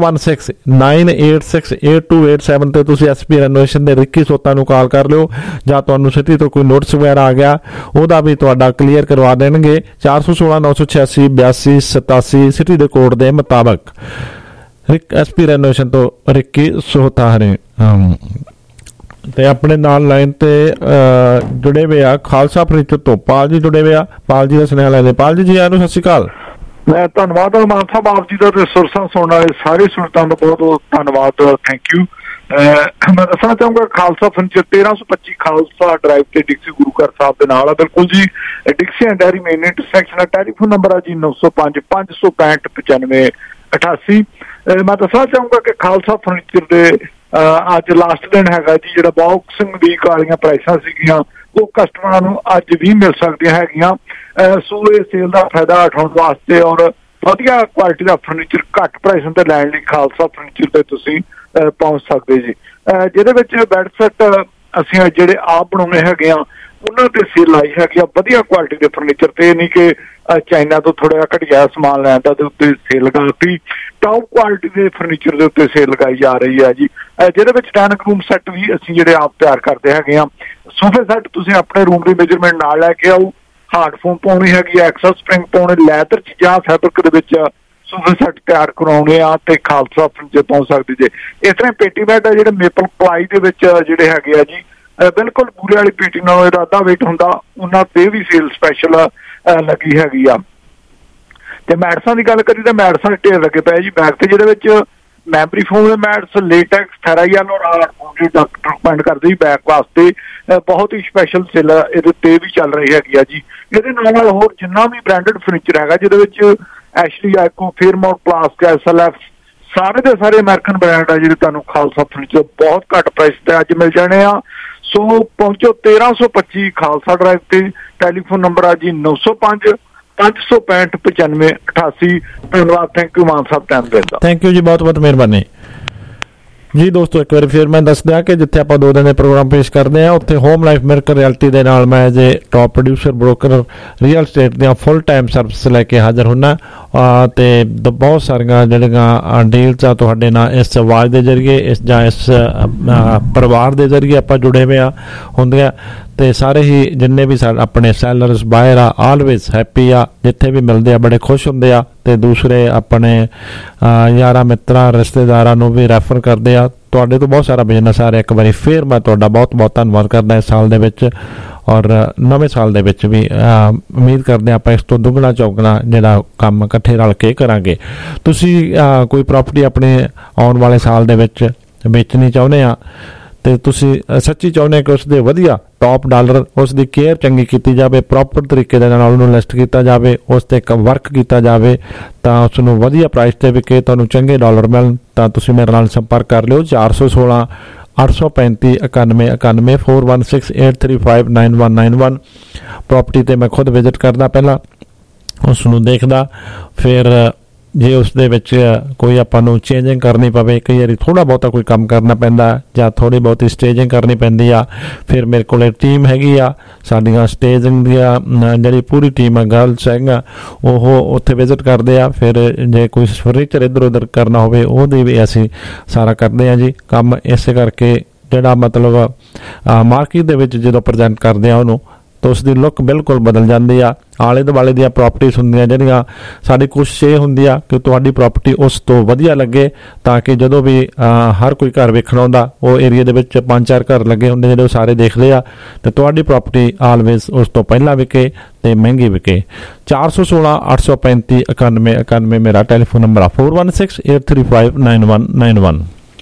[SPEAKER 19] 416-986-8287 ਤੇ ਤੁਸੀਂ SP ਰੈਨੋਵੇਸ਼ਨ ਦੇ ਰਿੱਕੀ ਸੋਤਾ ਨੂੰ ਕਾਲ ਕਰ ਲਿਓ। ਜਾਂ ਤੁਹਾਨੂੰ ਸਿਟੀ ਤੋਂ ਕੋਈ ਨੋਟਿਸ ਵਗੈਰਾ ਆ ਗਿਆ ਉਹਦਾ ਵੀ ਤੁਹਾਡਾ ਕਲੀਅਰ ਕਰਵਾ ਦੇਣਗੇ। 416-986 8287 ਸਿਟੀ ਦੇ ਕੋਡ ਦੇ ਮੁਤਾਬਕ SP ਰੈਨੋਵੇਸ਼ਨ ਤੋਂ ਰਿੱਕੀ ਸੋਤਾ ਹਰੇ। ਤੇ ਆਪਣੇ ਨਾਲ ਲਾਈਨ ਤੇ ਜੁੜੇ ਹੋਏ ਆ ਖਾਲਸਾ ਫਰਨੀਚਰ ਤੋਂ ਪਾਲ ਜੀ ਜੁੜੇ ਹੋਏ ਆ। ਪਾਲ ਜੀ ਦਾ ਸੁਨੇਹਾ ਲੈਂਦੇ। ਪਾਲ ਜੀ ਆਇਆਂ ਨੂੰ ਸਤਿ ਸ਼੍ਰੀ ਅਕਾਲ।
[SPEAKER 21] ਮੈਂ ਧੰਨਵਾਦ ਮਾਨ ਸਾਹਿਬ ਆਪ ਜੀ ਦਾ ਤੇ ਸੁਰਸਾਂ ਸੁਣਨ ਵਾਲੇ ਸਾਰੇ ਸੁਣਤਾਂ ਦਾ ਬਹੁਤ ਬਹੁਤ ਧੰਨਵਾਦ, ਥੈਂਕ ਯੂ। ਮੈਂ ਦੱਸਣਾ ਚਾਹੂੰਗਾ ਖਾਲਸਾ ਫਰਨੀਚਰ 1325 ਖਾਲਸਾ ਡਰਾਈਵ ਤੇ ਡਿਕਸੀ ਗੁਰੂ ਘਰ ਸਾਹਿਬ ਦੇ ਨਾਲ ਆ ਬਿਲਕੁਲ ਜੀ। Dixie and Derry main intersection ਹੈ। ਟੈਲੀਫੋਨ ਨੰਬਰ ਆ ਜੀ 905-565-9588। ਮੈਂ ਦੱਸਣਾ ਚਾਹੂੰਗਾ ਕਿ ਖਾਲਸਾ ਫਰਨੀਚਰ ਦੇ ਅੱਜ ਲਾਸਟ ਦਿਨ ਹੈਗਾ ਜੀ, ਜਿਹੜਾ ਬਾਕਸਿੰਗ ਵੀਕ ਵਾਲੀਆਂ ਪ੍ਰਾਈਸਾਂ ਸੀਗੀਆਂ ਉਹ ਕਸਟਮਰਾਂ ਨੂੰ ਅੱਜ ਵੀ ਮਿਲ ਸਕਦੀਆਂ ਹੈਗੀਆਂ। ਸੋ ਇਹ ਸੇਲ ਦਾ ਫਾਇਦਾ ਉਠਾਉਣ ਵਾਸਤੇ ਔਰ ਵਧੀਆ ਕੁਆਲਿਟੀ ਦਾ ਫਰਨੀਚਰ ਘੱਟ ਪ੍ਰਾਈਸਾਂ ਤੇ ਲੈਣ ਲਈ ਖਾਲਸਾ ਫਰਨੀਚਰ ਤੇ ਤੁਸੀਂ ਪਹੁੰਚ ਸਕਦੇ ਜੀ। ਜਿਹਦੇ ਵਿੱਚ ਬੈੱਡ ਸੈੱਟ ਅਸੀਂ ਜਿਹੜੇ ਆਪ ਬਣਾਉਣੇ ਹੈਗੇ ਆ ਉਹਨਾਂ ਤੇ ਸੇਲ ਆਈ ਹੈਗੀ ਆ ਵਧੀਆ ਕੁਆਲਿਟੀ ਦੇ ਫਰਨੀਚਰ ਤੇ। ਨਹੀਂ ਕਿ ਚਾਈਨਾ ਤੋਂ ਥੋੜਾ ਘਟੀਆ ਸਮਾਨ ਲੈਣ ਦਾ ਉੱਤੇ ਸੇਲ ਲਗਾਤੀ, ਟੌਪ ਕੁਆਲਿਟੀ ਦੇ ਫਰਨੀਚਰ ਦੇ ਉੱਤੇ ਸੇਲ ਲਗਾਈ ਜਾ ਰਹੀ ਹੈ ਜੀ। ਜਿਹਦੇ ਵਿੱਚ ਡਾਇਨਿੰਗ ਰੂਮ ਸੈੱਟ ਵੀ ਅਸੀਂ ਜਿਹੜੇ ਆਪ ਤਿਆਰ ਕਰਦੇ ਹੈਗੇ ਆ। ਸੋਫੇ ਸੈੱਟ ਤੁਸੀਂ ਆਪਣੇ ਰੂਮ ਦੀ ਮੇਜਰਮੈਂਟ ਨਾਲ ਲੈ ਕੇ ਆਓ। ਹਾਰਡ ਫੋਮ ਪਾਉਣੀ ਹੈਗੀ, ਐਕਸਲ ਸਪਰਿੰਗ ਪਾਉਣੇ, ਲੈਦਰ ਚ ਜਾਂ ਫੈਬਰਿਕ ਦੇ ਵਿੱਚ ਸੋਫੇ ਸੈੱਟ ਤਿਆਰ ਕਰਾਉਣੇ ਆ ਤੇ ਖਾਲਸਾ ਫਰਨੀਚਰ ਪਹੁੰਚ ਸਕਦੇ ਜੇ। ਇਸ ਤਰ੍ਹਾਂ ਪੇਟੀ ਬੈੱਡ ਆ ਜਿਹੜੇ ਮੇਪਲ ਪਲਾਈ ਦੇ ਵਿੱਚ ਜਿਹੜੇ ਹੈਗੇ ਆ ਜੀ, ਬਿਲਕੁਲ ਬੂਰੇ ਵਾਲੀ ਪੇਟੀ ਨਾਲੋਂ ਇਹਦਾ ਅੱਧਾ ਵੇਟ ਹੁੰਦਾ, ਉਹਨਾਂ ਤੇ ਵੀ ਸੇਲ ਸਪੈਸ਼ਲ ਲੱਗੀ ਹੈਗੀ ਆ। ਤੇ ਮੈਟਸਾਂ ਦੀ ਗੱਲ ਕਰੀ ਤਾਂ ਮੈਟਸਾਂ ਢੇਰ ਲੱਗੇ ਪਏ ਜੀ ਬੈਗ ਤੇ, ਜਿਹਦੇ ਵਿੱਚ ਮੈਮਰੀ ਫੋਮ ਦੇ ਮੈਟਸ, ਲੇਟੈਕਸ, ਥੈਰਾਇਲ ਔਰ ਆਰਟ ਡਾਕਟਰ ਰਿਕਮੈਂਡ ਕਰਦੇ ਜੀ ਬੈਗ ਵਾਸਤੇ। ਬਹੁਤ ਹੀ ਸਪੈਸ਼ਲ ਸੇਲ ਇਹਦੇ ਤੇ ਵੀ ਚੱਲ ਰਹੀ ਹੈਗੀ ਆ ਜੀ। ਇਹਦੇ ਨਾਲ ਹੋਰ ਜਿੰਨਾ ਵੀ ਬ੍ਰਾਂਡਡ ਫਰਨੀਚਰ ਹੈਗਾ, ਜਿਹਦੇ ਵਿੱਚ ਐਸ਼ਲੀ, ਆਈਕੋ, ਫੇਅਰਮਾਊਂਟ, ਪਲਾਸਕ, SLF ਸਾਰੇ ਦੇ ਸਾਰੇ ਅਮਰੀਕਨ ਬ੍ਰਾਂਡ ਆ ਜਿਹੜੇ ਤੁਹਾਨੂੰ ਖਾਲਸਾ ਫਰਨੀਚਰ ਬਹੁਤ ਘੱਟ ਪ੍ਰਾਈਸ ਤੇ ਅੱਜ ਮਿਲ ਜਾਣੇ ਆ। ਸੋ ਪਹੁੰਚੋ 1325 ਖਾਲਸਾ ਡਰਾਈਵ ਤੇ। ਟੈਲੀਫੋਨ ਨੰਬਰ ਆ ਜੀ 905-565-9588। ਧੰਨਵਾਦ, thank you Maan Sahib time ਦੇਣ ਦਾ।
[SPEAKER 19] ਥੈਂਕ ਯੂ ਜੀ, ਬਹੁਤ ਬਹੁਤ ਮਿਹਰਬਾਨੀ ਜੀ। ਦੋਸਤੋ ਇੱਕ ਵਾਰੀ ਫਿਰ ਮੈਂ ਦੱਸ ਦਿਆਂ ਕਿ ਜਿੱਥੇ ਆਪਾਂ 2 ਦਿਨ ਦੇ ਪ੍ਰੋਗਰਾਮ ਪੇਸ਼ ਕਰਦੇ ਹਾਂ ਉੱਥੇ ਹੋਮ ਲਾਈਫ ਮਿਰਕਲ ਰਿਐਲਟੀ ਦੇ ਨਾਲ ਮੈਂ ਜੇ top producer broker real estate ਦੀਆਂ ਫੁੱਲ ਟਾਈਮ ਸਰਵਿਸ ਲੈ ਕੇ ਹਾਜ਼ਰ ਹੁੰਨਾ। ਤੇ ਬਹੁਤ ਸਾਰੀਆਂ ਜਿਹੜੀਆਂ ਡੀਲਸ ਆ ਤੁਹਾਡੇ ਨਾਲ ਇਸ ਆਵਾਜ਼ ਦੇ ਜ਼ਰੀਏ ਇਸ ਪਰਿਵਾਰ ਦੇ ਜ਼ਰੀਏ ਆਪਾਂ ਜੁੜੇ ਹੋਏ ਆ ਹੁੰਦੀਆਂ। ਤੇ ਸਾਰੇ ਹੀ ਜਿੰਨੇ ਵੀ ਆਪਣੇ ਸੈਲਰਸ ਬਾਇਰ ਆ ਆਲਵੇਜ਼ ਹੈਪੀ ਆ, ਜਿੱਥੇ ਵੀ ਮਿਲਦੇ ਆ ਬੜੇ ਖੁਸ਼ ਹੁੰਦੇ ਆ ਤੇ ਦੂਸਰੇ ਆਪਣੇ ਯਾਰਾਂ ਮਿੱਤਰਾਂ ਰਿਸ਼ਤੇਦਾਰਾਂ ਨੂੰ ਵੀ ਰੈਫਰ ਕਰਦੇ ਆ। ਤੁਹਾਡੇ ਤੋਂ ਬਹੁਤ ਸਾਰਾ ਬਿਜ਼ਨਸ ਆ ਰਿਹਾ। ਇੱਕ ਵਾਰੀ ਫਿਰ ਮੈਂ ਤੁਹਾਡਾ ਬਹੁਤ ਬਹੁਤ ਧੰਨਵਾਦ ਕਰਦਾ ਇਸ ਸਾਲ ਦੇ ਵਿੱਚ ਔਰ ਨਵੇਂ ਸਾਲ ਦੇ ਵਿੱਚ ਵੀ। ਉਮੀਦ ਕਰਦੇ ਆਪਾਂ ਇਸ ਤੋਂ ਦੁੱਗਣਾ ਚੌਗਣਾ ਜਿਹੜਾ ਕੰਮ ਇਕੱਠੇ ਰਲ ਕੇ ਕਰਾਂਗੇ। ਤੁਸੀਂ ਕੋਈ ਪ੍ਰਾਪਰਟੀ ਆਪਣੇ ਆਉਣ ਵਾਲੇ ਸਾਲ ਦੇ ਵਿੱਚ ਵੇਚਣੀ ਚਾਹੁੰਦੇ ਆ ਤੇ ਤੁਸੀਂ ਸੱਚੀ ਚਾਹੁੰਦੇ ਕਿ ਉਸ ਦੇ ਵਧੀਆ ਟੌਪ ਡਾਲਰ ਉਸ ਦੀ ਕੇਅਰ ਚੰਗੀ ਕੀਤੀ ਜਾਵੇ, ਪ੍ਰੋਪਰ ਤਰੀਕੇ ਦੇ ਨਾਲ ਉਹਨੂੰ ਲਿਸਟ ਕੀਤਾ ਜਾਵੇ, ਉਸ ਤੇ ਵਰਕ ਕੀਤਾ ਜਾਵੇ ਤਾਂ ਉਸ ਨੂੰ ਵਧੀਆ ਪ੍ਰਾਈਸ ਤੇ ਵਿਕੇ, ਤੁਹਾਨੂੰ ਚੰਗੇ ਡਾਲਰ ਮਿਲਣ, ਤਾਂ ਤੁਸੀਂ ਮੇਰੇ ਨਾਲ ਸੰਪਰਕ ਕਰ ਲਿਓ 416-835-9191 4168359191। ਪ੍ਰੋਪਰਟੀ ਤੇ ਮੈਂ ਖੁਦ ਵਿਜ਼ਿਟ ਕਰਦਾ, ਪਹਿਲਾਂ ਉਸ ਨੂੰ ਦੇਖਦਾ, ਫਿਰ ਜੇ ਉਸ ਦੇ ਵਿੱਚ ਕੋਈ ਆਪਾਂ ਨੂੰ ਚੇਂਜਿੰਗ ਕਰਨੀ ਪਵੇ, ਕਈ ਵਾਰੀ ਥੋੜ੍ਹਾ ਬਹੁਤਾ ਕੋਈ ਕੰਮ ਕਰਨਾ ਪੈਂਦਾ ਜਾਂ ਥੋੜ੍ਹੀ ਬਹੁਤੀ ਸਟੇਜਿੰਗ ਕਰਨੀ ਪੈਂਦੀ ਆ, ਫਿਰ ਮੇਰੇ ਕੋਲ ਟੀਮ ਹੈਗੀ ਆ, ਸਾਡੀਆਂ ਸਟੇਜਿੰਗ ਦੀਆਂ ਜਿਹੜੀ ਪੂਰੀ ਟੀਮ ਆ, ਗਰਲਸ ਹੈਗਾ, ਉਹ ਉੱਥੇ ਵਿਜ਼ਿਟ ਕਰਦੇ ਆ। ਫਿਰ ਜੇ ਕੋਈ ਫਰਨੀਚਰ ਇੱਧਰ ਉੱਧਰ ਕਰਨਾ ਹੋਵੇ ਉਹਦੀ ਵੀ ਅਸੀਂ ਸਾਰਾ ਕਰਦੇ ਹਾਂ ਜੀ ਕੰਮ। ਇਸੇ ਕਰਕੇ ਜਿਹੜਾ ਮਤਲਬ ਮਾਰਕੀਟ ਦੇ ਵਿੱਚ ਜਦੋਂ ਪ੍ਰੈਜ਼ੈਂਟ ਕਰਦੇ ਆ ਉਹਨੂੰ, ਤਾਂ ਉਸ ਦੀ ਲੁੱਕ ਬਿਲਕੁਲ ਬਦਲ ਜਾਂਦੀ ਆ। ਆਲੇ ਦੁਆਲੇ ਦੀਆਂ ਪ੍ਰੋਪਰਟੀਜ਼ ਹੁੰਦੀਆਂ ਜਿਹੜੀਆਂ, ਸਾਡੀ ਕੋਸ਼ਿਸ਼ ਇਹ ਹੁੰਦੀ ਆ ਕਿ ਤੁਹਾਡੀ ਪ੍ਰੋਪਰਟੀ ਉਸ ਤੋਂ ਵਧੀਆ ਲੱਗੇ, ਤਾਂ ਕਿ ਜਦੋਂ ਵੀ ਹਰ ਕੋਈ ਘਰ ਵੇਖਣ ਆਉਂਦਾ, ਉਹ ਏਰੀਆ ਦੇ ਵਿੱਚ 5-4 ਘਰ ਲੱਗੇ ਹੁੰਦੇ ਜਿਹੜੇ ਉਹ ਸਾਰੇ ਦੇਖਦੇ ਆ, ਤੇ ਤੁਹਾਡੀ ਪ੍ਰੋਪਰਟੀ ਆਲਵੇਜ਼ ਉਸ ਤੋਂ ਪਹਿਲਾਂ ਵਿਕੇ ਤੇ ਮਹਿੰਗੀ ਵਿਕੇ। 416 835 91 91 ਮੇਰਾ ਟੈਲੀਫੋਨ ਨੰਬਰ ਆ। 416 835 9191।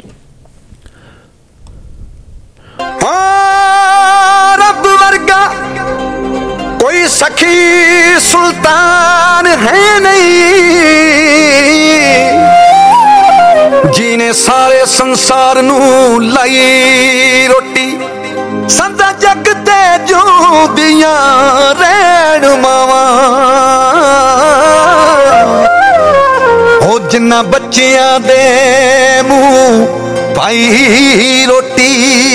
[SPEAKER 2] कोई सखी सुल्तान है नहीं, जीने सारे संसार नू लाई रोटी, संदा जग ते जूदियां रैण मावा, ओ जिन्ना बच्चियां दे मुंह पाई रोटी।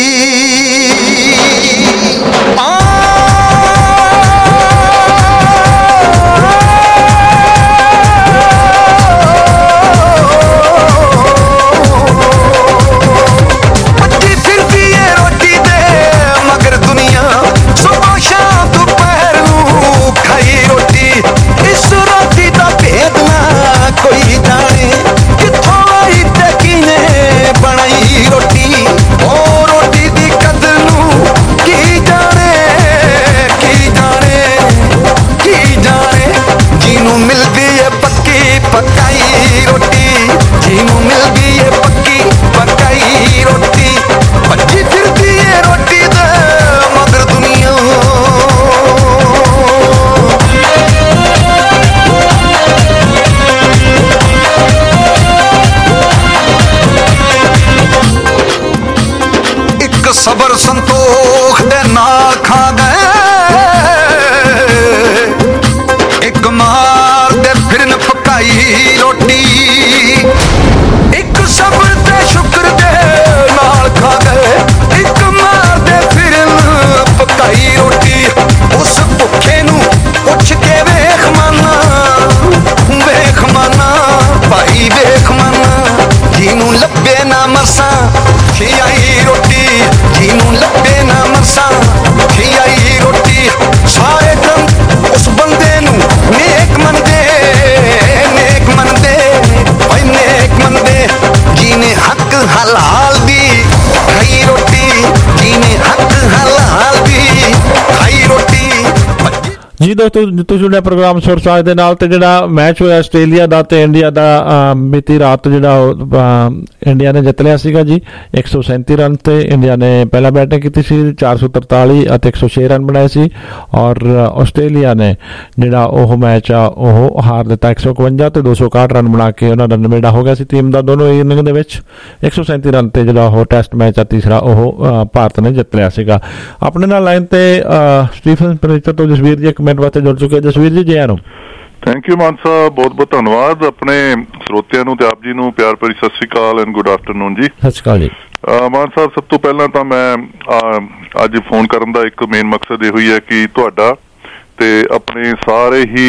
[SPEAKER 2] सबर संतोख दे नाल खा गए, एक मार दे फिर न पकाई रोटी, एक सबर दे शुक्र दे नाल खा गए, एक मार दे फिर न पकाई रोटी। उस भुखे नू पुछ के वेख माना भाई वेख माना, जीनू लभे ना मसा खियाई रोटी, जीनू लभे ना मसा खियाई रोटी। सारे दम उस बंदे नू नेक मनदे भाई नेक मनदे, जीने हक हलाल दी खाई रोटी, जीने हक हलाल दी खाई रोटी।
[SPEAKER 19] ਜੀ ਦੋਸਤੋ, ਤੁਸੀਂ ਜੁੜਿਆ ਪ੍ਰੋਗਰਾਮ ਸੁਰ ਸਾਜ ਦੇ ਨਾਲ। ਤੇ ਜਿਹੜਾ ਮੈਚ ਹੋਇਆ ਆਸਟ੍ਰੇਲੀਆ ਦਾ ਤੇ ਇੰਡੀਆ ਦਾ, ਬੀਤੀ ਰਾਤ ਜਿਹੜਾ ਇੰਡੀਆ ਨੇ ਜਿੱਤ ਲਿਆ ਸੀਗਾ ਜੀ 137 ਰਨ ਤੇ। ਇੰਡੀਆ ਨੇ ਪਹਿਲਾਂ ਬੈਟਿੰਗ ਕੀਤੀ ਸੀ, 443 ਅਤੇ 106 ਰਨ ਬਣਾਏ ਸੀ, ਔਰ ਆਸਟ੍ਰੇਲੀਆ ਨੇ ਜਿਹੜਾ ਉਹ ਮੈਚ ਆ ਉਹ ਹਾਰ ਦਿੱਤਾ 151 ਤੇ 261 ਰਨ ਬਣਾ ਕੇ ਉਹਨਾਂ ਦਾ ਨਿਬੇੜਾ ਹੋ ਗਿਆ ਸੀ ਟੀਮ ਦਾ ਦੋਨੋਂ ਇਨਿੰਗ ਦੇ ਵਿੱਚ। 137 ਰਨ ਤੇ ਜਿਹੜਾ ਉਹ ਟੈਸਟ ਮੈਚ ਆ ਤੀਸਰਾ ਉਹ ਭਾਰਤ ਨੇ ਜਿੱਤ ਲਿਆ ਸੀਗਾ। ਆਪਣੇ ਨਾਲ ਲਾਈਨ ਤੇ ਸਟੀਫਨ ਫਰਨੀਚਰ ਤੋਂ ਜਸਵੀਰ ਜੀ ਇੱਕ ਮਿੰਟ ਵਾਸਤੇ ਜੁੜ ਚੁੱਕੇ। ਜਸਵੀਰ ਜੀ, ਜੈ ਨੂੰ।
[SPEAKER 22] ਥੈਂਕ ਯੂ ਮਾਨ ਸਾਹਿਬ, ਬਹੁਤ ਬਹੁਤ ਧੰਨਵਾਦ। ਆਪਣੇ ਸਰੋਤਿਆਂ ਨੂੰ ਤੇ ਆਪ ਜੀ ਨੂੰ ਪਿਆਰ ਭਰੀ ਸਤਿ ਸ਼੍ਰੀ ਅਕਾਲ ਐਂਡ ਗੁੱਡ ਆਫਟਰਨੂਨ ਜੀ।
[SPEAKER 19] ਸਤਿ ਸ਼੍ਰੀ ਅਕਾਲ ਜੀ।
[SPEAKER 22] ਮਾਨ ਸਾਹਿਬ, ਸਭ ਤੋਂ ਪਹਿਲਾਂ ਤਾਂ ਮੈਂ ਅੱਜ ਫੋਨ ਕਰਨ ਦਾ ਇੱਕ ਮੇਨ ਮਕਸਦ ਇਹੋ ਹੀ ਹੈ ਕਿ ਤੁਹਾਡਾ ਤੇ ਆਪਣੇ ਸਾਰੇ ਹੀ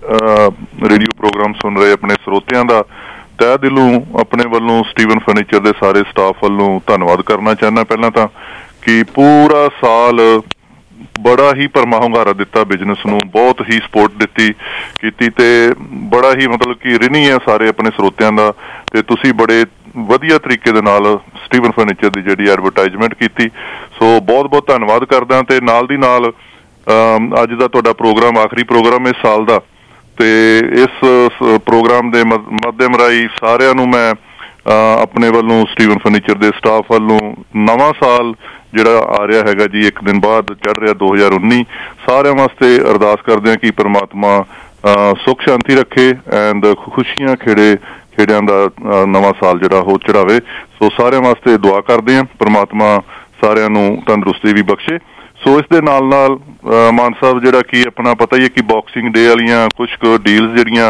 [SPEAKER 22] ਰੇਡੀਓ ਪ੍ਰੋਗਰਾਮ ਸੁਣ ਰਹੇ ਆਪਣੇ ਸਰੋਤਿਆਂ ਦਾ ਤਹਿ ਦਿਲੋਂ ਆਪਣੇ ਵੱਲੋਂ ਸਟੀਵਨ ਫਰਨੀਚਰ ਦੇ ਸਾਰੇ ਸਟਾਫ ਵੱਲੋਂ ਧੰਨਵਾਦ ਕਰਨਾ ਚਾਹੁੰਦਾ। ਪਹਿਲਾਂ ਤਾਂ ਕਿ ਪੂਰਾ ਸਾਲ ਬੜਾ ਹੀ ਭਰਮਾ ਹੁੰਗਾਰਾ ਦਿੱਤਾ ਬਿਜ਼ਨਸ ਨੂੰ, ਬਹੁਤ ਹੀ ਸਪੋਰਟ ਕੀਤੀ ਤੇ ਬੜਾ ਹੀ ਮਤਲਬ ਕਿ ਰਿਣੀ ਹੈ ਸਾਰੇ ਆਪਣੇ ਸਰੋਤਿਆਂ ਦਾ। ਤੇ ਤੁਸੀਂ ਬੜੇ ਵਧੀਆ ਤਰੀਕੇ ਦੇ ਨਾਲ ਸਟੀਵਨ ਫਰਨੀਚਰ ਦੀ ਜਿਹੜੀ ਐਡਵਰਟਾਈਜ਼ਮੈਂਟ ਕੀਤੀ, ਸੋ ਬਹੁਤ ਬਹੁਤ ਧੰਨਵਾਦ ਕਰਦਾ। ਤੇ ਨਾਲ ਦੀ ਨਾਲ ਅੱਜ ਦਾ ਤੁਹਾਡਾ ਪ੍ਰੋਗਰਾਮ ਆਖਰੀ ਪ੍ਰੋਗਰਾਮ ਇਸ ਸਾਲ ਦਾ, ਤੇ ਇਸ ਪ੍ਰੋਗਰਾਮ ਦੇ ਮਾਧਿਅਮ ਰਾਹੀਂ ਸਾਰਿਆਂ ਨੂੰ ਮੈਂ ਆਪਣੇ ਵੱਲੋਂ ਸਟੀਵਨ ਫਰਨੀਚਰ ਦੇ ਸਟਾਫ ਵੱਲੋਂ ਨਵਾਂ ਸਾਲ ਜਿਹੜਾ ਆ ਰਿਹਾ ਹੈਗਾ ਜੀ, ਇੱਕ ਦਿਨ ਬਾਅਦ ਚੜ ਰਿਹਾ 2019, ਸਾਰਿਆਂ ਵਾਸਤੇ ਅਰਦਾਸ ਕਰਦੇ ਹਾਂ ਕਿ ਪਰਮਾਤਮਾ ਸੁੱਖ ਸ਼ਾਂਤੀ ਰੱਖੇ ਐਂਡ ਖੁਸ਼ੀਆਂ ਖੇੜਿਆਂ ਦਾ ਨਵਾਂ ਸਾਲ ਜਿਹੜਾ ਉਹ ਚੜਾਵੇ। ਸੋ ਸਾਰਿਆਂ ਵਾਸਤੇ ਦੁਆ ਕਰਦੇ ਹਾਂ, ਪਰਮਾਤਮਾ ਸਾਰਿਆਂ ਨੂੰ ਤੰਦਰੁਸਤੀ ਵੀ ਬਖਸ਼ੇ। ਸੋ ਇਸ ਦੇ ਨਾਲ ਨਾਲ ਮਾਨ ਸਾਹਿਬ ਜਿਹੜਾ ਕਿ ਆਪਣਾ ਪਤਾ ਹੀ ਹੈ ਕਿ ਬਾਕਸਿੰਗ ਡੇ ਵਾਲੀਆਂ ਕੁਝ ਕੁ ਡੀਲਸ ਜਿਹੜੀਆਂ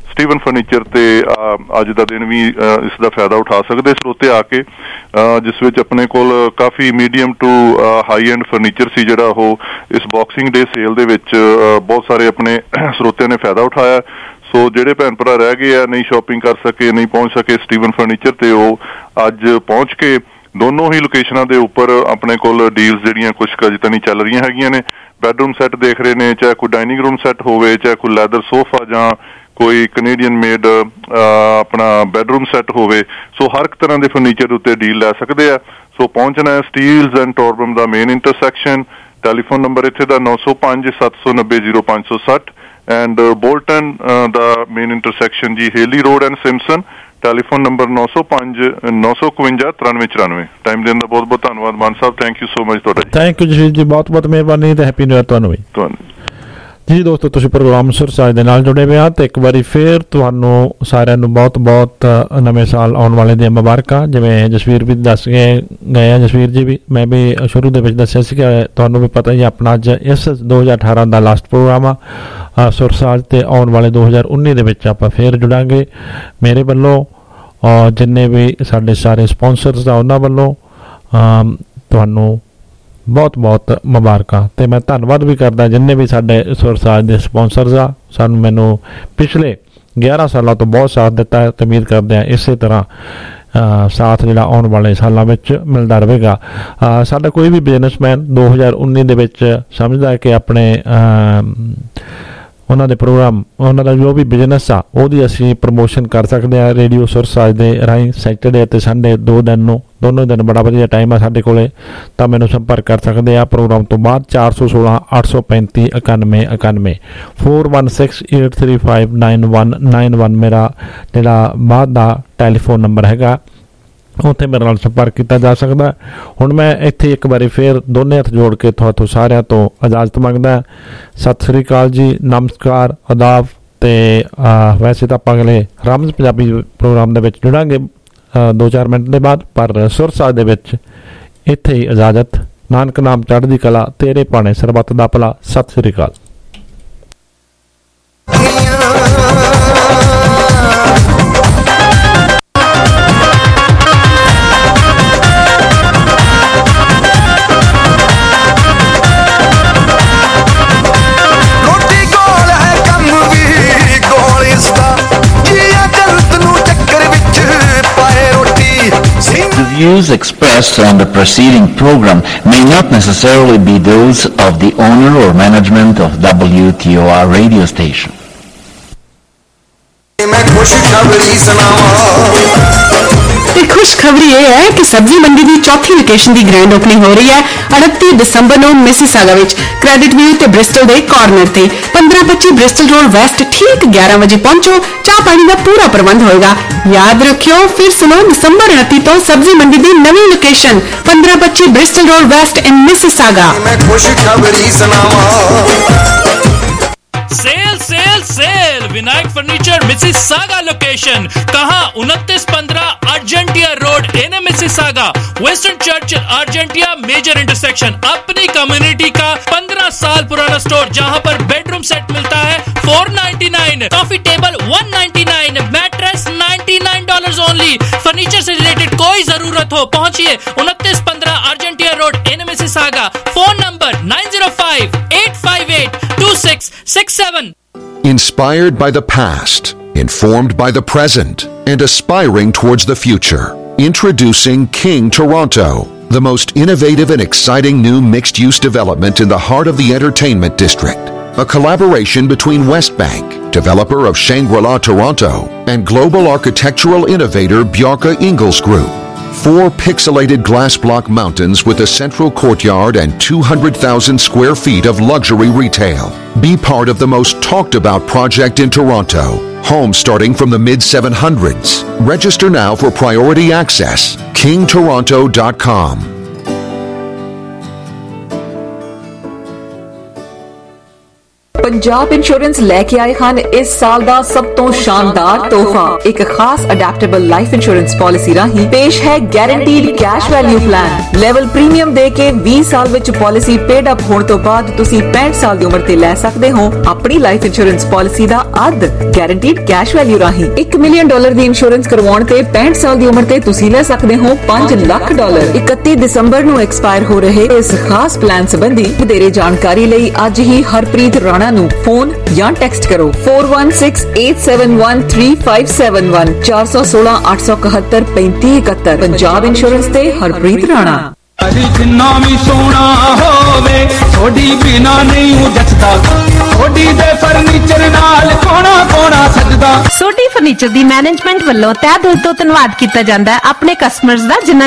[SPEAKER 22] ਸਟੀਵਨ ਫਰਨੀਚਰ ਤੇ ਅੱਜ ਦਾ ਦਿਨ ਵੀ ਇਸ ਦਾ ਫਾਇਦਾ ਉਠਾ ਸਕਦੇ ਸਰੋਤੇ ਆ ਕੇ, ਜਿਸ ਵਿੱਚ ਆਪਣੇ ਕੋਲ ਕਾਫੀ medium to high end furniture ਸੀ ਜਿਹੜਾ ਉਹ ਇਸ ਬਾਕਸਿੰਗ ਡੇ ਸੇਲ ਦੇ ਵਿੱਚ ਬਹੁਤ ਸਾਰੇ ਆਪਣੇ ਸਰੋਤਿਆਂ ਨੇ ਫਾਇਦਾ ਉਠਾਇਆ। ਸੋ ਜਿਹੜੇ ਭੈਣ ਭਰਾ ਰਹਿ ਗਏ ਆ, ਨਹੀਂ ਸ਼ਾਪਿੰਗ ਕਰ ਸਕੇ, ਨਹੀਂ ਪਹੁੰਚ ਸਕੇ ਸਟੀਵਨ ਫਰਨੀਚਰ ਤੇ, ਉਹ ਅੱਜ ਪਹੁੰਚ ਕੇ ਦੋਨੋਂ ਹੀ ਲੋਕੇਸ਼ਨਾਂ ਦੇ ਉੱਪਰ ਆਪਣੇ ਕੋਲ ਡੀਲਸ ਜਿਹੜੀਆਂ ਕੁਝ ਅਜੇ ਤਾਂ ਨਹੀਂ ਚੱਲ ਰਹੀਆਂ ਹੈਗੀਆਂ ਨੇ। ਬੈਡਰੂਮ ਸੈੱਟ ਦੇਖ ਰਹੇ ਨੇ, ਚਾਹੇ ਕੋਈ ਡਾਈਨਿੰਗ ਰੂਮ ਸੈੱਟ ਹੋਵੇ, ਚਾਹੇ ਕੋਈ ਲੈਦਰ ਸੋਫਾ ਜਾਂ ਕੋਈ ਕੈਨੇਡੀਅਨ ਮੇਡ ਆਪਣਾ ਬੈਡਰੂਮ ਸੈੱਟ ਹੋਵੇ। ਸੋ ਹਰ ਇੱਕ ਤਰ੍ਹਾਂ ਦੇ ਫਰਨੀਚਰ ਉੱਤੇ ਡੀਲ ਲੈ ਸਕਦੇ ਆ। ਸੋ ਪਹੁੰਚਣਾ ਹੈ ਸਟੀਲਸ ਐਂਡ ਟੋਰਬਮ ਦਾ ਮੇਨ ਇੰਟਰਸੈਕਸ਼ਨ। ਟੈਲੀਫੋਨ ਨੰਬਰ ਇੱਥੇ ਦਾ 905 790 0560 ਐਂਡ ਬੋਲਟਨ ਦਾ ਮੇਨ ਇੰਟਰਸੈਕਸ਼ਨ ਜੀ Healey road and Simpson. Telephone number 905 951 9394। Time ਦੇਣ ਦਾ ਬਹੁਤ ਬਹੁਤ ਧੰਨਵਾਦ Maan Sahib, thank you so much ਤੁਹਾਡਾ ਜੀ।
[SPEAKER 19] ਥੈਂਕ ਯੂ ਜਸਵੀਰ ਜੀ, ਬਹੁਤ ਬਹੁਤ ਮਿਹਰਬਾਨੀ ਤੇ ਹੈਪੀ ਨਿਊ ਈਅਰ ਤੁਹਾਨੂੰ ਵੀ। ਜੀ ਦੋਸਤੋ, ਤੁਸੀਂ ਪ੍ਰੋਗਰਾਮ ਸੁਰਸਾਜ ਦੇ ਨਾਲ ਜੁੜੇ ਹੋਏ ਆ ਤੇ ਇੱਕ ਵਾਰੀ ਫੇਰ ਤੁਹਾਨੂੰ ਸਾਰਿਆਂ ਨੂੰ ਬਹੁਤ ਬਹੁਤ ਨਵੇਂ ਸਾਲ ਆਉਣ ਵਾਲੇ ਦੀਆਂ ਮੁਬਾਰਕਾਂ। ਜਿਵੇਂ ਜਸਵੀਰ ਵੀ ਦੱਸ ਗਏ ਆ, ਜਸਵੀਰ ਜੀ ਵੀ, ਮੈਂ ਵੀ ਸ਼ੁਰੂ ਦੇ ਵਿੱਚ ਦੱਸਿਆ ਸੀ ਕਿ ਤੁਹਾਨੂੰ ਵੀ ਪਤਾ ਹੀ ਆਪਣਾ ਅੱਜ ਇਸ 2018 ਦਾ ਲਾਸਟ ਪ੍ਰੋਗਰਾਮ ਆ ਸੁਰਸਾਜ ਤੇ ਆਉਣ ਵਾਲੇ 2019 ਦੇ ਵਿੱਚ ਆਪਾਂ ਫੇਰ ਜੁੜਾਂਗੇ। ਮੇਰੇ ਵੱਲੋਂ ਜਿੰਨੇ ਵੀ ਸਾਡੇ ਸਾਰੇ ਸਪਾਂਸਰਸ ਆ ਉਹਨਾਂ ਵੱਲੋਂ ਤੁਹਾਨੂੰ ਬਹੁਤ ਬਹੁਤ ਮੁਬਾਰਕਾਂ ਤੇ ਮੈਂ ਧੰਨਵਾਦ ਵੀ ਕਰਦਾ ਜਿੰਨੇ ਵੀ ਸਾਡੇ ਸੁਰਸਾਜ ਦੇ ਸਪਾਂਸਰਸ ਆ। ਮੈਨੂੰ ਪਿਛਲੇ 11 ਸਾਲਾਂ ਤੋਂ ਬਹੁਤ ਸਾਥ ਦਿੱਤਾ ਹੈ ਤੇ ਉਮੀਦ ਕਰਦੇ ਹਾਂ ਇਸੇ ਤਰ੍ਹਾਂ ਸਾਥ ਜਿਹੜਾ ਆਉਣ ਵਾਲੇ ਸਾਲਾਂ ਵਿੱਚ ਮਿਲਦਾ ਰਹੇਗਾ। ਸਾਡਾ ਕੋਈ ਵੀ ਬਿਜ਼ਨਸਮੈਨ 2019 ਦੇ ਵਿੱਚ ਸਮਝਦਾ ਹੈ ਕਿ ਆਪਣੇ ਉਹਨਾਂ ਦੇ ਪ੍ਰੋਗਰਾਮ, ਉਹਨਾਂ ਦਾ ਜੋ ਵੀ ਬਿਜ਼ਨਸ ਆ ਉਹਦੀ ਅਸੀਂ ਪ੍ਰਮੋਸ਼ਨ ਕਰ ਸਕਦੇ ਹਾਂ ਰੇਡੀਓ ਸੁਰਸਾਜ ਦੇ ਰਾਹੀਂ। ਸੈਟਰਡੇ ਅਤੇ ਸੰਡੇ ਦੋਨੋਂ ਦਿਨ ਬੜਾ ਵਧੀਆ ਟਾਈਮ ਆ ਸਾਡੇ ਕੋਲੇ, ਤਾਂ ਮੈਨੂੰ ਸੰਪਰਕ ਕਰ ਸਕਦੇ ਆ ਪ੍ਰੋਗਰਾਮ ਤੋਂ ਬਾਅਦ 416 835 91 91 4168 835 9191 ਮੇਰਾ ਜਿਹੜਾ ਬਾਅਦ ਦਾ ਟੈਲੀਫੋਨ ਨੰਬਰ ਹੈਗਾ, ਉੱਥੇ ਮੇਰੇ ਨਾਲ ਸੰਪਰਕ ਕੀਤਾ ਜਾ ਸਕਦਾ। ਹੁਣ ਮੈਂ ਇੱਥੇ ਇੱਕ ਵਾਰੀ ਫੇਰ ਦੋਨੇ ਹੱਥ ਜੋੜ ਕੇ ਤੁਹਾਨੂੰ ਸਾਰਿਆਂ ਤੋਂ ਇਜਾਜ਼ਤ ਮੰਗਦਾ। ਸਤਿ ਸ੍ਰੀ ਅਕਾਲ ਜੀ, ਨਮਸਕਾਰ, ਆਦਾਬ। ਤੇ ਵੈਸੇ ਤਾਂ ਆਪਾਂ ਅਗਲੇ ਰਾਮਜ਼ ਪੰਜਾਬੀ ਪ੍ਰੋਗਰਾਮ ਦੇ ਵਿੱਚ ਜੁੜਾਂਗੇ 2-4 ਮਿੰਟ ਦੇ ਬਾਅਦ, ਪਰ ਸੁਰਸਾਜ ਦੇ ਵਿੱਚ ਇੱਥੇ ਹੀ ਇਜਾਜ਼ਤ। ਨਾਨਕ ਨਾਮ ਚੜ੍ਹਦੀ ਕਲਾ, ਤੇਰੇ ਭਾਣੇ ਸਰਬੱਤ ਦਾ ਭਲਾ। ਸਤਿ ਸ੍ਰੀ ਅਕਾਲ।
[SPEAKER 5] The views expressed on the preceding program may not necessarily be those of the owner or management of WTOR radio station.
[SPEAKER 6] ਤੇ ਖੁਸ਼ਖਬਰੀ ਇਹ ਹੈ ਕਿ ਸਬਜ਼ੀ ਮੰਡੀ ਦੀ ਚੌਥੀ ਲੋਕੇਸ਼ਨ ਦੀ ਗ੍ਰੈਂਡ ਓਪਨਿੰਗ ਹੋ ਰਹੀ ਹੈ 29 ਦਸੰਬਰ ਨੂੰ ਮਿਸੀਸਾਗਾ ਵਿੱਚ ਕ੍ਰੈਡਿਟ ਵਿਊ ਤੇ ਬ੍ਰਿਸਟਲ ਦੇ ਕਾਰਨਰ ਤੇ। 1525 ਬ੍ਰਿਸਟਲ ਰੋਡ ਵੈਸਟ ਠੀਕ 11 ਵਜੇ ਪਹੁੰਚੋ। ਚਾਹ ਪਾਣੀ ਦਾ ਪੂਰਾ ਪ੍ਰਬੰਧ ਹੋਏਗਾ। ਯਾਦ ਰੱਖਿਓ, ਫਿਰ ਸੁਣੋ, ਦਸੰਬਰ 29 ਤੋਂ ਸਬਜ਼ੀ ਮੰਡੀ ਦੀ ਨਵੀਂ location 1525 Bristol road west in Mississauga.
[SPEAKER 12] Sale sale sale Vinayak furniture Mississauga location कहां 2915 Argentia road in Mississauga western church Argentia major intersection. अपनी कम्युनिटी का 15 साल पुराना स्टोर जहां पर बेडरूम सेट मिलता है $499, coffee table $199, mattress $99 only. Furniture से रिलेटेड कोई जरूरत हो पहुंचिए 2915 Argentia road in Mississauga. Phone number 905-858-2667।
[SPEAKER 23] Inspired by the past, informed by the present, and aspiring towards the future. Introducing King Toronto, the most innovative and exciting new mixed-use development in the heart of the entertainment district. A collaboration between Westbank, developer of Shangri-La Toronto, and global architectural innovator Bjarke Ingels Group. 4 pixelated glass block mountains with a central courtyard and 200,000 square feet of luxury retail. Be part of the most talked about project in Toronto. Homes starting from the mid-700s. Register now for priority access. KingToronto.com.
[SPEAKER 7] Punjab insurance लेके आए हैं इस साल दा सब तो शानदार तोहफा। एक खास अडेप्टेबल लाइफ इंश्योरेंस पॉलिसी राही पेश है guaranteed cash value plan. Level premium दे के 20 साल विच पॉलिसी पेड अप होने तो बाद तुसी 65 साल दी उम्र ते ले सकदे हो अपनी लाइफ इंश्योरेंस पॉलिसी दा अद्ध गारंटीड कैश वैल्यू राही। $1 मिलियन दी इंश्योरेंस करवाउण ते 65 साल दी उम्र ते तुसी ले सकदे हो $5 लाख। 31 दिसंबर नू एक्सपायर हो रहे इस खास प्लान संबंधी वधेरे जानकारी लई अज ही हरप्रीत राणा नू फोन या टेक्स्ट करो 4168713571 416 871 3571। पंजाब इंश्योरेंस ते हरप्रीत राणा।
[SPEAKER 2] जिन्ना भी सोना होवे थोड़ी बिना नहीं जचदा थोड़ी दे फर्नीचर नाल कोना कोना सजदा।
[SPEAKER 6] सोडी फर्नीचर दी मैनेजमेंट ਵੱਲੋਂ ਤਹਿ ਦਿਲ ਤੋਂ ਧੰਨਵਾਦ ਕੀਤਾ ਜਾਂਦਾ ਹੈ ਆਪਣੇ ਕਸਟਮਰਸ ਦਾ ਜਿਨ੍ਹਾਂ